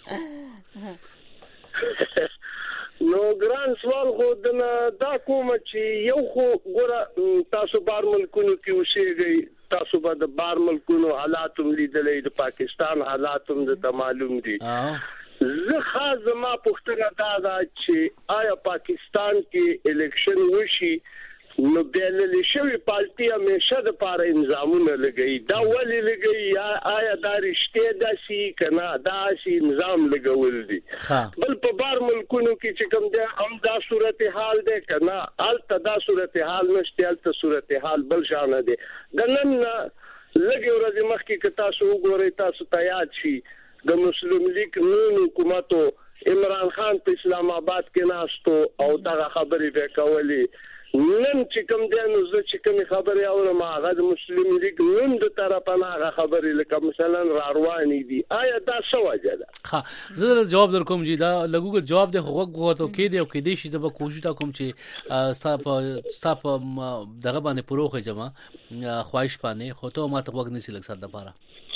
نو ګران سوال خو دا کوم چې یو خو ګوره تاسو بار ملکونو کې اوسېږئ تاسو به د بار ملکونو حالات هم لیدلې د پاکستان حالات هم د معلوم دي زه خاص زما پوښتنه دا چې آیا پاکستان کې الیکشن وشي نو بیلل شوی پارټي همیشه د پاره انظامونه لګي دا ولې لګي آیا دا رښتیا ده چې کنه دا شي نظام لګول دي بل په بار ملکونو کې چې کوم ده هم دا صورتحال ده کنه الته دا صورتحال نشته الته صورتحال بل شان ده د نن لګي ورځې مخکې که تاسو وګورئ تاسو ته یاد شي د مسلم لیگ نون حکومتو عمران خان په اسلام آباد کې ناستو او دغه خبرې وکولې. نن چې کوم دی نو زه چې کوم خبرې اورم هغه د مسلم لیگ نن د طرفه نه هغه خبرې لکه مثلا را روانې دي. آیا دا څه وجه ده؟ ها زه جواب در کوم چې دا لګوګل جواب دی خو وګورئ کې دی او کې دی چې د کوشش تا کوم چې ستاپ دغه باندې پروخه جما خواهش باندې خو ته ما ته وګ نسی لګ سات د پاره.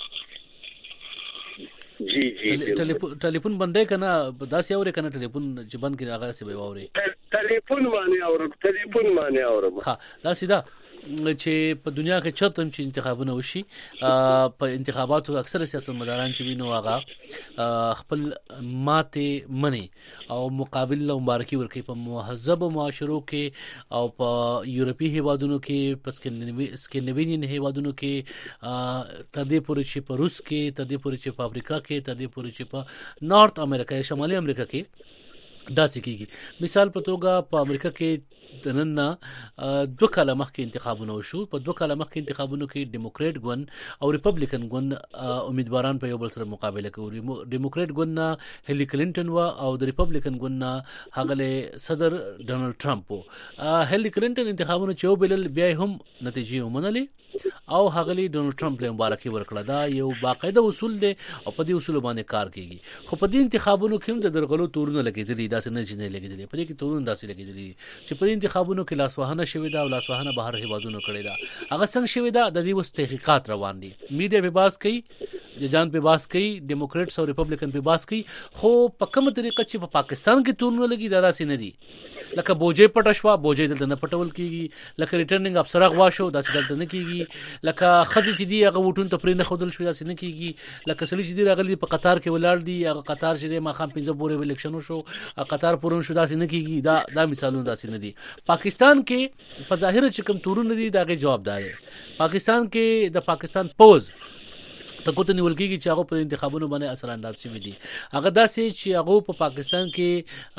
جی ټلیفون بندای کنه داسې اوري کنه ټلیفون چې بند کړي هغه سی به اوري ټلیفون باندې اورم. ها داسې دا چې په دنیا کې چرته چې انتخابونه وشي په انتخاباتو اکثر سیاستمداران چې وینو هغه خپل ماته منی او مقابل له مبارکي ورکړي په مهذب معاشرو کې او په یورپی هیوادونو کې پس کې سکینډینیوین هیوادونو کې تدې پورې چې په روس کې تدې پورې چې په افریقا کې تدې پورې چې په نارث امریکا شمالي امریکا کې داسې کیږي. مثال په توګه په امریکا کې نن 2 کاله مخکې انتخابونه وشو. په 2 کاله مخکې انتخابونو کې ډیموکریټ ګوند او ریپبلیکن ګوند امیدواران په یو بل سره مقابله کوي. ډیموکریټ ګوند هیلری کلینټن او د ریپبلیکن ګوند هغه صدر ډونالد ټرمپ. هیلری کلینټن انتخابونه چې وبلل بیا هم نتیجې ومنلې او هغه ډونالد ټرمپ له مبارکي ورکړه. دا یو باقاعده اصول دی او په دې اصول باندې کار کیږي. خو په دې انتخابونو کې هم د درغلو تورونه لګیدلي داسې نه جنې لګیدلي په دې کې تورونه داسې لګیدلي چې په انتخابونو کې لاسوهنه شوې ده او لاسوهنه بهر هیوادونو کړې ده. هغه څنګه شوې ده د دې وس تحقیقات روان دي. میډیا په باس کوي جان په باس کوي ډیموکریټس او ریپبلیکن په باس کوي. خو په کومه طریقه چې په پاکستان کې تورونه لګي دا داسې نه دي. لکه بوجي پټشوا بوجي دلته نه پټول کیږي. لکه ریټرنینګ افسر غوا شو داسې دلته نه کیږي. لکه خزي چې دی هغه وټون ته پرې نه خودل شو داسې نه کیږي. لکه سړي چې دی راغلي په قطار کې ولاړ دی هغه قطار چې ما خام 15 پورې الیکشن شو قطار پورون شو داسې نه کیږي. دا مثالونه داسې نه دي. پاکستان کې په ظاهر چې کوم تورونه دي داغه جوابدار دی. پاکستان کې د پاکستان پوز ته کوته نیول کېږي چې هغه په انتخابونو باندې اثر انداز شوی دي. هغه داسې چې هغه په پاکستان کې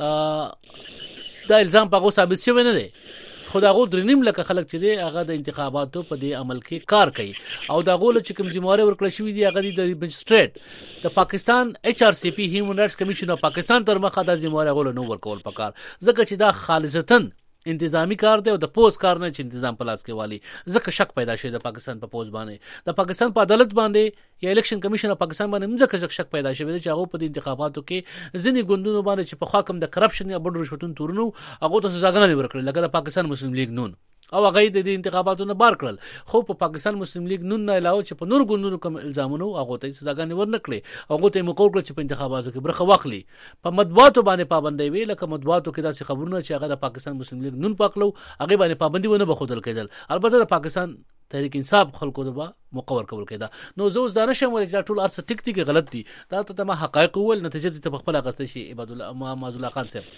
دا الزام پاغو ثابت شوی نه دی. خدا غو درنیم لکه خلک چې دی هغه د انتخاباتو په دې عمل کې کار کوي او دا غو چې کوم ذمہواره ورکړل شوی دی هغه د مجستریټ د پاکستان HRCP هیومن رائټس کمیشن اف پاکستان تر مخه د ذمہواره غو نه ورکول پکار ځکه چې دا خالصتاً انتظامی کار دی او د پوز کار نه چې تنظیم پلاس کې والی ځکه شک پیدا شوی د پاکستان په پوز باندې د پاکستان په عدالت باندې یا الیکشن کمیشن اف پاکستان باندې ځکه شک پیدا شوی چې هغه په انتخاباتو کې ځینې ګوندونو باندې چې په خوا کم د کرپشن یا بډ رشوتونو تورنو هغه ته سزاګانې ورکړل لکه د پاکستان مسلم لیگ نون او هغه د انتخاباتو نه بار کړل. خو په پاکستان مسلم لیگ نون نه علاوه چې په نور ګوندونو کوم الزامونه هغه ته سزاګانې ورنکړي هغه ته مقرر کړ چې په انتخاباتو کې برخه واخلي. په مطبوعاتو باندې پابندي وی لکه مطبوعاتو کې داسې خبرونه چې هغه د پاکستان مسلم لیگ نون پاکلو هغه باندې پابندي ونه بخودل کېدل. البته د پاکستان تحریک انصاف خلکو دبا مقرر کول کېده. نو زه اوس دانه شم چې ټول ارڅ ټیک ټیک غلط دي دا ته ما حقایق ول نتیجه ته خپل اغسته شي عباد الله مازولا خان صاحب.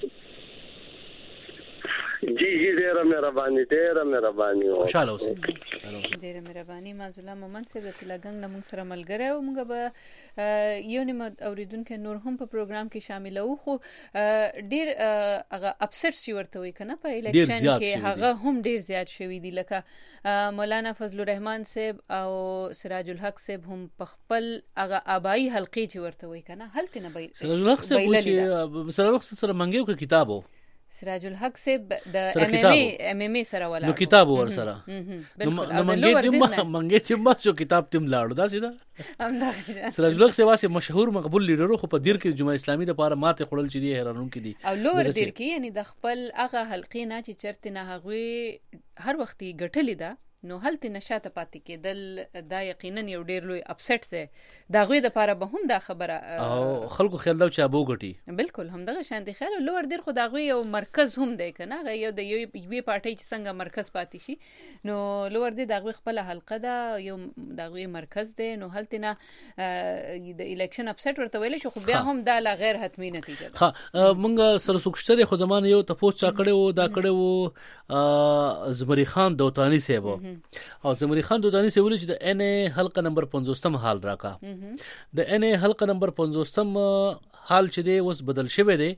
جی ډیره مهرباني خوشاله اوسئ. ډیره مهرباني مازولا مومن صاحب ته لګنګ نمون سره ملګری او موږ به یو نیمه اوریدونکو نور هم په پروګرام کې شامل وو. خو ډیر هغه اپسټس چې ورته وي کنه په الیکشن کې هغه هم ډیر زیات شوی دی لکه مولانا فضل الرحمن صاحب او سراج الحق صاحب هم په خپل هغه آبائی حلقې چې ورته وي کنه هلته نه به سراج الحق صاحب سره منګیو کې کتابو سراج الحق صاحب د MMA سره ولا نو کتاب ور سره نو منګې چې ما شو کتاب تم لاړو دا سیده سراج الحق صاحب واسه مشهور مقبول لیډر خو په دیر کې جمعه اسلامي د لپاره ماته خړل چي حیرانون کې دي او لور دیر کې یعنی د خپل هغه حلقې نه چې چرته نه هغه هر وخت ګټلې ده نو هلته نشاته پاتې کېدل دا یقینا یو ډیر لوی اپسټ دی دا غوې د لپاره به هم دا خبره او خلکو خیال دا چې ابو غټي بالکل هم دغه شانتي خیال لور ډیر خو دا غوې یو مرکز هم دی کنه یو د یو پارټي چې څنګه مرکز پاتې شي نو لور دې دا غوې خپل حلقه ده یو دا غوې مرکز دی نو هلته نه د الیکشن اپسټ ورته ویل شو خو بیا هم دا لا غیر حتمی نتیجه ها مونږ سره سوکشتره خو زمانه یو تاسو چا کړو دا کړو زمری خان دوتانی صاحب او زمری خان دودانی سے ویل چې د ان حلقه نمبر 50 حال راکا د ان حلقه نمبر 50 حال چې دی اوس بدل شوی دی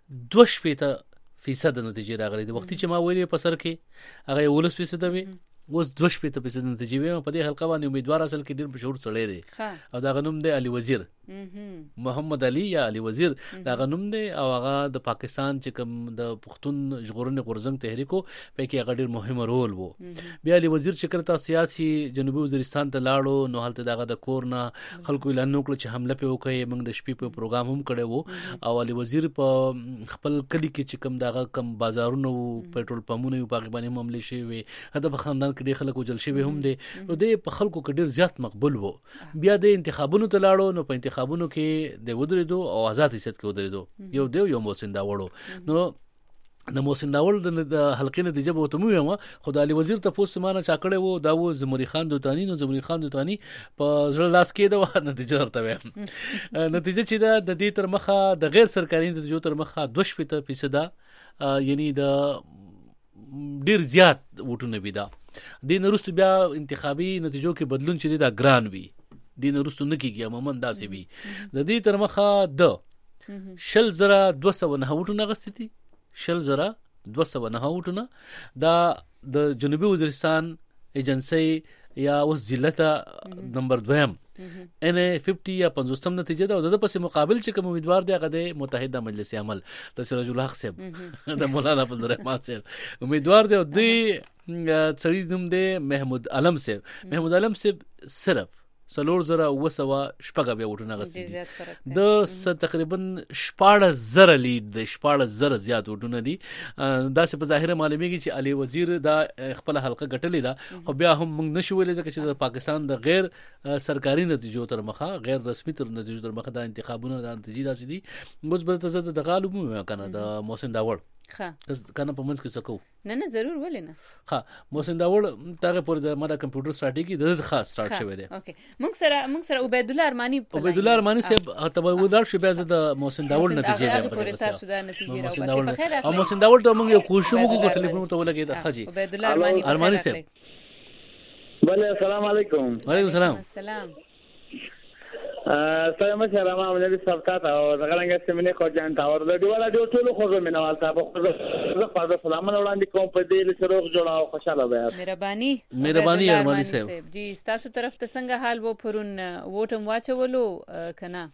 2% نتیجه راغلی د وخت چې ما ویلې په سر کې هغه 19% وي اوس 2% نتیجې وي په دې حلقه باندې امیدوار اصل کې ډیر مشهور سړی دی او دا غنوم دی علي وزیر محمد علي یا علي وزیر دا غنوم دی او هغه د پاکستان چې کوم د پښتون ژغورنې غورځنګ تحریکو په کې هغه ډیر مهم رول وو. بیا علي وزیر چې کړه سیاسي جنوبي وزیرستان ته لاړو نو هلته دغه د کورنا خلکو اعلان وکړ چې حمله په وکړي موږ د شپې په پروګرام هم کړی وو او علي وزیر په خپل کلی کې چې کوم دغه کم بازارونه او پېټرول پمپونه یو باغ باندې معاملې شوی هدا په خاندان کې ډېر خلک وجل شوی هم دي نو د په خلکو کې ډېر زیات مقبول وو. بیا د انتخابونو ته لاړو نو په انتخابونو کې د ودرېدو او آزاد حیثیت کې ودرېدو یو دیو یو محسن داوړو نو د محسن داوړ د حلقې نتیجه به ته مو خو د علي وزیر ته پوسټ مانه چا کړی وو دا و زمری خان دوتانی نو زمری خان دوتانی په ځړ لاس کې دا نتیجه درته وایم نتیجه چې دا د دې تر مخه د غیر سرکاري نتیجو تر مخه 2% یعنی د ډیر زیات وټونه بي دا د نورستو بیا انتخابي نتیجو کې بدلون چې دا ګران وي د نورستو نه کیږي عموما داسې وي د دې تر مخه د 10209 وټونه غستې 10209 وټونه دا د جنوبي وزیرستان ایجنسی یا اوس ضلع نمبر 2 ان 50 یا 50 نتیجه ده او د پس مقابل چې کوم امیدوار دی هغه د متحده مجلس عمل د سراج الحق صاحب د مولانا عبد الرحمن صاحب امیدوار دی او د سړی نوم دی محمود عالم صاحب صرف 4000 شپږ بیا وټونه غستې د تقریبا 14000 لید د 14000 زیات وټونه دي دا څه په ظاهر معلومیږي چې علي وزیر دا خپل حلقه ګټلې ده خو بیا هم موږ نشو ویلای چې د پاکستان د غیر سرکاري نتیجو تر مخه غیر رسمي تر نتیجو تر مخه د انتخابونو د نتیجې داسې دي مثبت زده د غالب مو کنه د محسن داوړ کنه په منځ کې سکو نه ضرور ولې نه محسن داوړ تاغه پر د ماده کمپیوټر سټراټیجي د خاص سٹارټ شوی دی اوکې موږ سره عبید الله ارمانی صاحب ته ولر شو بیا د محسن داوړ نتیجه به پر تاسو د نتیجه راو بس په خیر او محسن داوړ ته موږ یو کوشش وکړو ټلیفون ته ولګید خجی عبید الله ارمانی صاحب بله السلام علیکم وعلیکم السلام سلام سلام علیکم صاحب او څنګه سیمه خو جان تاور د ډیواله ډیو ټول خو مینوال صاحب خو زه سلام وړاندې کوم په دې لسره جوړاو خوشاله وای مهرباني ارمانی صاحب جی تاسو طرف ته څنګه حال وو پرون ووټم واچولو کنه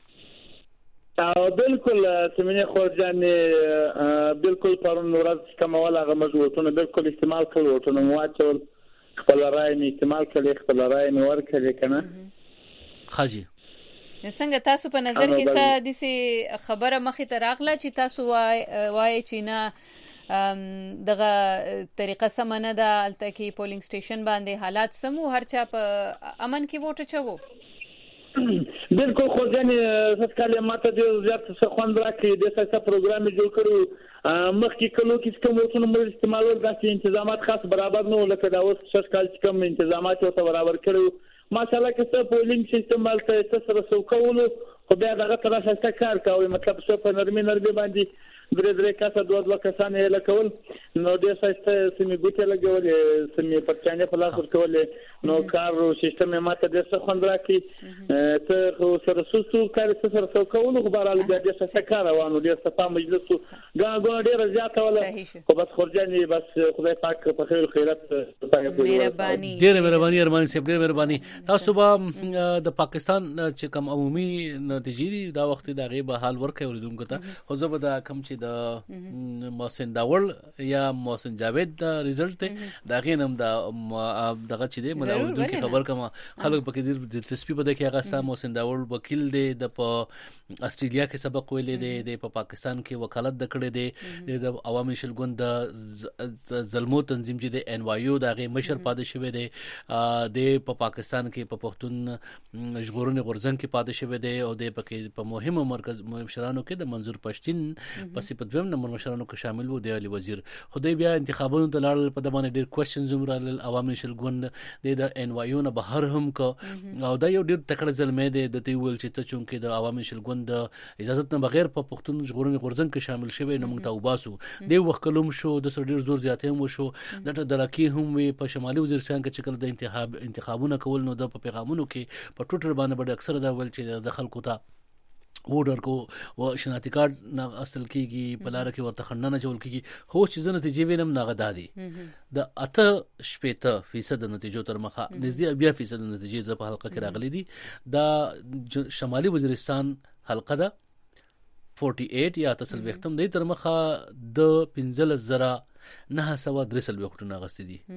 او بالکل سیمه خو جان بالکل پرون ورځ کومه هغه مزوتونه بالکل استعمال کړو وټونه واچول خپل راي می استعمال کړي خپل راي می ور کړی کنه خاجي نو څنګه تاسو په نظر کې څه د سي خبره مخې ته راغله چې تاسو وای چې نه دغه طریقه سمنه ده الته کې پولینګ سټیشن باندې حالات سمو هر چا په امن کې ووټ چوو بالکل خو ځنې څه ماته د زیات څه خوند راکړي د څه پروګرام جوړ کړو مخکې کلو کې کوم وڅونه مو استعمالول داسې انتظامات خاص برابر نه لکه دا اوس څه کال چې کوم انتظامات او برابر کړو ماشاءالله که څه پولینګ سیستم مالته سره سوکولو خو بیا دغه طرف څخه کار کوي مطلب څه په نرمي باندې درې کسه دوه کسان یې لکول نو د سایسته سیمه ګوتې لګولې سیمه پرچانه په لاس ورکولې نو کار سیستم ماته د څه خوند راکې ته سره سوسو کار سره سوکولو خو بهرحال بیا د څه کار روانو د صفه مجلس غاغونه ډیره زیاته ولا خو بس خرجاني بس خدای پاک په خیر خیرات مهرباني ډیره مهرباني ارمان صاحب ډیره مهرباني تاسو به د پاکستان چې کوم عمومي نتیجې دا وخت د غیبه حال ورکوي ورودونکو ته خو زه به دا کم چې د محسن داوړ یا محسن جاوید دا ریزلټ دا غینم دا دغه چې دی ملاوردون کې خبر کما خلک پکې د دلچسپي په دغه هغه سم محسن داوړ وکیل دی د استرالیا کې سبق ویلې دی په پاکستان کې وکالت د کړې دی د عوامي شلګوند د زلمو تنظیم چې د ان وای یو دا غي مشر پاده شوی دی د په پاکستان کې په پښتون ژغورنې غورځنګ کې پاده شوی دی او د پکې په مهمه مرکز مشرانو کې د منظور پښتين پسې په دویم نمبر مشرانو کې شامل وو دی علي وزیر خدای بیا انتخابونو ته لاړل په دمانه ډیر کوېسچنز هم رالل عوامي شلګوند د ان وای یو نه بهر هم کو او دا یو ډیر تکړه ځلمې دی د تی ول چې ته چونکې د عوامي شلګوند اجازه نه بغیر په پښتون ژغورنې غورځنګ کې شامل شوی نو موږ ته وباسو دی وخت کلم شو د سر ډیر زور زیاتې هم شو د درکی هم په شمالي وزیرستان کې چې کله د انتخابونه کول نو د پیغامونو کې په ټوټر باندې اکثر دا ول چې د خلکو ته وډر کو او شناختی کارت نه اصل کیږي په لار کې ورته خندنه جوړ کیږي خو چې زنه نتیجې وینم نه غدادي د 8% نتیجو تر مخه نږدې 20% نتیجې په حلقه کې راغلي دي دا شمالي وزیرستان حلقه ده 48 یا تسل وختم دی تر مخه د 15903 وختونه غستې دي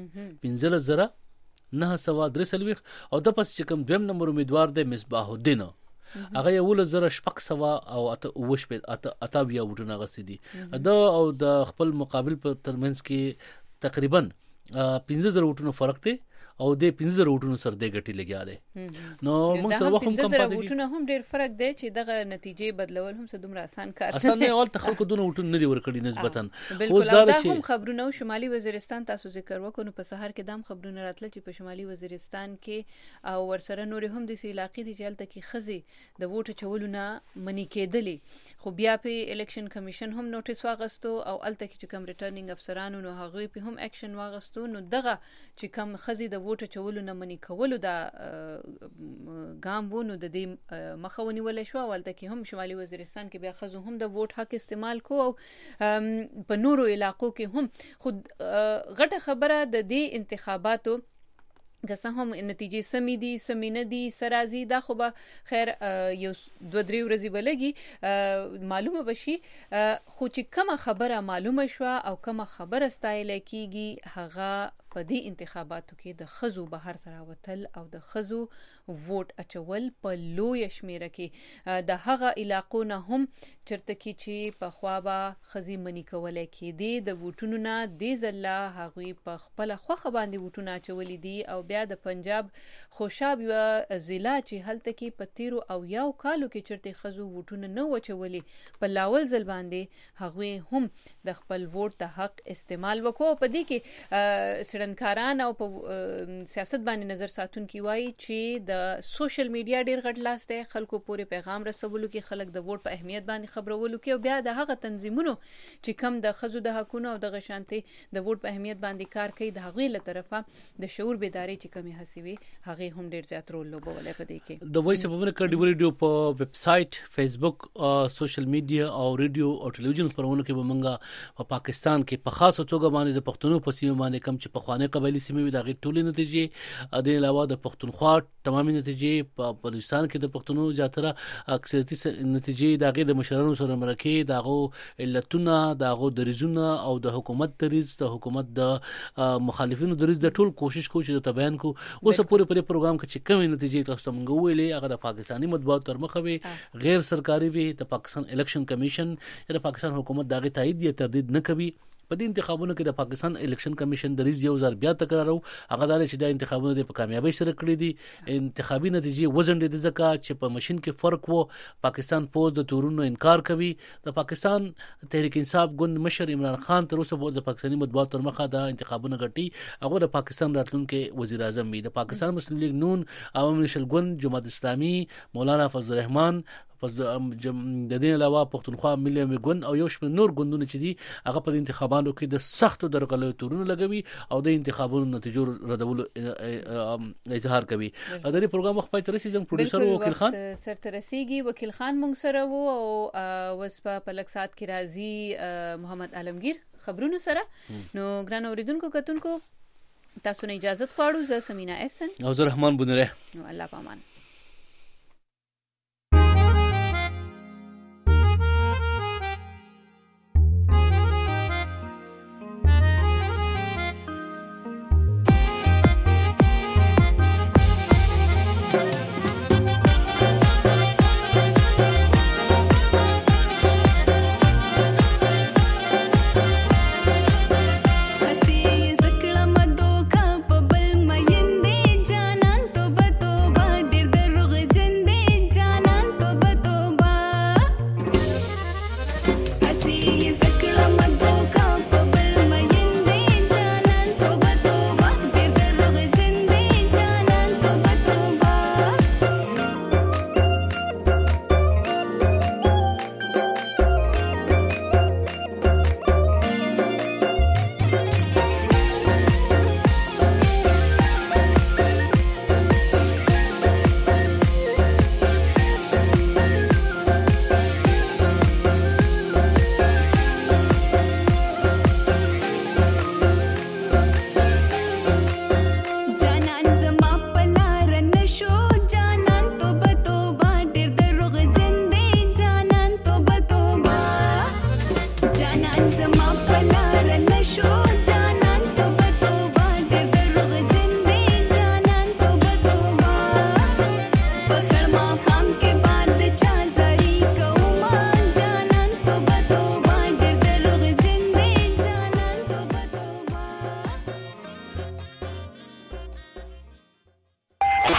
15903 او د پس چې کوم دویم نمبر امیدوار دی مصباح الدین هغه یو لزر شپک سوا او وش په اتا بیا وټونه غستې دي دا او د خپل مقابل په ترمنځ کې تقریبا 15000 وټونو فرق دی او د 15000 وټونو سره د غټي لګیا دي نو موږ سره وخت هم کم پاتې دي وټونه هم ډیر فرق دی چې دغه نتیجې بدلول هم څه دومره آسان کار اسانه نه اول تخلق دونه وټونه نه دی ورکړي نسبتا اوس دا هم خبرونه شمالي وزیرستان تاسو ذکر وکړو په سحر کې دام خبرونه راتله چې په شمالي وزیرستان کې او ورسره نور هم د سي علاقې دي چې هلته کې خزي د ووټ چولونه منی کېدلې خو بیا په الیکشن کمیشن هم نوټیس واغستو او الته کې کوم ریټرنینګ افسرانو نو هغه په هم اکشن واغستو نو دغه چې کوم خزي د ووټ چولو نه منی کولو دا ګام وونو د دې مخاوني ول شو ولته کې هم شمالي وزیرستان کې بیا خزو هم د ووټ حق استعمال کو او په نورو علاقو کې هم خود غټه خبره د دې انتخاباتو که څه هم نتیجې سمې دي سمې نه دي سرازي دا خو به خیر یو 2-3 ورځې بلګي معلومه بشي خو چې کومه خبره معلومه شو او کومه خبره ستایل کیږي هغه په دې انتخاباتو کې د خزو بهر سره وتل او د خزو ووټ اچول په لوی شمیره کې د هغه علاقو نه هم چرته کې چې په خوابه خزي منی کولای کې دي د ووټونو نه د زله هغوی په خپل خوخه باندې ووټونه اچولې دي او بیا د پنجاب خوشاب یو ضلع چې هلته کې په 13 او یو کالو کې چرته خزو ووټونه نه وچولې په لاول ځل باندې هغوی هم د خپل ووټ د حق استعمال وکړو په دې کې سړنکاران او په سیاست باندې نظر ساتونکي وایي چې د سوشل میډیا ډیر غټ لاس دی خلکو پورې پیغام رسولو کې خلک د ووټ په اهمیت باندې خبرولو کې او بیا د هغه تنظیمونو چې کم د خزو د حقونو او د غشانتي د ووټ په اهمیت باندې کار کوي د هغې له طرفه د شعور بیداری چې کمی هڅوي هغه هم ډیر زیات رول لوبولی په دې کې د وایس اف امریکا ریډیو په ویب سټ فیسبوک سوشل میډیا او ریډیو او ټلویزیون پرونه کې به منګه په پاکستان کې په خاصه توګه باندې د پښتنو په سیمه باندې کم چې په خوانې قبایلی سیمه وي د هغې ټولې نتیجې د علاوه د پښتونخوا تمامي نتیجې په بلوچستان کې د پښتنو زیاتره اکثریتي نتیجې د هغې د مشرانو سره مرکې د هغو علتونه د هغو دریځونه او د حکومت دریځ د حکومت د مخالفینو دریځ د ټول کوشش کوو چې د بیان کو اوس پورې په پروګرام کې چې کومې نتیجې تاسو ته موږ ویلې هغه د پاکستاني مطبوعاتو تر مخه وي غیر سرکاري وي د پاکستان الیکشن کمیشن یا د پاکستان حکومت د هغې تایید یا تردید نه کوي په دې انتخابونو کې د پاکستان الیکشن کمیشن د ریز یو ځل بیا تکرارو هغه دا چې د انتخابونو په کامیابی سره کړی دي انتخابي نتیجې وزن د ځکه چې په ماشين کې فرق وو پاکستان پوز د تورونو انکار کوي د پاکستان تحریک انصاف ګوند مشر عمران خان تر اوسه د پاکستاني مطبوعاتو تر مخه د انتخابونو غټي هغه د پاکستان راتلونکي وزیر اعظم وي د پاکستان مسلم لیگ نون عوامي نشل ګوند جماعت اسلامي مولانا فضل الرحمن پس د دې علاوه پښتونخوا ملي ګوند او یو شمېر نور ګوندونه چې دي هغه په انتخاباتو کې د سختو درغلو تورونه لګوي او د انتخابونو نتیجو ردولو اظهار کوي د دې پروګرام خپل ترسي زم پروډوسر وکیل خان سرترسيږي وکیل خان مونږ سره وو او وسپا په لکسات کې راځي محمد عالمگیر خبرونو سره نو ګران اوریدونکو کتونکو تاسو نه اجازه غواړو زه سمینا احسن او زه رحمان بونره نو الله پامان